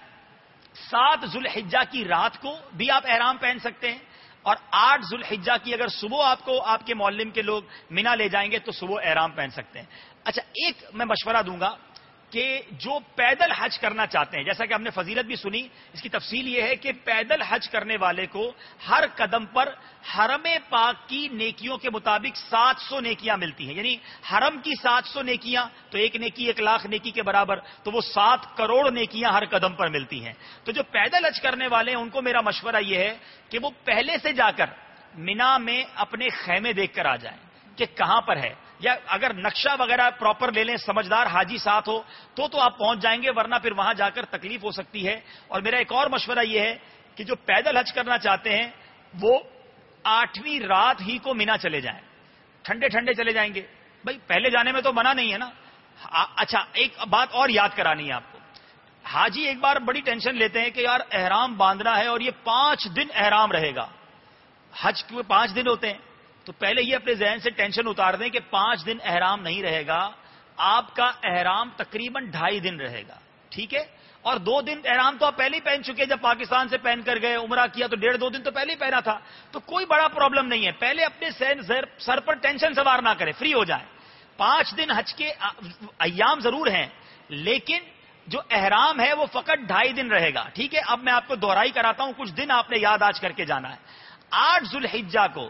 A: 7 ذوالحجہ کی رات کو بھی آپ احرام پہن سکتے ہیں, اور 8 ذوالحجہ کی اگر صبح آپ کو آپ کے معلم کے لوگ مینا لے جائیں گے تو صبح احرام پہن سکتے ہیں. اچھا, ایک میں مشورہ دوں گا, کہ جو پیدل حج کرنا چاہتے ہیں، جیسا کہ ہم نے فضیلت بھی سنی، اس کی تفصیل یہ ہے کہ پیدل حج کرنے والے کو ہر قدم پر حرم پاک کی نیکیوں کے مطابق 700 نیکیاں ملتی ہیں. یعنی حرم کی 700 نیکیاں تو ایک نیکی 1,00,000 نیکی کے برابر، تو وہ 7 کروڑ نیکیاں ہر قدم پر ملتی ہیں. تو جو پیدل حج کرنے والے ہیں ان کو میرا مشورہ یہ ہے کہ وہ پہلے سے جا کر مینا میں اپنے خیمے دیکھ کر آ جائیں کہ کہاں پر ہے، یا اگر نقشہ وغیرہ پراپر لے لیں، سمجھدار حاجی ساتھ ہو تو آپ پہنچ جائیں گے، ورنہ پھر وہاں جا کر تکلیف ہو سکتی ہے. اور میرا ایک اور مشورہ یہ ہے کہ جو پیدل حج کرنا چاہتے ہیں وہ 8ویں رات ہی کو مینا چلے جائیں، ٹھنڈے ٹھنڈے چلے جائیں گے. بھائی پہلے جانے میں تو منع نہیں ہے نا. اچھا ایک بات اور یاد کرانی ہے آپ کو، حاجی ایک بار بڑی ٹینشن لیتے ہیں کہ یار احرام باندھنا ہے اور یہ 5 دن احرام رہے گا. حج کے 5 دن ہوتے ہیں، تو پہلے یہ اپنے ذہن سے ٹینشن اتار دیں کہ 5 دن احرام نہیں رہے گا، آپ کا احرام تقریباً 2.5 دن رہے گا. ٹھیک ہے، اور 2 دن احرام تو آپ پہلے ہی پہن چکے، جب پاکستان سے پہن کر گئے عمرہ کیا تو 1.5-2 دن تو پہلے ہی پہنا تھا، تو کوئی بڑا پرابلم نہیں ہے. پہلے اپنے سر پر ٹینشن سوار نہ کریں، فری ہو جائیں. 5 دن حج کے ایام ضرور ہیں، لیکن جو احرام ہے وہ فقط 2.5 دن رہے گا. ٹھیک ہے، اب میں آپ کو دوہرائی کراتا ہوں، کچھ دن آپ نے یاد آج کر کے جانا ہے. 8 ذوالحجہ کو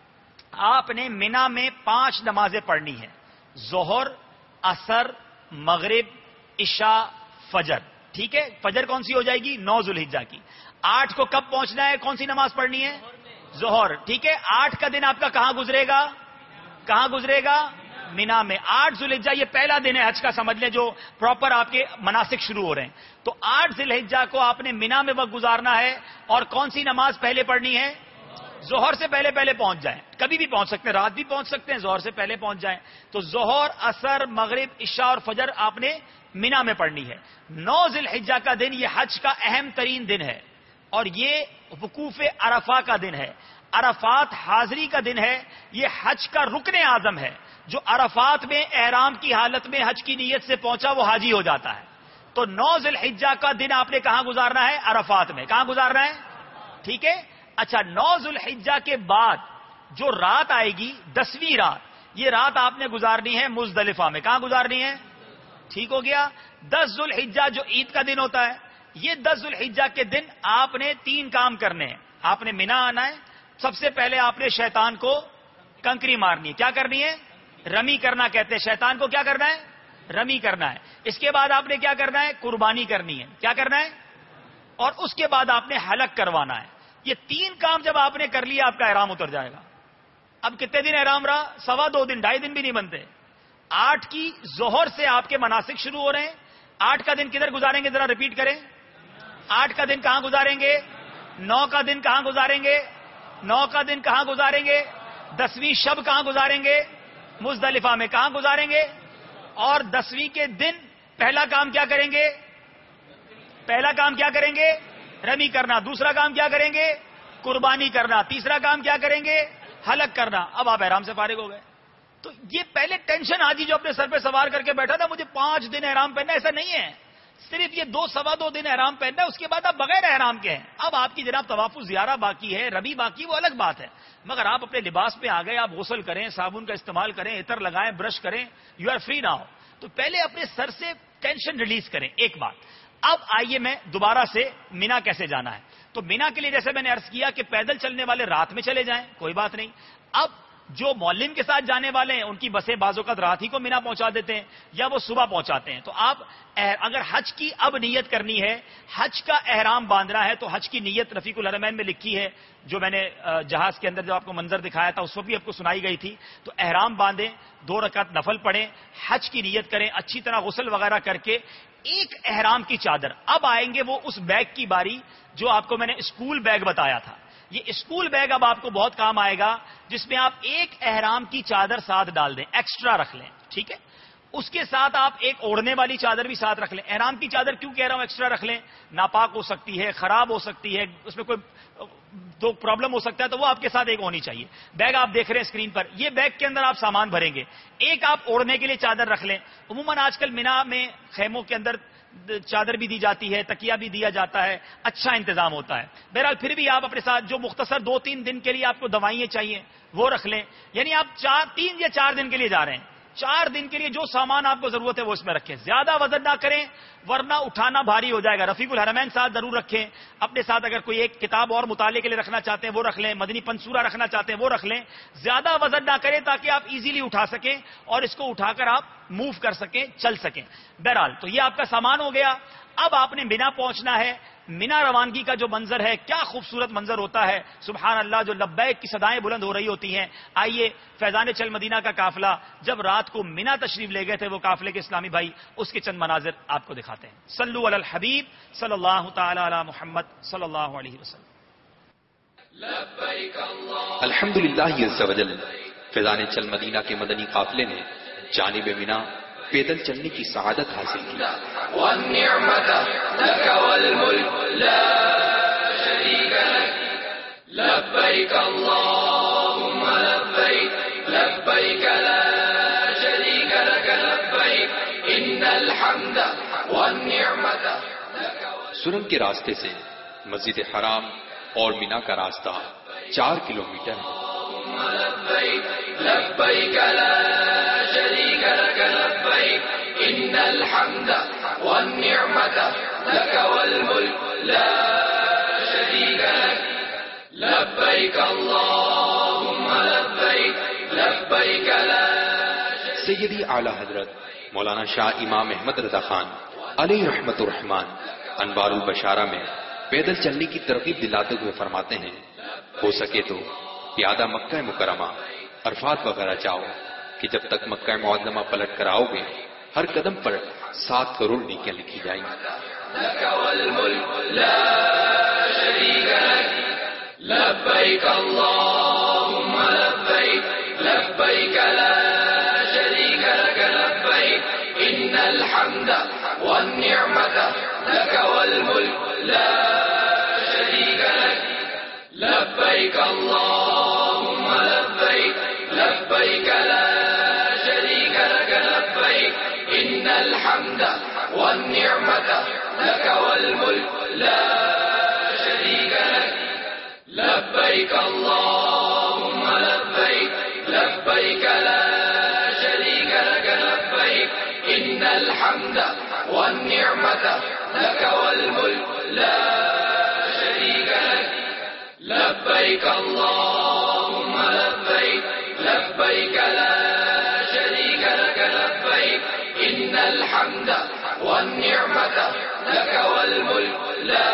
A: آپ نے مینا میں 5 نمازیں پڑھنی ہیں، ظہر، عصر، مغرب، عشاء، فجر. ٹھیک ہے، فجر کون سی ہو جائے گی؟ 9 ذوالحجہ کی. 8 کو کب پہنچنا ہے، کون سی نماز پڑھنی ہے؟ ظہر. ٹھیک ہے، 8 کا دن آپ کا کہاں گزرے گا؟ کہاں گزرے گا؟ مینا میں. 8 ذوالحجہ یہ پہلا دن ہے حج کا، سمجھ لیں جو پراپر آپ کے مناسک شروع ہو رہے ہیں. تو 8 ذوالحجہ کو آپ نے مینا میں وقت گزارنا ہے، اور کون سی نماز پہلے پڑھنی ہے؟ ظہر سے پہلے پہنچ جائیں، کبھی بھی پہنچ سکتے ہیں، رات بھی پہنچ سکتے ہیں، ظہر سے پہلے پہنچ جائیں. تو ظہر، عصر، مغرب، عشاء اور فجر آپ نے مینا میں پڑھنی ہے. 9 ذوالحجہ کا دن یہ حج کا اہم ترین دن ہے، اور یہ وقوف عرفہ کا دن ہے. عرفات حاضری کا دن ہے، یہ حج کا رکن اعظم ہے. جو عرفات میں احرام کی حالت میں حج کی نیت سے پہنچا وہ حاجی ہو جاتا ہے. تو 9 ذوالحجہ کا دن آپ نے کہاں گزارنا ہے؟ عرفات میں. کہاں گزارنا ہے؟ ٹھیک ہے. اچھا 9 ذوالحجہ کے بعد جو رات آئے گی 10ویں رات، یہ رات آپ نے گزارنی ہے مزدلفہ میں. کہاں گزارنی ہے؟ ٹھیک ہو گیا. 10 ذوالحجہ جو عید کا دن ہوتا ہے، یہ 10 ذوالحجہ کے دن آپ نے 3 کام کرنے ہیں. آپ نے مینا آنا ہے، سب سے پہلے آپ نے شیطان کو کنکری مارنی ہے. کیا کرنی ہے؟ رمی کرنا کہتے ہیں. شیطان کو کیا کرنا ہے؟ رمی کرنا ہے. اس کے بعد آپ نے کیا کرنا ہے؟ قربانی کرنی ہے. کیا کرنا ہے؟ اور اس کے بعد آپ نے حلق کروانا ہے. یہ 3 کام جب آپ نے کر لیا آپ کا احرام اتر جائے گا. اب کتنے دن احرام رہا؟ 2.25 دن، 2.5 دن بھی نہیں بنتے. 8 کی ظہر سے آپ کے مناسک شروع ہو رہے ہیں. 8 کا دن کدھر گزاریں گے؟ ذرا ریپیٹ کریں. 8 کا دن کہاں گزاریں گے؟ 9 کا دن کہاں گزاریں گے؟ 9 کا دن کہاں گزاریں گے؟ 10ویں شب کہاں گزاریں گے؟ مزدلفہ میں. کہاں گزاریں گے؟ اور 10ویں کے دن پہلا کام کیا کریں گے؟ پہلا کام کیا کریں گے؟ رمی کرنا. دوسرا کام کیا کریں گے؟ قربانی کرنا. تیسرا کام کیا کریں گے؟ حلق کرنا. اب آپ احرام سے فارغ ہو گئے. تو یہ پہلے ٹینشن حاجی جو اپنے سر پہ سوار کر کے بیٹھا تھا مجھے 5 دن احرام پہننا، ایسا نہیں ہے. صرف یہ 2-2.25 دن احرام پہننا ہے، اس کے بعد آپ بغیر احرام کے ہیں. اب آپ کی جناب طواف زیارہ باقی ہے، رمی باقی، وہ الگ بات ہے. مگر آپ اپنے لباس پہ آ گئے، آپ غسل کریں، صابن کا استعمال کریں، عطر لگائیں، برش کریں، یو آر فری ناؤ. تو پہلے اپنے سر سے ٹینشن ریلیز کریں. ایک بات. اب آئیے میں دوبارہ سے مینا کیسے جانا ہے. تو مینا کے لیے جیسے میں نے عرض کیا کہ پیدل چلنے والے رات میں چلے جائیں، کوئی بات نہیں. اب جو معلم کے ساتھ جانے والے ہیں ان کی بسیں بعض اوقات رات ہی کو مینا پہنچا دیتے ہیں یا وہ صبح پہنچاتے ہیں. تو آپ اگر حج کی اب نیت کرنی ہے، حج کا احرام باندھنا ہے، تو حج کی نیت رفیق الحرمین میں لکھی ہے، جو میں نے جہاز کے اندر جو آپ کو منظر دکھایا تھا اس وقت بھی آپ کو سنائی گئی تھی. تو احرام باندھیں، 2 رکعت نفل پڑھیں، حج کی نیت کریں، اچھی طرح غسل وغیرہ کر کے ایک احرام کی چادر. اب آئیں گے وہ اس بیگ کی باری جو آپ کو میں نے اسکول بیگ بتایا تھا. یہ اسکول بیگ اب آپ کو بہت کام آئے گا، جس میں آپ ایک احرام کی چادر ساتھ ڈال دیں، ایکسٹرا رکھ لیں. ٹھیک ہے. اس کے ساتھ آپ ایک اوڑھنے والی چادر بھی ساتھ رکھ لیں. احرام کی چادر کیوں کہہ رہا ہوں ایکسٹرا رکھ لیں؟ ناپاک ہو سکتی ہے، خراب ہو سکتی ہے، اس میں کوئی تو پرابلم ہو سکتا ہے، تو وہ آپ کے ساتھ ایک ہونی چاہیے. بیگ آپ دیکھ رہے ہیں اسکرین پر، یہ بیگ کے اندر آپ سامان بھریں گے. ایک آپ اوڑھنے کے لیے چادر رکھ لیں. عموماً آج کل مینا میں خیموں کے اندر چادر بھی دی جاتی ہے، تکیا بھی دیا جاتا ہے، اچھا انتظام ہوتا ہے. بہرحال پھر بھی آپ اپنے ساتھ جو مختصر 2-3 دن کے لیے آپ کو دوائیں چاہیے وہ رکھ لیں. یعنی آپ 3 یا 4 دن کے لیے جا رہے ہیں، 4 دن کے لیے جو سامان آپ کو ضرورت ہے وہ اس میں رکھیں، زیادہ وزن نہ کریں ورنہ اٹھانا بھاری ہو جائے گا۔ رفیق الحرمین ساتھ ضرور رکھیں، اپنے ساتھ اگر کوئی ایک کتاب اور مطالعے کے لیے رکھنا چاہتے ہیں وہ رکھ لیں، مدنی پنسورہ رکھنا چاہتے ہیں وہ رکھ لیں، زیادہ وزن نہ کریں تاکہ آپ ایزیلی اٹھا سکیں اور اس کو اٹھا کر آپ موو کر سکیں، چل سکیں۔ بہرحال تو یہ آپ کا سامان ہو گیا۔ اب آپ نے مینا پہنچنا ہے۔ مینا روانگی کا جو منظر ہے کیا خوبصورت منظر ہوتا ہے، سبحان اللہ، جو لبیک کی صدائیں بلند ہو رہی ہوتی ہیں۔ آئیے، فیضان چل مدینہ کا قافلہ جب رات کو مینا تشریف لے گئے تھے، وہ قافلے کے اسلامی بھائی، اس کے چند مناظر آپ کو دکھاتے ہیں۔ صلو علی الحبیب صلی اللہ تعالی علی محمد صلی اللہ علیہ وسلم۔
J: الحمدللہ عز وجل، فیضان چل مدینہ کے مدنی قافلے نے جانب مینا پیدل چلنے کی سعادت حاصل کی۔
B: والنعمت لك والملک لا شریک لك لبیک اللہم لبیک لبیک لا شریک لك لبیک ان الحمد والنعمت لك۔
J: سرنگ کے راستے سے مسجد حرام اور مینا کا راستہ 4 کلومیٹر ہے۔
B: لبیک لبیک لا شریک لك لبیک ان الحمد والنعمت لك والملک لا شریک لك لبیک اللہم لبیک لبیک لا۔
J: سیدی اعلی حضرت مولانا شاہ امام احمد رضا خان علیہ رحمت الرحمان انوار البشارہ میں پیدل چلنے کی ترغیب دلاتے ہوئے فرماتے ہیں، ہو سکے تو پیادہ مکہ مکرمہ عرفات وغیرہ جاؤ کہ جب تک مکہ معظمہ پلٹ کر آؤ گے ہر قدم پر 7 کروڑ نیکیاں لکھی جائیں گی۔
B: لك والملک لا شریک لك لبیک اللہم لبیک لبیک لا شریک لك لبیک ان الحمد والنعمت لك والملک لا شریک لك لبیک اللہم لبیک لبیک لا شریک لك لبیک ان الحمد والنعمت لك والملک لا شریک لك لبیک اللہم لبیک لبیک لا شریک لك لبیک ان الحمد والنعمت لك والملک لا شریک لك لبیک اللہم لبیک لبیک لا شریک لك لبیک ان الحمد والنعمت لك والملک لا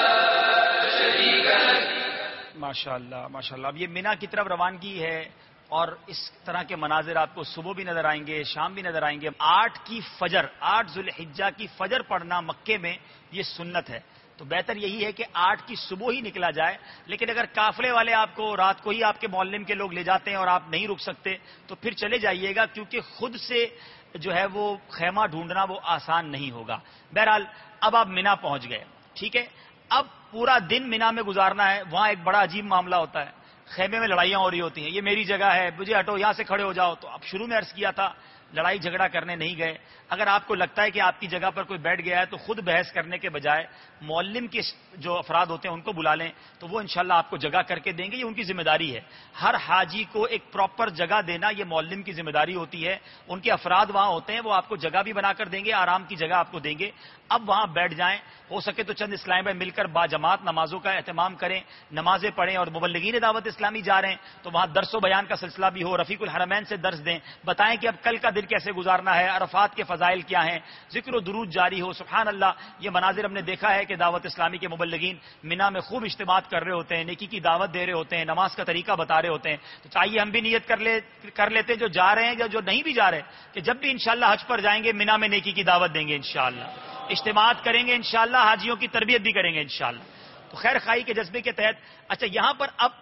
B: شریک لك۔
A: ماشاء اللہ ماشاء اللہ۔ اب یہ مینا کی طرف روانگی ہے اور اس طرح کے مناظر آپ کو صبح بھی نظر آئیں گے، شام بھی نظر آئیں گے۔ 8 کی فجر، 8 ذوالحجہ کی فجر پڑھنا مکے میں یہ سنت ہے، تو بہتر یہی ہے کہ 8 کی صبح ہی نکلا جائے۔ لیکن اگر قافلے والے آپ کو رات کو ہی آپ کے معلم کے لوگ لے جاتے ہیں اور آپ نہیں رک سکتے تو پھر چلے جائیے گا، کیونکہ خود سے جو ہے وہ خیمہ ڈھونڈنا وہ آسان نہیں ہوگا۔ بہرحال اب آپ مینا پہنچ گئے، ٹھیک ہے۔ اب پورا دن مینا میں گزارنا ہے۔ وہاں ایک بڑا عجیب معاملہ ہوتا ہے، خیمے میں لڑائیاں ہو رہی ہوتی ہیں، یہ میری جگہ ہے، مجھے ہٹو، یہاں سے کھڑے ہو جاؤ۔ تو اب شروع میں عرض کیا تھا لڑائی جھگڑا کرنے نہیں گئے۔ اگر آپ کو لگتا ہے کہ آپ کی جگہ پر کوئی بیٹھ گیا ہے تو خود بحث کرنے کے بجائے معلم کے جو افراد ہوتے ہیں ان کو بلا لیں، تو وہ انشاءاللہ آپ کو جگہ کر کے دیں گے۔ یہ ان کی ذمہ داری ہے، ہر حاجی کو ایک پراپر جگہ دینا یہ معلم کی ذمہ داری ہوتی ہے۔ ان کے افراد وہاں ہوتے ہیں، وہ آپ کو جگہ بھی بنا کر دیں گے، آرام کی جگہ آپ کو دیں گے۔ اب وہاں بیٹھ جائیں، ہو سکے تو چند اسلامی بھائی مل کر باجماعت نمازوں کا اہتمام کریں، نمازیں پڑھیں، اور مبلغین دعوت اسلامی جا رہے ہیں تو وہاں درس و بیان کا سلسلہ بھی ہو، رفیق الحرمین سے درس دیں، بتائیں کہ اب کل کا دن کیسے گزارنا ہے، عرفات کے فضائل کیا ہیں، ذکر و درود جاری ہو۔ سبحان اللہ، یہ مناظر ہم نے دیکھا ہے کہ دعوت اسلامی کے مبلغین مینا میں خوب اجتماعات کر رہے ہوتے ہیں، نیکی کی دعوت دے رہے ہوتے ہیں، نماز کا طریقہ بتا رہے ہوتے ہیں۔ تو چاہیے ہم بھی نیت کر لیتے جو جا رہے ہیں یا جو نہیں بھی جا رہے کہ جب بھی انشاءاللہ حج پر جائیں گے مینا میں نیکی کی دعوت دیں گے، انشاءاللہ اجتماعات کریں گے، انشاءاللہ حاجیوں کی تربیت بھی کریں گے انشاءاللہ۔ تو خیر خواہی کے جذبے کے تحت اچھا یہاں پر اب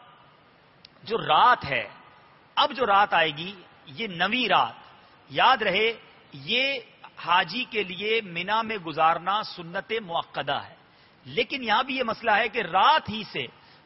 A: جو رات ہے، اب جو رات آئے گی یہ 9ویں رات، یاد رہے یہ حاجی کے لیے مینا میں گزارنا سنت مؤکدہ ہے، لیکن یہاں بھی یہ مسئلہ ہے کہ رات ہی سے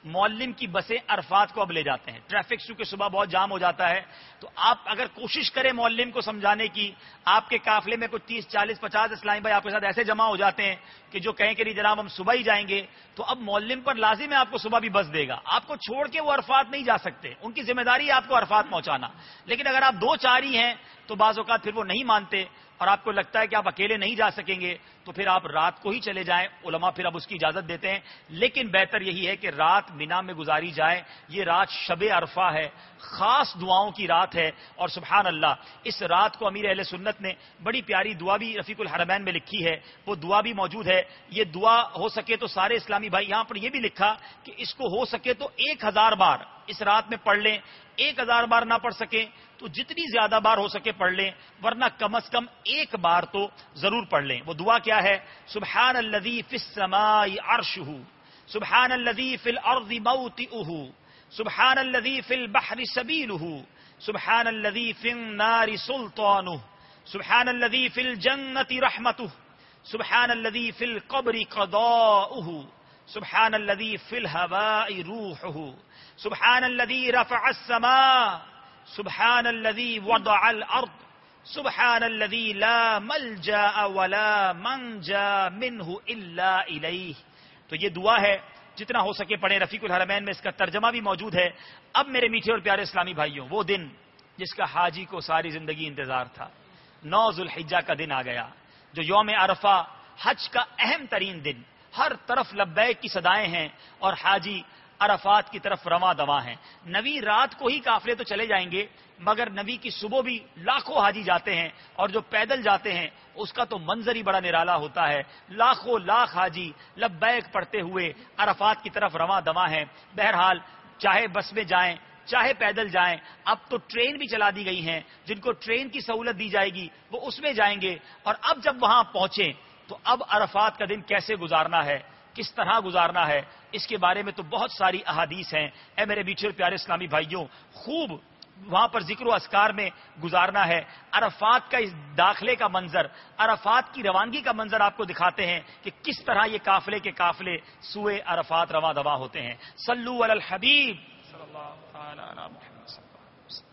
A: معلم کی بسیں عرفات کو اب لے جاتے ہیں. ٹریفک چونکہ صبح بہت جام ہو جاتا ہے تو آپ اگر کوشش کریں معلم کو سمجھانے کی، آپ کے قافلے میں کچھ 30 40 50 اسلامی بھائی آپ کے ساتھ ایسے جمع ہو جاتے ہیں کہ جو کہیں کہ نہیں جناب ہم صبح ہی جائیں گے، تو اب معلم پر لازم ہے آپ کو صبح بھی بس دے گا. آپ کو چھوڑ کے وہ عرفات نہیں جا سکتے، ان کی ذمہ داری ہے آپ کو عرفات پہنچانا. لیکن اگر آپ 2 4 ہی ہیں تو بعض اوقات پھر وہ نہیں مانتے اور آپ کو لگتا ہے کہ آپ اکیلے نہیں جا سکیں گے تو پھر آپ رات کو ہی چلے جائیں. علماء پھر اب اس کی اجازت دیتے ہیں، لیکن بہتر یہی ہے کہ رات مینا میں گزاری جائے. یہ رات شب عرفہ ہے، خاص دعاؤں کی رات ہے. اور سبحان اللہ اس رات کو امیر اہل سنت نے بڑی پیاری دعا بھی رفیق الحرمین میں لکھی ہے، وہ دعا بھی موجود ہے. یہ دعا ہو سکے تو سارے اسلامی بھائی، یہاں پر یہ بھی لکھا کہ اس کو ہو سکے تو 1000 بار اس رات میں پڑھ لیں. 1000 بار نہ پڑھ سکیں تو جتنی زیادہ بار ہو سکے پڑھ لیں، ورنہ کم از کم 1 بار تو ضرور پڑھ لیں. وہ دعا کیا ہے؟ سبحان الذی فی السماء عرشہ، سبحان الذی فی الارض موطئہ، سبحان الذی فی البحر سبیلہ، سبحان الذی فی النار سلطانہ، سبحان الذی فی الجنۃ رحمتہ، سبحان الذی فی القبر قضاؤہ، سبحان الذی فی الہواء روحہ، سبحان الذی رفع السماء، سبحان الذی وضع الارض، سبحان الذی لا ملجا ولا منجا منہ الا الیہ. تو یہ دعا ہے، جتنا ہو سکے پڑھیں. رفیق الحرمین میں اس کا ترجمہ بھی موجود ہے. اب میرے میٹھے اور پیارے اسلامی بھائیوں، وہ دن جس کا حاجی کو ساری زندگی انتظار تھا، 9 ذوالحجہ کا دن آ گیا، جو یوم عرفہ، حج کا اہم ترین دن. ہر طرف لبیک کی صدائیں ہیں اور حاجی عرفات کی طرف رواں دواں ہیں. نبی رات کو ہی قافلے تو چلے جائیں گے، مگر نبی کی صبح بھی لاکھوں حاجی جاتے ہیں، اور جو پیدل جاتے ہیں اس کا تو منظر ہی بڑا نرالا ہوتا ہے. لاکھوں لاکھ حاجی لبیک پڑھتے ہوئے عرفات کی طرف رواں دواں ہیں. بہرحال چاہے بس میں جائیں چاہے پیدل جائیں، اب تو ٹرین بھی چلا دی گئی ہیں. جن کو ٹرین کی سہولت دی جائے گی وہ اس میں جائیں گے. اور اب جب وہاں پہنچیں تو اب عرفات کا دن کیسے گزارنا ہے، کس طرح گزارنا ہے، اس کے بارے میں تو بہت ساری احادیث ہیں. اے میرے میٹھے اور پیارے اسلامی بھائیوں، خوب وہاں پر ذکر و اذکار میں گزارنا ہے. عرفات کا اس داخلے کا منظر، عرفات کی روانگی کا منظر آپ کو دکھاتے ہیں کہ کس طرح یہ قافلے کے قافلے سوئے عرفات رواں دواں ہوتے ہیں. صلو علی الحبیب صلی اللہ تعالی علی محمد صلی اللہ علیہ وسلم.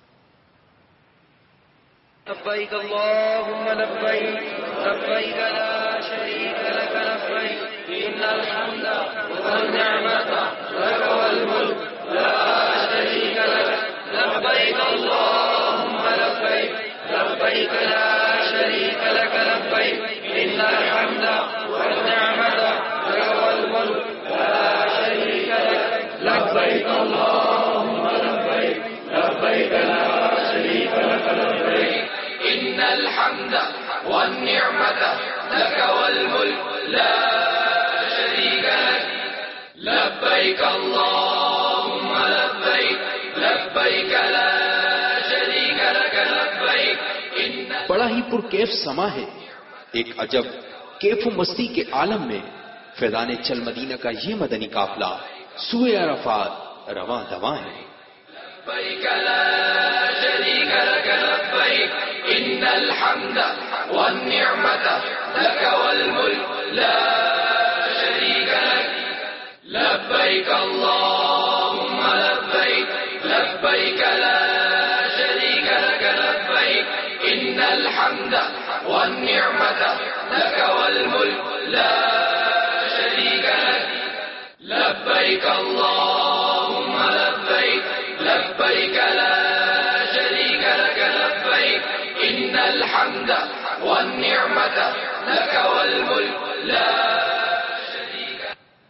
B: لبیک اللہم لبیک لبیک لا شریک لک لبیک ان الحمد والنعمت لک والملک لا شریک لک لبیک اللہم لبیک لبیک لا شریک لک لبیک ان الحمد والنعمت لک والملک لا شریک لک لبیک اللہم لبیک لبیک لا شریک لک لبیک ان الحمد والنعمت لک والملک لا شریک لک لبیک اللہم لبیک لبیک لا شریک لک لبیک.
J: بڑا ہی پرکیف سما ہے، ایک عجب کیف و مستی کے عالم میں فیضان چل مدینہ کا یہ مدنی قافلہ سوئے عرفات رواں دواں ہے.
B: لبیک لا شریک لک لبیک ان الحمد والنعمت لک والملک لا شریک لک لبیک اللہم لبیک لبیک لا شریک لک لبیک ان الحمد والنعمت لک والملک لا شریک لک لبیک اللہم لبیک لبیک لا شریک لک لبیک ان الحمد والنعمت لک والملک لا شریک.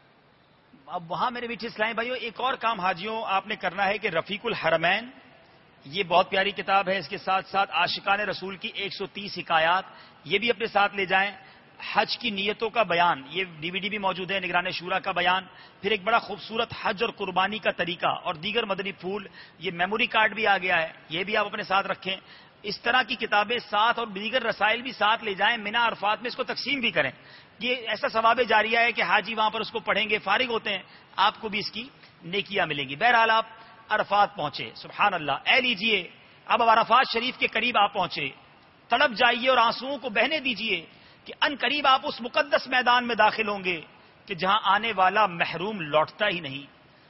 A: اب وہاں میرے میٹھے اسلامی بھائیوں ایک اور کام حاجیوں آپ نے کرنا ہے کہ رفیق الحرمین، یہ بہت پیاری کتاب ہے، اس کے ساتھ ساتھ عاشقان رسول کی 130 حکایات یہ بھی اپنے ساتھ لے جائیں. حج کی نیتوں کا بیان، یہ DVD بھی موجود ہے، نگران شورا کا بیان، پھر ایک بڑا خوبصورت حج اور قربانی کا طریقہ اور دیگر مدنی پھول. یہ میموری کارڈ بھی آ گیا ہے، یہ بھی آپ اپنے ساتھ رکھیں. اس طرح کی کتابیں ساتھ اور دیگر رسائل بھی ساتھ لے جائیں. مینا عرفات میں اس کو تقسیم بھی کریں. یہ ایسا ثواب جاریہ ہے کہ حاجی وہاں پر اس کو پڑھیں گے، فارغ ہوتے ہیں، آپ کو بھی اس کی نیکیاں ملیں گی. بہرحال آپ عرفات پہنچے، سبحان اللہ. اے لیجئے اب عرفات شریف کے قریب آپ پہنچے، تڑپ جائیے اور آنسوؤں کو بہنے دیجئے کہ ان قریب آپ اس مقدس میدان میں داخل ہوں گے کہ جہاں آنے والا محروم لوٹتا ہی نہیں.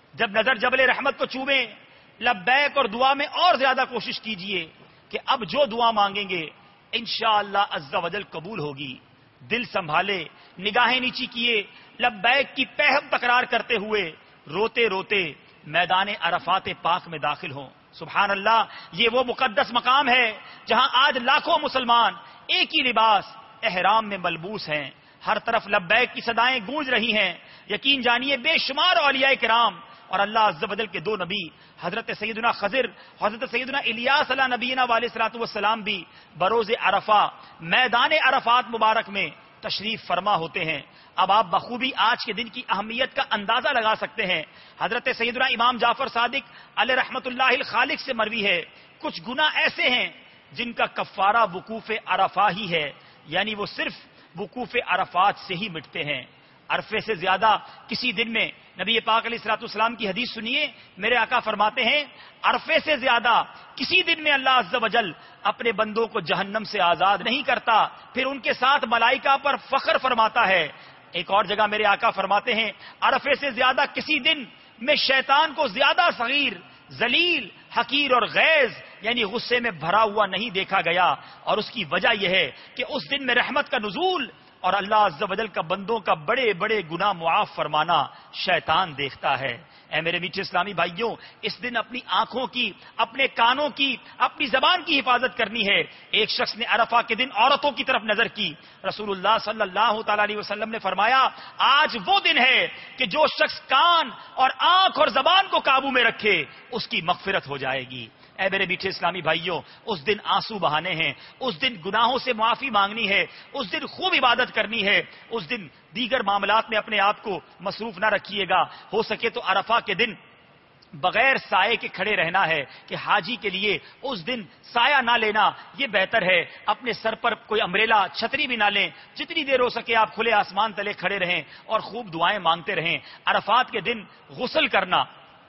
A: جب نظر جبل رحمت کو چومیں لبیک اور دعا میں اور زیادہ کوشش کیجئے کہ اب جو دعا مانگیں گے انشاءاللہ عز و جل قبول ہوگی. دل سنبھالے, نگاہیں نیچی کیے, لبیک کی پہم تکرار کرتے ہوئے روتے روتے میدان عرفات پاک میں داخل ہوں. سبحان اللہ, یہ وہ مقدس مقام ہے جہاں آج لاکھوں مسلمان ایک ہی لباس احرام میں ملبوس ہیں. ہر طرف لبیک کی صدائیں گونج رہی ہیں. یقین جانیے بے شمار اولیاء کرام اور اللہ عز و جل کے دو نبی حضرت سیدنا خضر, حضرت سیدنا الیاس علیہ نبینا علیہ الصلوۃ والسلام بھی بروز عرفہ میدان عرفات مبارک میں تشریف فرما ہوتے ہیں. اب آپ بخوبی آج کے دن کی اہمیت کا اندازہ لگا سکتے ہیں. حضرت سیدنا امام جعفر صادق علیہ رحمت اللہ الخالق سے مروی ہے, کچھ گناہ ایسے ہیں جن کا کفارہ وقوف عرفہ ہی ہے, یعنی وہ صرف وقوف عرفات سے ہی مٹتے ہیں. عرفے سے زیادہ کسی دن میں, نبی پاک علیہ الصلوۃ والسلام کی حدیث سنیے, میرے آقا فرماتے ہیں عرفے سے زیادہ کسی دن میں اللہ عز و جل اپنے بندوں کو جہنم سے آزاد نہیں کرتا, پھر ان کے ساتھ ملائکہ پر فخر فرماتا ہے. ایک اور جگہ میرے آقا فرماتے ہیں عرفے سے زیادہ کسی دن میں شیطان کو زیادہ صغیر, ذلیل, حقیر اور غیظ یعنی غصے میں بھرا ہوا نہیں دیکھا گیا. اور اس کی وجہ یہ ہے کہ اس دن میں رحمت کا نزول اور اللہ عز و جل کا بندوں کا بڑے بڑے گناہ معاف فرمانا شیطان دیکھتا ہے. اے میرے میٹھے اسلامی بھائیوں, اس دن اپنی آنکھوں کی, اپنے کانوں کی, اپنی زبان کی حفاظت کرنی ہے. ایک شخص نے عرفہ کے دن عورتوں کی طرف نظر کی. رسول اللہ صلی اللہ تعالی علیہ وسلم نے فرمایا آج وہ دن ہے کہ جو شخص کان اور آنکھ اور زبان کو قابو میں رکھے اس کی مغفرت ہو جائے گی. اے میرے میٹھے اسلامی بھائیوں, اس دن آنسو بہانے ہیں, اس دن گناہوں سے معافی مانگنی ہے, اس دن خوب عبادت کرنی ہے. اس دن دیگر معاملات میں اپنے آپ کو مصروف نہ رکھیے گا. ہو سکے تو عرفہ کے دن بغیر سائے کے کھڑے رہنا ہے کہ حاجی کے لیے اس دن سایہ نہ لینا یہ بہتر ہے. اپنے سر پر کوئی امبریلا, چھتری بھی نہ لیں. جتنی دیر ہو سکے آپ کھلے آسمان تلے کھڑے رہیں اور خوب دعائیں مانگتے رہیں. عرفات کے دن غسل کرنا,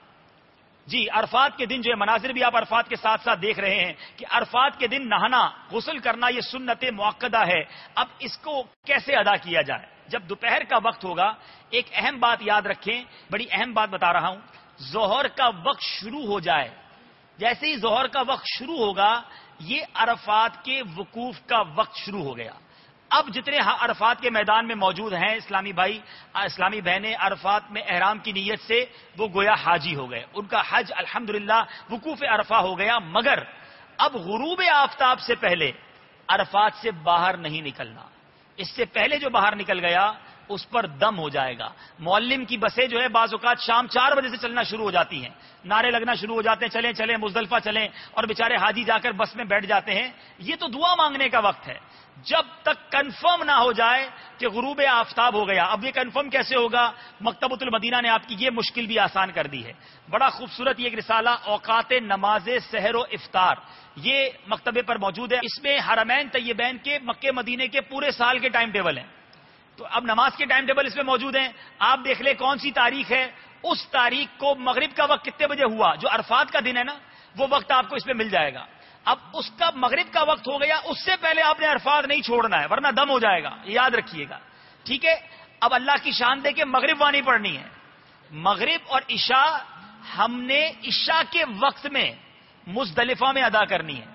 A: جی عرفات کے دن جو ہے مناظر بھی آپ عرفات کے ساتھ ساتھ دیکھ رہے ہیں کہ عرفات کے دن نہانا, غسل کرنا یہ سنت مؤکدہ ہے. اب اس کو کیسے ادا کیا جائے؟ جب دوپہر کا وقت ہوگا, ایک اہم بات یاد رکھیں, بڑی اہم بات بتا رہا ہوں. ظہر کا وقت شروع ہو جائے, جیسے ہی ظہر کا وقت شروع ہوگا یہ عرفات کے وقوف کا وقت شروع ہو گیا. اب جتنے عرفات کے میدان میں موجود ہیں اسلامی بھائی, اسلامی بہنیں, عرفات میں احرام کی نیت سے وہ گویا حاجی ہو گئے, ان کا حج الحمدللہ وقوف عرفہ ہو گیا. مگر اب غروب آفتاب سے پہلے عرفات سے باہر نہیں نکلنا. اس سے پہلے جو باہر نکل گیا اس پر دم ہو جائے گا. معلم کی بسیں جو ہے بعض اوقات شام 4 بجے سے چلنا شروع ہو جاتی ہیں, نعرے لگنا شروع ہو جاتے ہیں چلیں چلیں مزدلفہ چلیں, اور بیچارے حاجی جا کر بس میں بیٹھ جاتے ہیں. یہ تو دعا مانگنے کا وقت ہے جب تک کنفرم نہ ہو جائے کہ غروب آفتاب ہو گیا. اب یہ کنفرم کیسے ہوگا؟ مکتبۃ المدینہ نے آپ کی یہ مشکل بھی آسان کر دی ہے. بڑا خوبصورت یہ ایک رسالہ اوقات نماز سحر و افطار یہ مکتبے پر موجود ہے. اس میں حرمین طیبین کے, مکے مدینے کے پورے سال کے ٹائم ٹیبل ہیں. تو اب نماز کے ٹائم ٹیبل اس میں موجود ہیں. آپ دیکھ لیں کون سی تاریخ ہے, اس تاریخ کو مغرب کا وقت کتنے بجے ہوا, جو عرفات کا دن ہے نا وہ وقت آپ کو اس میں مل جائے گا. اب اس کا مغرب کا وقت ہو گیا, اس سے پہلے آپ نے عرفات نہیں چھوڑنا ہے ورنہ دم ہو جائے گا, یاد رکھیے گا. ٹھیک ہے, اب اللہ کی شان دے کے مغرب وانی پڑھنی ہے. مغرب اور عشاء ہم نے عشاء کے وقت میں مزدلفہ میں ادا کرنی ہے,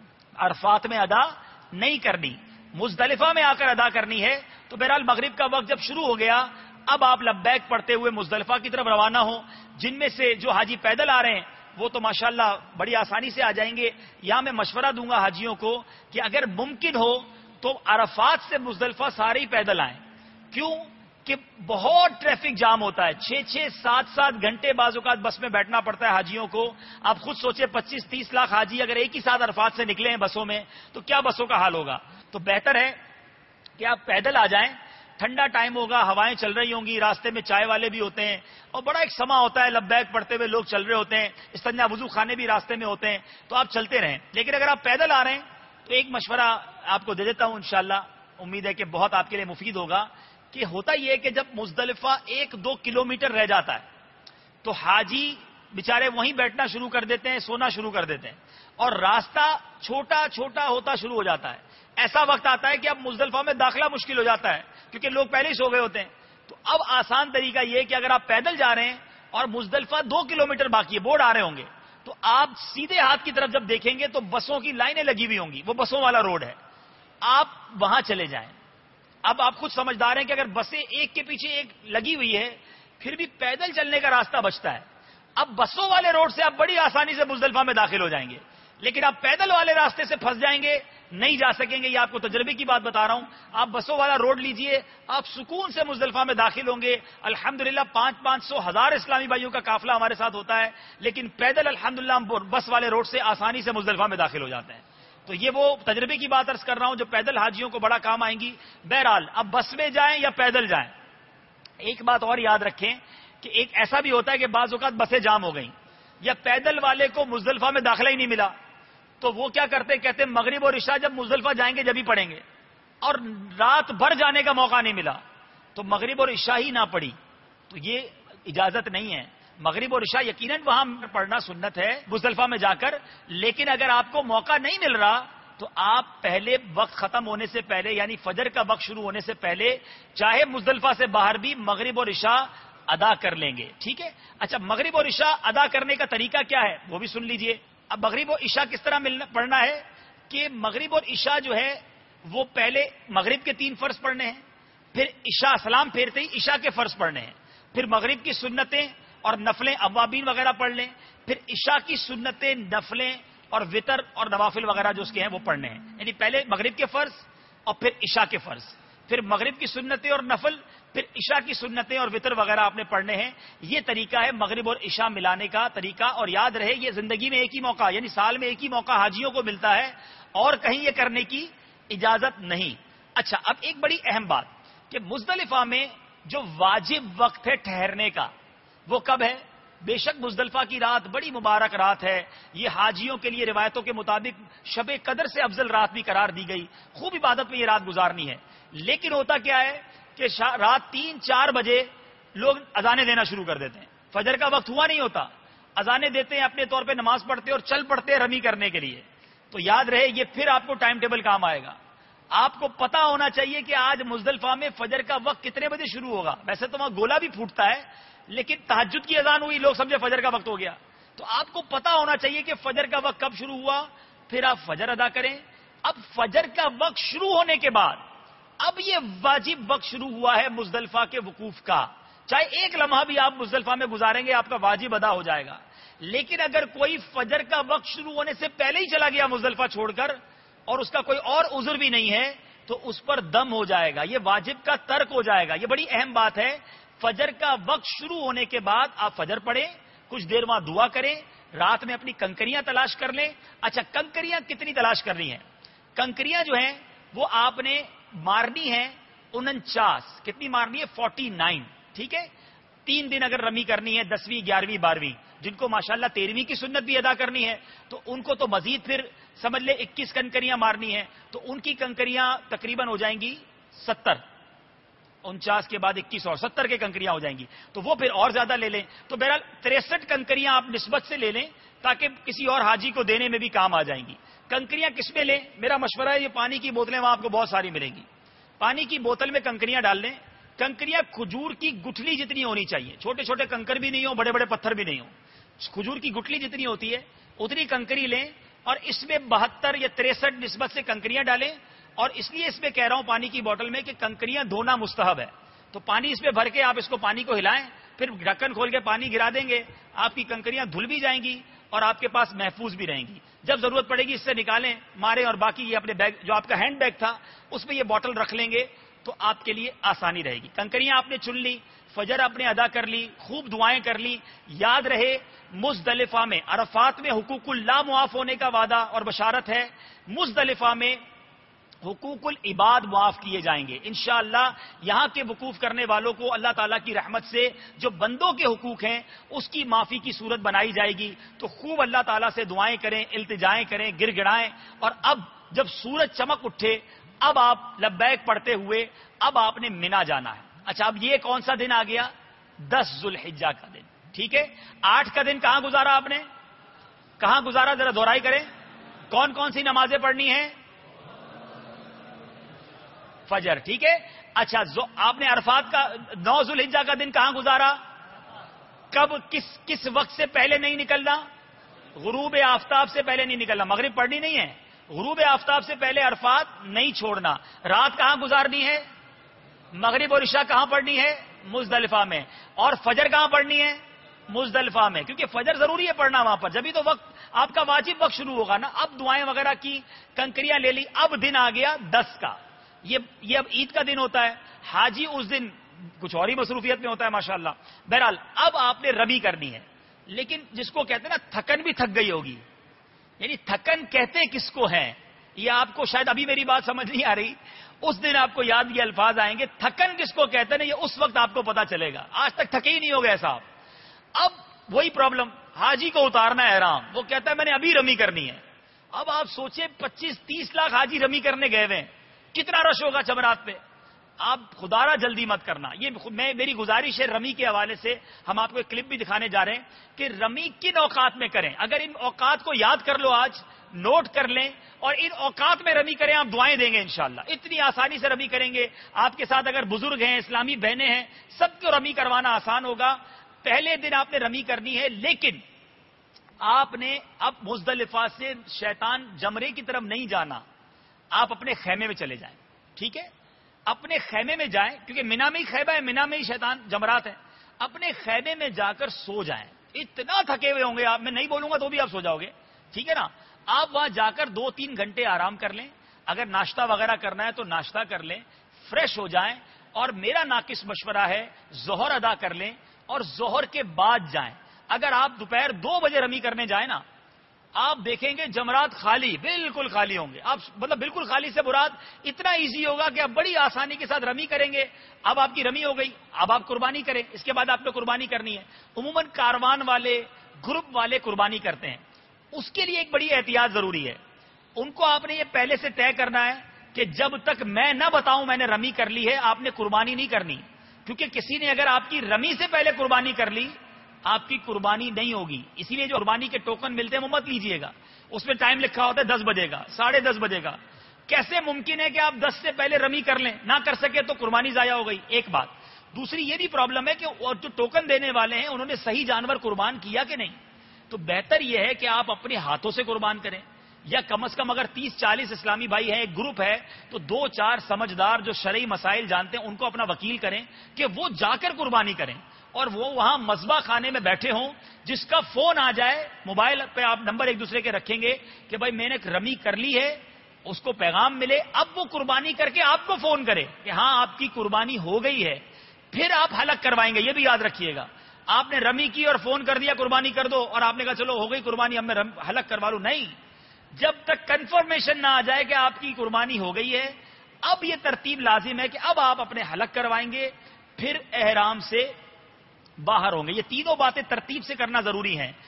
A: عرفات میں ادا نہیں کرنی, مزدلفہ میں آ کر ادا کرنی ہے. تو بہرحال مغرب کا وقت جب شروع ہو گیا اب آپ لبیک پڑھتے ہوئے مزدلفہ کی طرف روانہ ہوں. جن میں سے جو حاجی پیدل آ رہے ہیں وہ تو ماشاءاللہ بڑی آسانی سے آ جائیں گے. یہاں میں مشورہ دوں گا حاجیوں کو کہ اگر ممکن ہو تو عرفات سے مزدلفہ سارے ہی پیدل آئیں. کیوں کہ بہت ٹریفک جام ہوتا ہے, 6-6, 7-7 گھنٹے بعض اوقات بس میں بیٹھنا پڑتا ہے حاجیوں کو. آپ خود سوچیں 25-30 لاکھ حاجی اگر ایک ہی ساتھ عرفات سے نکلے ہیں بسوں میں تو کیا بسوں کا حال ہوگا. تو بہتر ہے کہ آپ پیدل آ جائیں. ٹھنڈا ٹائم ہوگا, ہوائیں چل رہی ہوں گی, راستے میں چائے والے بھی ہوتے ہیں اور بڑا ایک سما ہوتا ہے, لبیک پڑھتے ہوئے لوگ چل رہے ہوتے ہیں, استنجا وضو خانے بھی راستے میں ہوتے ہیں, تو آپ چلتے رہیں. لیکن اگر آپ پیدل آ رہے ہیں تو ایک مشورہ آپ کو دے دیتا ہوں, انشاءاللہ امید ہے کہ بہت آپ کے لیے مفید ہوگا. کہ ہوتا یہ ہے کہ جب مزدلفہ 1-2 کلومیٹر رہ جاتا ہے تو حاجی بیچارے وہیں بیٹھنا شروع کر دیتے ہیں, سونا شروع کر دیتے ہیں, اور راستہ چھوٹا چھوٹا ہوتا شروع ہو جاتا ہے. ایسا وقت آتا ہے کہ اب مزدلفہ میں داخلہ مشکل ہو جاتا ہے کیونکہ لوگ پہلے ہی سو گئے ہوتے ہیں. تو اب آسان طریقہ یہ ہے کہ اگر آپ پیدل جا رہے ہیں اور مزدلفہ 2 کلومیٹر باقی ہے، بورڈ آ رہے ہوں گے، تو آپ سیدھے ہاتھ کی طرف جب دیکھیں گے تو بسوں کی لائنیں لگی ہوئی ہوں گی، وہ بسوں والا روڈ ہے، آپ وہاں چلے جائیں۔ اب آپ خود سمجھدار ہیں کہ اگر بسیں ایک کے پیچھے ایک لگی ہوئی ہے پھر بھی پیدل چلنے کا راستہ بچتا ہے۔ اب بسوں والے روڈ سے آپ بڑی آسانی سے مزدلفہ میں داخل ہو جائیں گے، لیکن آپ پیدل والے راستے سے پھنس جائیں گے، نہیں جا سکیں گے۔ یہ آپ کو تجربے کی بات بتا رہا ہوں۔ آپ بسوں والا روڈ لیجئے، آپ سکون سے مزدلفہ میں داخل ہوں گے۔ الحمدللہ 500 1000 اسلامی بھائیوں کا قافلہ ہمارے ساتھ ہوتا ہے، لیکن پیدل الحمدللہ ہم بس والے روڈ سے آسانی سے مزدلفہ میں داخل ہو جاتے ہیں۔ تو یہ وہ تجربے کی بات عرض کر رہا ہوں جو پیدل حاجیوں کو بڑا کام آئیں گی۔ بہرحال اب بس میں جائیں یا پیدل جائیں، ایک بات اور یاد رکھیں کہ ایک ایسا بھی ہوتا ہے کہ بعض اوقات بسیں جام ہو گئیں یا پیدل والے کو مزدلفہ میں داخلہ ہی نہیں ملا، تو وہ کیا کرتے، کہتے ہیں مغرب اور عشاء جب مزدلفہ جائیں گے جب ہی پڑھیں گے، اور رات بھر جانے کا موقع نہیں ملا تو مغرب اور عشاء ہی نہ پڑھی، تو یہ اجازت نہیں ہے۔ مغرب اور عشاء یقیناً وہاں پڑھنا سنت ہے مزدلفہ میں جا کر، لیکن اگر آپ کو موقع نہیں مل رہا تو آپ پہلے وقت ختم ہونے سے پہلے یعنی فجر کا وقت شروع ہونے سے پہلے چاہے مزدلفہ سے باہر بھی مغرب اور عشاء ادا کر لیں گے، ٹھیک ہے۔ اچھا، مغرب اور عشاء ادا کرنے کا طریقہ کیا ہے وہ بھی سن لیجئے۔ اب مغرب اور عشاء کس طرح پڑھنا ہے کہ مغرب اور عشاء جو ہے وہ پہلے مغرب کے 3 فرض پڑھنے ہیں، پھر عشاء سلام پھیرتے ہی عشاء کے فرض پڑھنے ہیں، پھر مغرب کی سنتیں اور نفلیں اوابین وغیرہ پڑھ لیں، پھر عشاء کی سنتیں نفلیں اور وطر اور نوافل وغیرہ جو اس کے ہیں وہ پڑھنے ہیں، یعنی پہلے مغرب کے فرض اور پھر عشاء کے فرض، پھر مغرب کی سنتیں اور نفل، پھر عشاء کی سنتیں اور وطر وغیرہ آپ نے پڑھنے ہیں۔ یہ طریقہ ہے مغرب اور عشاء ملانے کا طریقہ، اور یاد رہے یہ زندگی میں ایک ہی موقع یعنی سال میں ایک ہی موقع حاجیوں کو ملتا ہے اور کہیں یہ کرنے کی اجازت نہیں۔ اچھا، اب ایک بڑی اہم بات کہ مزدلفہ میں جو واجب وقت ہے ٹھہرنے کا وہ کب ہے؟ بے شک مزدلفہ کی رات بڑی مبارک رات ہے، یہ حاجیوں کے لیے روایتوں کے مطابق شب قدر سے افضل رات بھی قرار دی گئی، خوب عبادت میں یہ رات گزارنی ہے۔ لیکن ہوتا کیا ہے کہ رات 3-4 بجے لوگ اذانیں دینا شروع کر دیتے ہیں، فجر کا وقت ہوا نہیں ہوتا، اذانیں دیتے ہیں، اپنے طور پہ نماز پڑھتے اور چل پڑتے ہیں رمی کرنے کے لیے۔ تو یاد رہے یہ پھر آپ کو ٹائم ٹیبل کام آئے گا۔ آپ کو پتا ہونا چاہیے کہ آج مزدلفہ میں فجر کا وقت کتنے بجے شروع ہوگا۔ ویسے تو وہاں گولا بھی پھوٹتا ہے، لیکن تہجد کی اذان ہوئی لوگ سمجھے فجر کا وقت ہو گیا، تو آپ کو پتا ہونا چاہیے کہ فجر کا وقت کب شروع ہوا، پھر آپ فجر ادا کریں۔ اب فجر کا وقت شروع ہونے کے بعد اب یہ واجب وقت شروع ہوا ہے مزدلفہ کے وقوف کا، چاہے ایک لمحہ بھی آپ مزدلفہ میں گزاریں گے آپ کا واجب ادا ہو جائے گا۔ لیکن اگر کوئی فجر کا وقت شروع ہونے سے پہلے ہی چلا گیا مزدلفہ چھوڑ کر اور اس کا کوئی اور عذر بھی نہیں ہے تو اس پر دم ہو جائے گا، یہ واجب کا ترک ہو جائے گا۔ یہ بڑی اہم بات ہے۔ فجر کا وقت شروع ہونے کے بعد آپ فجر پڑھیں، کچھ دیر وہاں دعا کریں، رات میں اپنی کنکریاں تلاش کر لیں۔ اچھا، کنکریاں کتنی تلاش کرنی ہیں؟ کنکریاں جو ہیں وہ آپ نے مارنی ہے 49، کتنی مارنی ہے 49، ٹھیک ہے۔ 3 دن اگر رمی کرنی ہے 10ویں 11ویں 12ویں، جن کو ماشاءاللہ 13ویں کی سنت بھی ادا کرنی ہے تو ان کو تو مزید پھر سمجھ لے 21 کنکریاں مارنی ہیں، تو ان کی کنکریاں تقریباً ہو جائیں گی 70، 49 کے بعد 21 اور 70 کے کنکریاں ہو جائیں گی، تو وہ پھر اور زیادہ لے لیں۔ تو بہرحال 63 کنکریاں آپ نسبت سے لے لیں تاکہ کسی اور حاجی کو دینے میں بھی کام آ جائیں گی۔ کنکریاں کس میں لیں؟ میرا مشورہ ہے یہ پانی کی بوتلیں وہاں آپ کو بہت ساری ملیں گی، پانی کی بوتل میں کنکریاں ڈال لیں۔ کنکریاں کھجور کی گٹھلی جتنی ہونی چاہیے، چھوٹے چھوٹے کنکر بھی نہیں ہوں، بڑے بڑے پتھر بھی نہیں ہوں، کھجور کی گٹھلی جتنی ہوتی ہے اتنی کنکری لیں اور اس میں 72 یا 63 نسبت سے کنکریاں ڈالیں۔ اور اس لیے اس میں کہہ رہا ہوں پانی کی بوتل میں کہ کنکریاں دھونا مستحب ہے، تو پانی اس میں بھر کے آپ اس کو پانی کو ہلائیں، پھر ڈھکن کھول کے پانی گرا دیں گے، آپ کی کنکریاں دھل بھی جائیں گی اور آپ کے پاس محفوظ بھی رہیں گی۔ جب ضرورت پڑے گی اس سے نکالیں ماریں، اور باقی یہ اپنے بیگ جو آپ کا ہینڈ بیگ تھا اس میں یہ بوتل رکھ لیں گے تو آپ کے لیے آسانی رہے گی۔ کنکریاں آپ نے چن لی، فجر آپ نے ادا کر لی، خوب دعائیں کر لی۔ یاد رہے مزدلفہ میں عرفات میں حقوق اللہ معاف ہونے کا وعدہ اور بشارت ہے، مزدلفہ میں حقوق العباد معاف کیے جائیں گے انشاءاللہ۔ یہاں کے وقوف کرنے والوں کو اللہ تعالیٰ کی رحمت سے جو بندوں کے حقوق ہیں اس کی معافی کی صورت بنائی جائے گی، تو خوب اللہ تعالیٰ سے دعائیں کریں، التجائیں کریں، گر گڑائیں۔ اور اب جب سورج چمک اٹھے اب آپ لبیک پڑھتے ہوئے اب آپ نے مینا جانا ہے۔ اچھا، اب یہ کون سا دن آ گیا؟ 10 ذوالحجہ کا دن، ٹھیک ہے۔ 8 کا دن کہاں گزارا آپ نے؟ کہاں گزارا؟ ذرا دوہرائی کریں۔ کون کون سی نمازیں پڑھنی ہیں؟ فجر، ٹھیک ہے۔ اچھا، آپ نے عرفات کا 9 ذوالحجہ کا دن کہاں گزارا؟ کب کس وقت سے پہلے نہیں نکلنا؟ غروب آفتاب سے پہلے نہیں نکلنا. مغرب پڑھنی نہیں ہے, غروب آفتاب سے پہلے عرفات نہیں چھوڑنا. رات کہاں گزارنی ہے؟ مغرب اور عشاء کہاں پڑھنی ہے؟ مزدلفہ میں. اور فجر کہاں پڑھنی ہے؟ مزدلفہ میں, کیونکہ فجر ضروری ہے پڑھنا وہاں پر, جبھی تو وقت آپ کا واجب وقت شروع ہوگا نا. اب دعائیں وغیرہ کی, کنکریاں لے لی, اب دن آ گیا 10 کا. یہ اب عید کا دن ہوتا ہے. حاجی اس دن کچھ اور ہی مصروفیت میں ہوتا ہے ماشاءاللہ. بہرحال اب آپ نے رمی کرنی ہے, لیکن جس کو کہتے ہیں نا تھکن بھی تھک گئی ہوگی, یعنی تھکن کہتے کس کو ہے, یہ آپ کو شاید ابھی میری بات سمجھ نہیں آ رہی, اس دن آپ کو یاد یہ الفاظ آئیں گے. تھکن کس کو کہتے ہیں نا, یہ اس وقت آپ کو پتا چلے گا. آج تک تھکے ہی نہیں ہو گئے صاحب. اب وہی پرابلم, حاجی کو اتارنا ہے احرام, وہ کہتا ہے میں نے ابھی رمی کرنی ہے. اب آپ سوچیں 25-30 لاکھ حاجی رمی کرنے گئے ہوئے, کتنا رش ہوگا جمرات پہ. آپ خدارہ جلدی مت کرنا. یہ میری گزارش ہے رمی کے حوالے سے. ہم آپ کو ایک کلپ بھی دکھانے جا رہے ہیں کہ رمی کن اوقات میں کریں. اگر ان اوقات کو یاد کر لو, آج نوٹ کر لیں اور ان اوقات میں رمی کریں, آپ دعائیں دیں گے انشاءاللہ. اتنی آسانی سے رمی کریں گے. آپ کے ساتھ اگر بزرگ ہیں, اسلامی بہنیں ہیں, سب کو رمی کروانا آسان ہوگا. پہلے دن آپ نے رمی کرنی ہے, لیکن آپ نے اب مزدلفہ سے شیطان جمرے کی طرف نہیں جانا. آپ اپنے خیمے میں چلے جائیں, ٹھیک ہے, اپنے خیمے میں جائیں, کیونکہ مینا میں ہی خیمہ ہے, مینا میں ہی شیطان جمرات ہیں. اپنے خیمے میں جا کر سو جائیں. اتنا تھکے ہوئے ہوں گے آپ, میں نہیں بولوں گا تو بھی آپ سو جاؤ گے, ٹھیک ہے نا. آپ وہاں جا کر 2-3 گھنٹے آرام کر لیں. اگر ناشتہ وغیرہ کرنا ہے تو ناشتہ کر لیں, فریش ہو جائیں. اور میرا ناقص مشورہ ہے ظہر ادا کر لیں اور ظہر کے بعد جائیں. اگر آپ دوپہر 2 بجے رمی کرنے جائیں نا, آپ دیکھیں گے جمرات خالی, بالکل خالی ہوں گے. آپ مطلب بالکل خالی سے مراد اتنا ایزی ہوگا کہ آپ بڑی آسانی کے ساتھ رمی کریں گے. اب آپ کی رمی ہو گئی, اب آپ قربانی کریں. اس کے بعد آپ نے قربانی کرنی ہے. عموماً کاروان والے, گروپ والے قربانی کرتے ہیں. اس کے لیے ایک بڑی احتیاط ضروری ہے. ان کو آپ نے یہ پہلے سے طے کرنا ہے کہ جب تک میں نہ بتاؤں میں نے رمی کر لی ہے, آپ نے قربانی نہیں کرنی. کیونکہ کسی نے اگر آپ کی رمی سے پہلے قربانی کر لی, آپ کی قربانی نہیں ہوگی. اسی لیے جو قربانی کے ٹوکن ملتے ہیں وہ مت لیجئے گا. اس میں ٹائم لکھا ہوتا ہے 10 بجے کا, 10:30 بجے کا. کیسے ممکن ہے کہ آپ 10 سے پہلے رمی کر لیں, نہ کر سکے تو قربانی ضائع ہو گئی. ایک بات. دوسری یہ بھی پرابلم ہے کہ جو ٹوکن دینے والے ہیں انہوں نے صحیح جانور قربان کیا کہ نہیں. تو بہتر یہ ہے کہ آپ اپنے ہاتھوں سے قربان کریں, یا کم از کم اگر 30-40 اسلامی بھائی ہیں, ایک گروپ ہے, تو 2-4 سمجھدار جو شرعی مسائل جانتے ہیں ان کو اپنا وکیل کریں کہ وہ جا کر قربانی کریں. اور وہ وہاں مذبح خانے میں بیٹھے ہوں, جس کا فون آ جائے, موبائل پہ آپ نمبر ایک دوسرے کے رکھیں گے کہ بھائی میں نے رمی کر لی ہے, اس کو پیغام ملے, اب وہ قربانی کر کے آپ کو فون کرے کہ ہاں آپ کی قربانی ہو گئی ہے, پھر آپ حلق کروائیں گے. یہ بھی یاد رکھیے گا. آپ نے رمی کی اور فون کر دیا قربانی کر دو, اور آپ نے کہا چلو ہو گئی قربانی اب میں حلق کروا لوں, نہیں. جب تک کنفرمیشن نہ آ جائے کہ آپ کی قربانی ہو گئی ہے, اب یہ ترتیب لازم ہے کہ اب آپ اپنے حلق کروائیں گے, پھر احرام سے باہر ہوں گے. یہ تینوں باتیں ترتیب سے کرنا ضروری ہیں.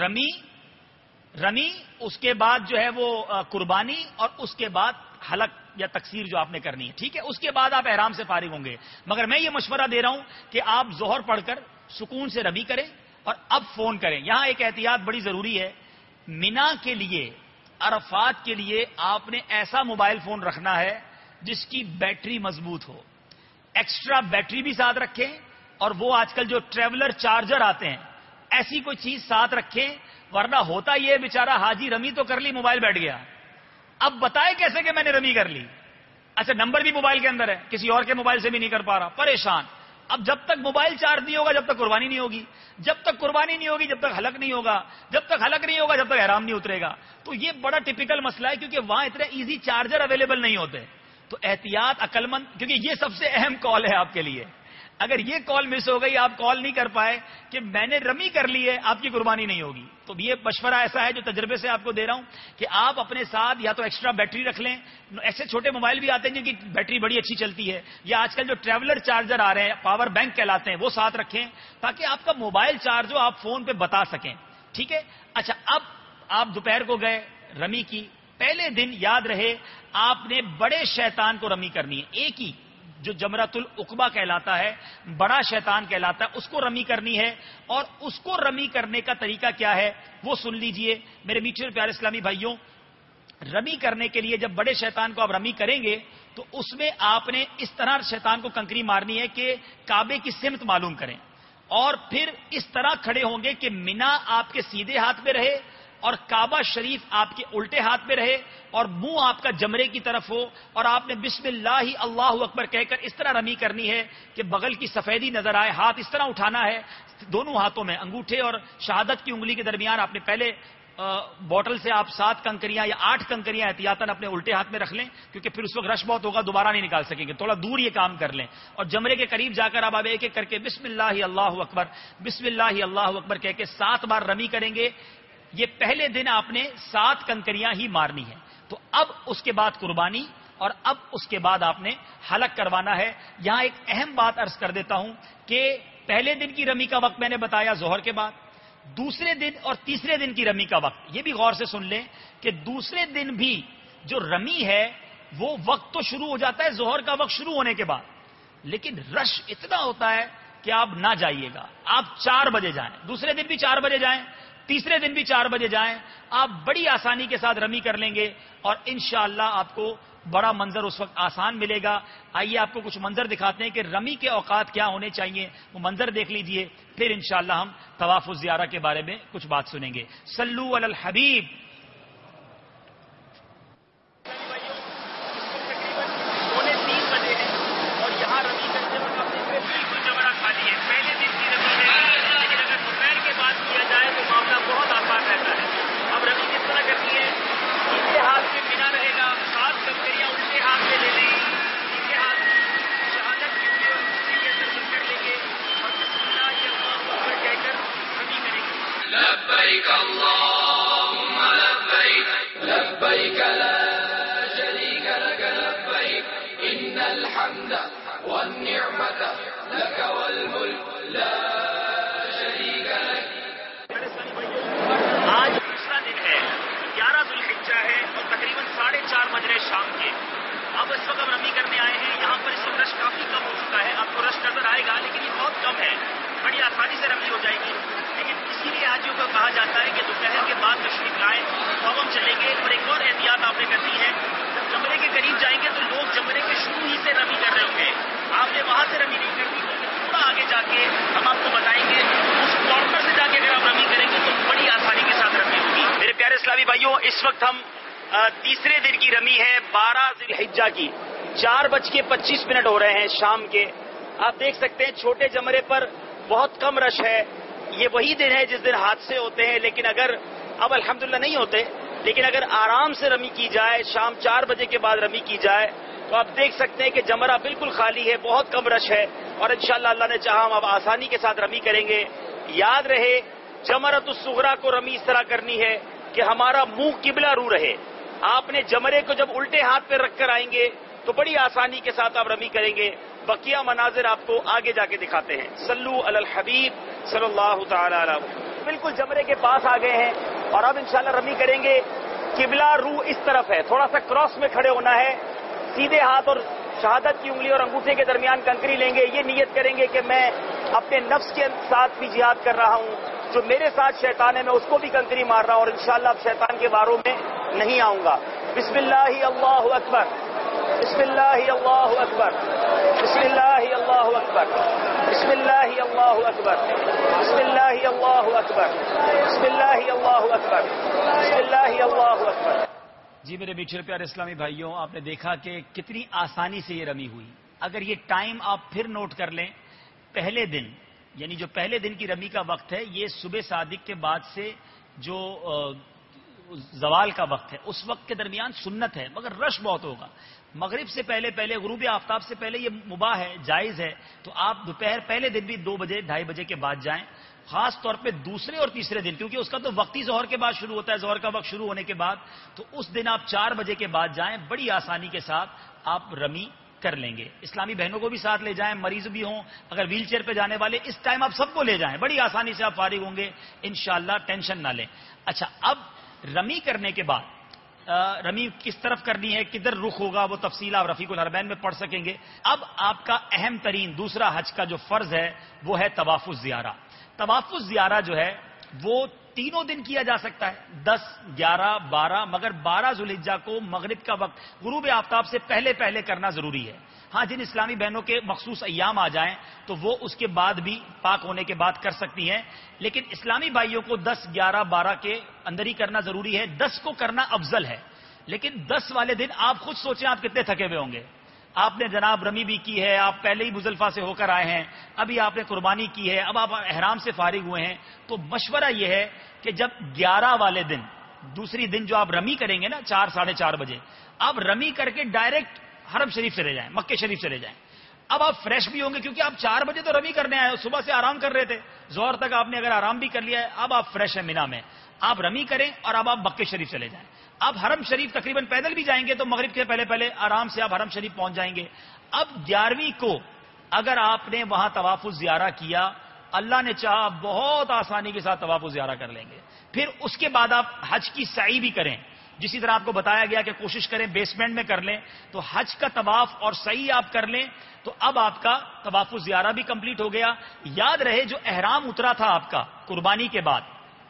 A: رمی, اس کے بعد جو ہے وہ قربانی, اور اس کے بعد حلق یا تقصیر جو آپ نے کرنی ہے, ٹھیک ہے. اس کے بعد آپ احرام سے فارغ ہوں گے. مگر میں یہ مشورہ دے رہا ہوں کہ آپ ظہر پڑھ کر سکون سے رمی کریں اور اب فون کریں. یہاں ایک احتیاط بڑی ضروری ہے. مینا کے لیے, عرفات کے لیے آپ نے ایسا موبائل فون رکھنا ہے جس کی بیٹری مضبوط ہو. ایکسٹرا بیٹری بھی ساتھ رکھیں, اور وہ آج کل جو ٹریولر چارجر آتے ہیں ایسی کوئی چیز ساتھ رکھیں, ورنہ ہوتا یہ بیچارہ حاجی رمی تو کر لی, موبائل بیٹھ گیا, اب بتائے کیسے کہ میں نے رمی کر لی. اچھا نمبر بھی موبائل کے اندر ہے, کسی اور کے موبائل سے بھی نہیں کر پا رہا, پریشان. اب جب تک موبائل چارج نہیں ہوگا جب تک قربانی نہیں ہوگی, جب تک قربانی نہیں ہوگی جب تک حلق نہیں ہوگا, جب تک حلق نہیں ہوگا جب تک احرام نہیں اترے گا. تو یہ بڑا ٹپیکل مسئلہ ہے, کیونکہ وہاں اتنے ایزی چارجر اویلیبل نہیں ہوتے. تو احتیاط, عقل مند, کیونکہ یہ سب سے اہم کال ہے آپ کے لیے. اگر یہ کال مس ہو گئی, آپ کال نہیں کر پائے کہ میں نے رمی کر لی ہے, آپ کی قربانی نہیں ہوگی. تو یہ مشورہ ایسا ہے جو تجربے سے آپ کو دے رہا ہوں کہ آپ اپنے ساتھ یا تو ایکسٹرا بیٹری رکھ لیں. ایسے چھوٹے موبائل بھی آتے ہیں جن کی بیٹری بڑی اچھی چلتی ہے, یا آج کل جو ٹریولر چارجر آ رہے ہیں, پاور بینک کہلاتے ہیں, وہ ساتھ رکھیں تاکہ آپ کا موبائل چارج ہو, آپ فون پہ بتا سکیں, ٹھیک ہے. اچھا اب آپ دوپہر کو گئے, رمی کی, پہلے دن یاد رہے آپ نے بڑے شیطان کو رمی کرنی ہے. ایک ہی جو جمرۃ العقبہ کہلاتا ہے, بڑا شیطان کہلاتا ہے, اس کو رمی کرنی ہے. اور اس کو رمی کرنے کا طریقہ کیا ہے وہ سن لیجئے میرے میٹھے پیارے اسلامی بھائیوں. رمی کرنے کے لیے جب بڑے شیطان کو آپ رمی کریں گے تو اس میں آپ نے اس طرح شیطان کو کنکری مارنی ہے کہ کعبے کی سمت معلوم کریں, اور پھر اس طرح کھڑے ہوں گے کہ مینا آپ کے سیدھے ہاتھ میں رہے اور کعبہ شریف آپ کے الٹے ہاتھ میں رہے اور منہ آپ کا جمرے کی طرف ہو، اور آپ نے بسم اللہ اللہ اکبر کہہ کر اس طرح رمی کرنی ہے کہ بغل کی سفیدی نظر آئے، ہاتھ اس طرح اٹھانا ہے، دونوں ہاتھوں میں انگوٹھے اور شہادت کی انگلی کے درمیان آپ نے پہلے بوٹل سے آپ 7 کنکریاں یا 8 کنکریاں احتیاطاً اپنے الٹے ہاتھ میں رکھ لیں، کیونکہ پھر اس وقت رش بہت ہوگا، دوبارہ نہیں نکال سکیں گے، تھوڑا دور یہ کام کر لیں، اور جمرے کے قریب جا کر اب آپ ایک ایک کر کے بسم اللہ اللہ اکبر بسم اللہ اللہ اکبر کہہ کے 7 بار رمی کریں گے۔ یہ پہلے دن آپ نے 7 کنکریاں ہی مارنی ہے، تو اب اس کے بعد قربانی، اور اب اس کے بعد آپ نے حلق کروانا ہے۔ یہاں ایک اہم بات عرض کر دیتا ہوں کہ پہلے دن کی رمی کا وقت میں نے بتایا ظہر کے بعد، دوسرے دن اور تیسرے دن کی رمی کا وقت یہ بھی غور سے سن لیں کہ دوسرے دن بھی جو رمی ہے وہ وقت تو شروع ہو جاتا ہے ظہر کا وقت شروع ہونے کے بعد، لیکن رش اتنا ہوتا ہے کہ آپ نہ جائیے گا، آپ 4 بجے جائیں، دوسرے دن بھی 4 بجے جائیں، تیسرے دن بھی 4 بجے جائیں، آپ بڑی آسانی کے ساتھ رمی کر لیں گے اور انشاءاللہ آپ کو بڑا منظر اس وقت آسان ملے گا۔ آئیے آپ کو کچھ منظر دکھاتے ہیں کہ رمی کے اوقات کیا ہونے چاہیے، وہ منظر دیکھ لیجئے، پھر انشاءاللہ ہم طواف الزیارہ کے بارے میں کچھ بات سنیں گے۔ صلو علی الحبیب۔ پونے 3 بجے ہیں اور یہاں رمی کرتے وقت آپ دیکھ رہے ہیں بالکل جمرہ خالی ہے، پہلے دن کی رمی ہے، لیکن اگر دوپہر کے بعد کیا جائے تو معاملہ بہت آسان رہتا ہے۔ اب رمی کس طرح کرنی ہے؟ سیدھے ہاتھ میں مینا رہے گا، 7 کنکریاں الٹے ہاتھ میں لے لیں، سیدھے ہاتھ میں شہادت کی انگلی اور انگوٹھے کے اندر رکھ کر لیں گے اور بسم اللہ اللہ اکبر کہہ کر رمی کریں گے۔
B: لبیک اللہم لبیک لبیک لا شریک لک لبیک ان الحمد والنعمت لک والملک لا شریک لک۔
A: آج دوسرا دن ہے، 11 ذوالحجہ ہے اور تقریباً 4:30 بج رہے شام کے۔ اب اس وقت ہم رمی کرنے آئے ہیں، یہاں پر اس وقت رش کافی کم ہو چکا ہے، آپ کو رش نظر آئے گا لیکن یہ بہت کم ہے، بڑی آسانی سے رمی ہو جائے گی، لیکن اسی لیے حاجیوں کو کہا جاتا ہے کہ دوپہر کے بعد تشریف لائیں تو اب ہم چلیں گے۔ اور ایک اور احتیاط آپ نے کرنی ہے، جب جمرے کے قریب جائیں گے تو لوگ جمرے کے شروع ہی سے رمی کر رہے ہوں گے، آپ نے وہاں سے رمی نہیں کرنی، تھوڑا آگے جا کے ہم آپ کو بتائیں گے اس کارنر سے جا کے اگر آپ رمی کریں گے تو بڑی آسانی کے ساتھ رمی ہوگی۔ میرے پیارے اسلامی بھائیوں، اس وقت ہم تیسرے دن کی رمی ہے 12 ذوالحجہ کی، 4:25 ہو رہے ہیں شام کے۔ آپ دیکھ سکتے ہیں چھوٹے جمرے پر بہت کم رش ہے، یہ وہی دن ہے جس دن حادثے ہوتے ہیں، لیکن اگر اب الحمدللہ نہیں ہوتے، لیکن اگر آرام سے رمی کی جائے، شام 4 بجے کے بعد رمی کی جائے تو آپ دیکھ سکتے ہیں کہ جمرہ بالکل خالی ہے، بہت کم رش ہے، اور انشاءاللہ اللہ نے چاہا ہم اب آسانی کے ساتھ رمی کریں گے۔ یاد رہے جمرۃ الصغریٰ کو رمی اس طرح کرنی ہے کہ ہمارا منہ قبلہ رو رہے، آپ نے جمرے کو جب الٹے ہاتھ پہ رکھ کر آئیں گے تو بڑی آسانی کے ساتھ آپ رمی کریں گے۔ بقیہ مناظر آپ کو آگے جا کے دکھاتے ہیں۔ صلو علی الحبیب صلی اللہ تعالی علیہ وسلم۔ بالکل جمرے کے پاس آ گئے ہیں اور اب انشاءاللہ رمی کریں گے۔ قبلہ رو اس طرف ہے، تھوڑا سا کراس میں کھڑے ہونا ہے، سیدھے ہاتھ اور شہادت کی انگلی اور انگوٹھے کے درمیان کنکری لیں گے، یہ نیت کریں گے کہ میں اپنے نفس کے ساتھ بھی جہاد کر رہا ہوں، جو میرے ساتھ شیطان ہے میں اس کو بھی کنکری مار رہا ہوں، اور انشاءاللہ اب شیطان کے باروں میں نہیں آؤں گا۔ بسم اللہ اللہ اکبر بسم اللہ اللہ اکبر بسم اللہ اللہ اکبر بسم اللہ اللہ اکبر بسم اللہ اللہ اکبر بسم اللہ اللہ اکبر بسم اللہ اللہ اکبر۔ جی میرے میٹھے پیارے اسلامی بھائیوں، آپ نے دیکھا کہ کتنی آسانی سے یہ رمی ہوئی۔ اگر یہ ٹائم آپ پھر نوٹ کر لیں، پہلے دن یعنی جو پہلے دن کی رمی کا وقت ہے یہ صبح صادق کے بعد سے جو زوال کا وقت ہے اس وقت کے درمیان سنت ہے، مگر رش بہت ہوگا۔ مغرب سے پہلے پہلے، غروب آفتاب سے پہلے یہ مباح ہے، جائز ہے، تو آپ دوپہر پہلے دن بھی 2 بجے 2:30 بجے کے بعد جائیں، خاص طور پہ دوسرے اور تیسرے دن، کیونکہ اس کا تو وقتی ظہر کے بعد شروع ہوتا ہے، ظہر کا وقت شروع ہونے کے بعد، تو اس دن آپ 4 بجے کے بعد جائیں، بڑی آسانی کے ساتھ آپ رمی کر لیں گے۔ اسلامی بہنوں کو بھی ساتھ لے جائیں، مریض بھی ہوں، اگر ویل چیئر پہ جانے والے، اس ٹائم آپ سب کو لے جائیں، بڑی آسانی سے آپ فارغ ہوں گے انشاءاللہ، ٹینشن نہ لیں۔ اچھا، اب رمی کرنے کے بعد رمی کس طرف کرنی ہے، کدھر رخ ہوگا، وہ تفصیل آپ رفیق الحرمین میں پڑھ سکیں گے۔ اب آپ کا اہم ترین دوسرا حج کا جو فرض ہے وہ ہے طواف الزیارہ۔ طواف الزیارہ جو ہے وہ تینوں دن کیا جا سکتا ہے، 10، 11، 12، مگر 12 ذوالحجہ کو مغرب کا وقت غروب آفتاب سے پہلے پہلے کرنا ضروری ہے۔ ہاں جن اسلامی بہنوں کے مخصوص ایام آ جائیں تو وہ اس کے بعد بھی پاک ہونے کے بعد کر سکتی ہیں، لیکن اسلامی بھائیوں کو 10، 11، 12 کے اندر ہی کرنا ضروری ہے. 10 کو کرنا افضل ہے، لیکن 10 والے دن آپ خود سوچیں آپ کتنے تھکے ہوئے ہوں گے. آپ نے جناب رمی بھی کی ہے، آپ پہلے ہی مزدلفہ سے ہو کر آئے ہیں، ابھی آپ نے قربانی کی ہے، اب آپ احرام سے فارغ ہوئے ہیں. تو مشورہ یہ ہے کہ جب 11 والے دن، دوسری دن جو آپ رمی کریں گے نا 4، 4:30 بجے، آپ رمی کر کے ڈائریکٹ حرم شریف چلے جائیں، مکے شریف چلے جائیں. اب آپ فریش بھی ہوں گے کیونکہ آپ 4 بجے تو رمی کرنے آئے ہو، صبح سے آرام کر رہے تھے، ظہر تک آپ نے اگر آرام بھی کر لیا ہے، اب آپ فریش ہیں مینا میں، آپ رمی کریں اور اب آپ مکے شریف چلے جائیں. اب حرم شریف تقریباً پیدل بھی جائیں گے تو مغرب کے پہلے پہلے آرام سے آپ حرم شریف پہنچ جائیں گے. اب 11ویں کو اگر آپ نے وہاں طواف الزیارہ کیا، اللہ نے چاہا بہت آسانی کے ساتھ طواف الزیارہ کر لیں گے. پھر اس کے بعد آپ حج کی سعی بھی کریں، جسی طرح آپ کو بتایا گیا کہ کوشش کریں بیسمنٹ میں کر لیں، تو حج کا طواف اور سعی آپ کر لیں تو اب آپ کا طواف الزیارہ بھی کمپلیٹ ہو گیا. یاد رہے جو احرام اترا تھا آپ کا قربانی کے بعد،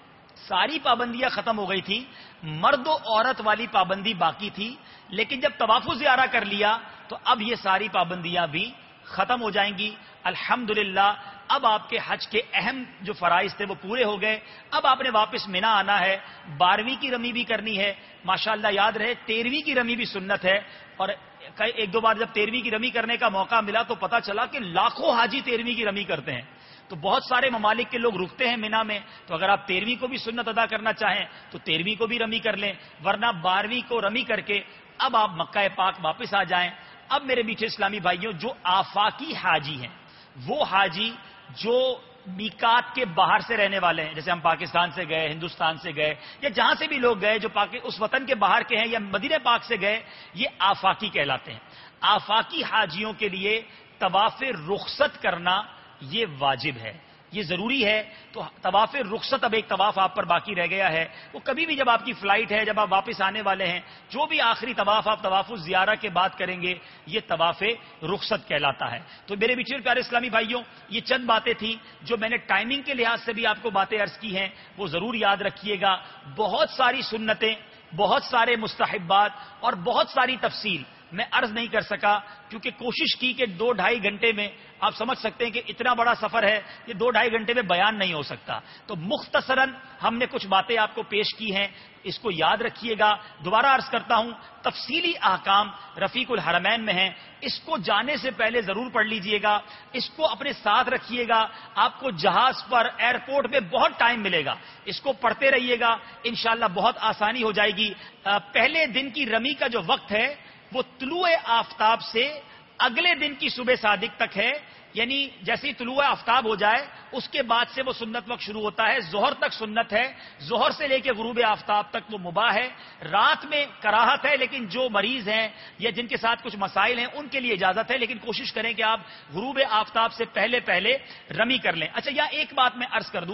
A: ساری پابندیاں ختم ہو گئی تھی، مرد و عورت والی پابندی باقی تھی، لیکن جب طواف الزیارہ کر لیا تو اب یہ ساری پابندیاں بھی ختم ہو جائیں گی. الحمدللہ اب آپ کے حج کے اہم جو فرائض تھے وہ پورے ہو گئے. اب آپ نے واپس مینا آنا ہے، 12ویں کی رمی بھی کرنی ہے. ماشاءاللہ یاد رہے 13ویں کی رمی بھی سنت ہے، اور ایک دو بار جب 13ویں کی رمی کرنے کا موقع ملا تو پتا چلا کہ لاکھوں حاجی 13ویں کی رمی کرتے ہیں. تو بہت سارے ممالک کے لوگ رکتے ہیں مینا میں، تو اگر آپ 13ویں کو بھی سنت ادا کرنا چاہیں تو 13ویں کو بھی رمی کر لیں، ورنہ 12ویں کو رمی کر کے اب آپ مکہ پاک واپس آ جائیں. اب میرے میٹھے اسلامی بھائیوں، جو آفاقی حاجی ہیں، وہ حاجی جو میقات کے باہر سے رہنے والے ہیں، جیسے ہم پاکستان سے گئے، ہندوستان سے گئے، یا جہاں سے بھی لوگ گئے جو اس وطن کے باہر کے ہیں یا مدینہ پاک سے گئے، یہ آفاقی کہلاتے ہیں. آفاقی حاجیوں کے لیے طواف رخصت کرنا یہ واجب ہے، یہ ضروری ہے. تو طواف رخصت اب ایک طواف آپ پر باقی رہ گیا ہے، وہ کبھی بھی جب آپ کی فلائٹ ہے، جب آپ واپس آنے والے ہیں، جو بھی آخری طواف آپ طواف الزیارہ کے بعد کریں گے یہ طواف رخصت کہلاتا ہے. تو میرے میٹھے اور پیارے اسلامی بھائیوں، یہ چند باتیں تھیں جو میں نے ٹائمنگ کے لحاظ سے بھی آپ کو باتیں عرض کی ہیں، وہ ضرور یاد رکھیے گا. بہت ساری سنتیں، بہت سارے مستحبات اور بہت ساری تفصیل میں عرض نہیں کر سکا، کیونکہ کوشش کی کہ 2-2.5 گھنٹے میں آپ سمجھ سکتے ہیں کہ اتنا بڑا سفر ہے، یہ 2-2.5 گھنٹے میں بیان نہیں ہو سکتا. تو مختصراً ہم نے کچھ باتیں آپ کو پیش کی ہیں، اس کو یاد رکھیے گا. دوبارہ عرض کرتا ہوں، تفصیلی احکام رفیق الحرمین میں ہیں، اس کو جانے سے پہلے ضرور پڑھ لیجئے گا، اس کو اپنے ساتھ رکھیے گا. آپ کو جہاز پر، ایئرپورٹ میں بہت ٹائم ملے گا، اس کو پڑھتے رہیے گا، انشاءاللہ بہت آسانی ہو جائے گی. پہلے دن کی رمی کا جو وقت ہے وہ طلوع آفتاب سے اگلے دن کی صبح صادق تک ہے، یعنی جیسے ہی طلوع آفتاب ہو جائے اس کے بعد سے وہ سنت وقت شروع ہوتا ہے. ظہر تک سنت ہے، ظہر سے لے کے غروب آفتاب تک وہ مباح ہے. رات میں کراہت ہے، لیکن جو مریض ہیں یا جن کے ساتھ کچھ مسائل ہیں ان کے لیے اجازت ہے، لیکن کوشش کریں کہ آپ غروب آفتاب سے پہلے پہلے رمی کر لیں. اچھا، یا ایک بات میں عرض کر دوں،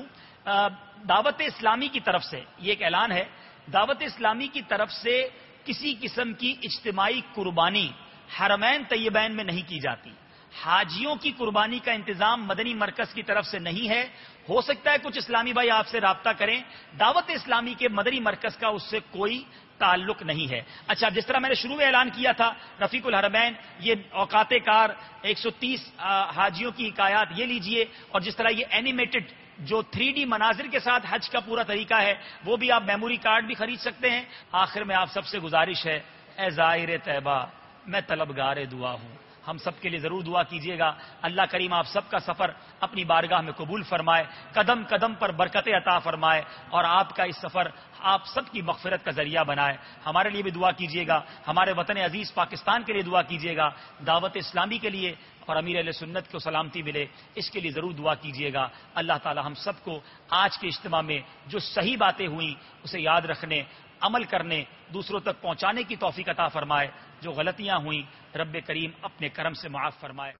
A: دعوت اسلامی کی طرف سے یہ ایک اعلان ہے، دعوت اسلامی کی طرف سے کسی قسم کی اجتماعی قربانی حرمین طیبین میں نہیں کی جاتی. حاجیوں کی قربانی کا انتظام مدنی مرکز کی طرف سے نہیں ہے. ہو سکتا ہے کچھ اسلامی بھائی آپ سے رابطہ کریں، دعوت اسلامی کے مدنی مرکز کا اس سے کوئی تعلق نہیں ہے. اچھا، جس طرح میں نے شروع میں اعلان کیا تھا رفیق الحرمین، یہ اوقات کار 130 حاجیوں کی حکایات یہ لیجئے، اور جس طرح یہ اینیمیٹڈ جو 3D مناظر کے ساتھ حج کا پورا طریقہ ہے وہ بھی آپ میموری کارڈ بھی خرید سکتے ہیں. آخر میں آپ سب سے گزارش ہے، اے زائر طیبہ میں طلبگار دعا ہوں، ہم سب کے لیے ضرور دعا کیجیے گا. اللہ کریم آپ سب کا سفر اپنی بارگاہ میں قبول فرمائے، قدم قدم پر برکتیں عطا فرمائے، اور آپ کا اس سفر آپ سب کی مغفرت کا ذریعہ بنائے. ہمارے لیے بھی دعا کیجیے گا، ہمارے وطن عزیز پاکستان کے لیے دعا کیجیے گا، دعوت اسلامی کے لیے اور امیر اہل سنت کو سلامتی ملے اس کے لیے ضرور دعا کیجیے گا. اللہ تعالی ہم سب کو آج کے اجتماع میں جو صحیح باتیں ہوئیں اسے یاد رکھنے، عمل کرنے، دوسروں تک پہنچانے کی توفیق عطا فرمائے. جو غلطیاں ہوئیں رب کریم اپنے کرم سے معاف فرمائے.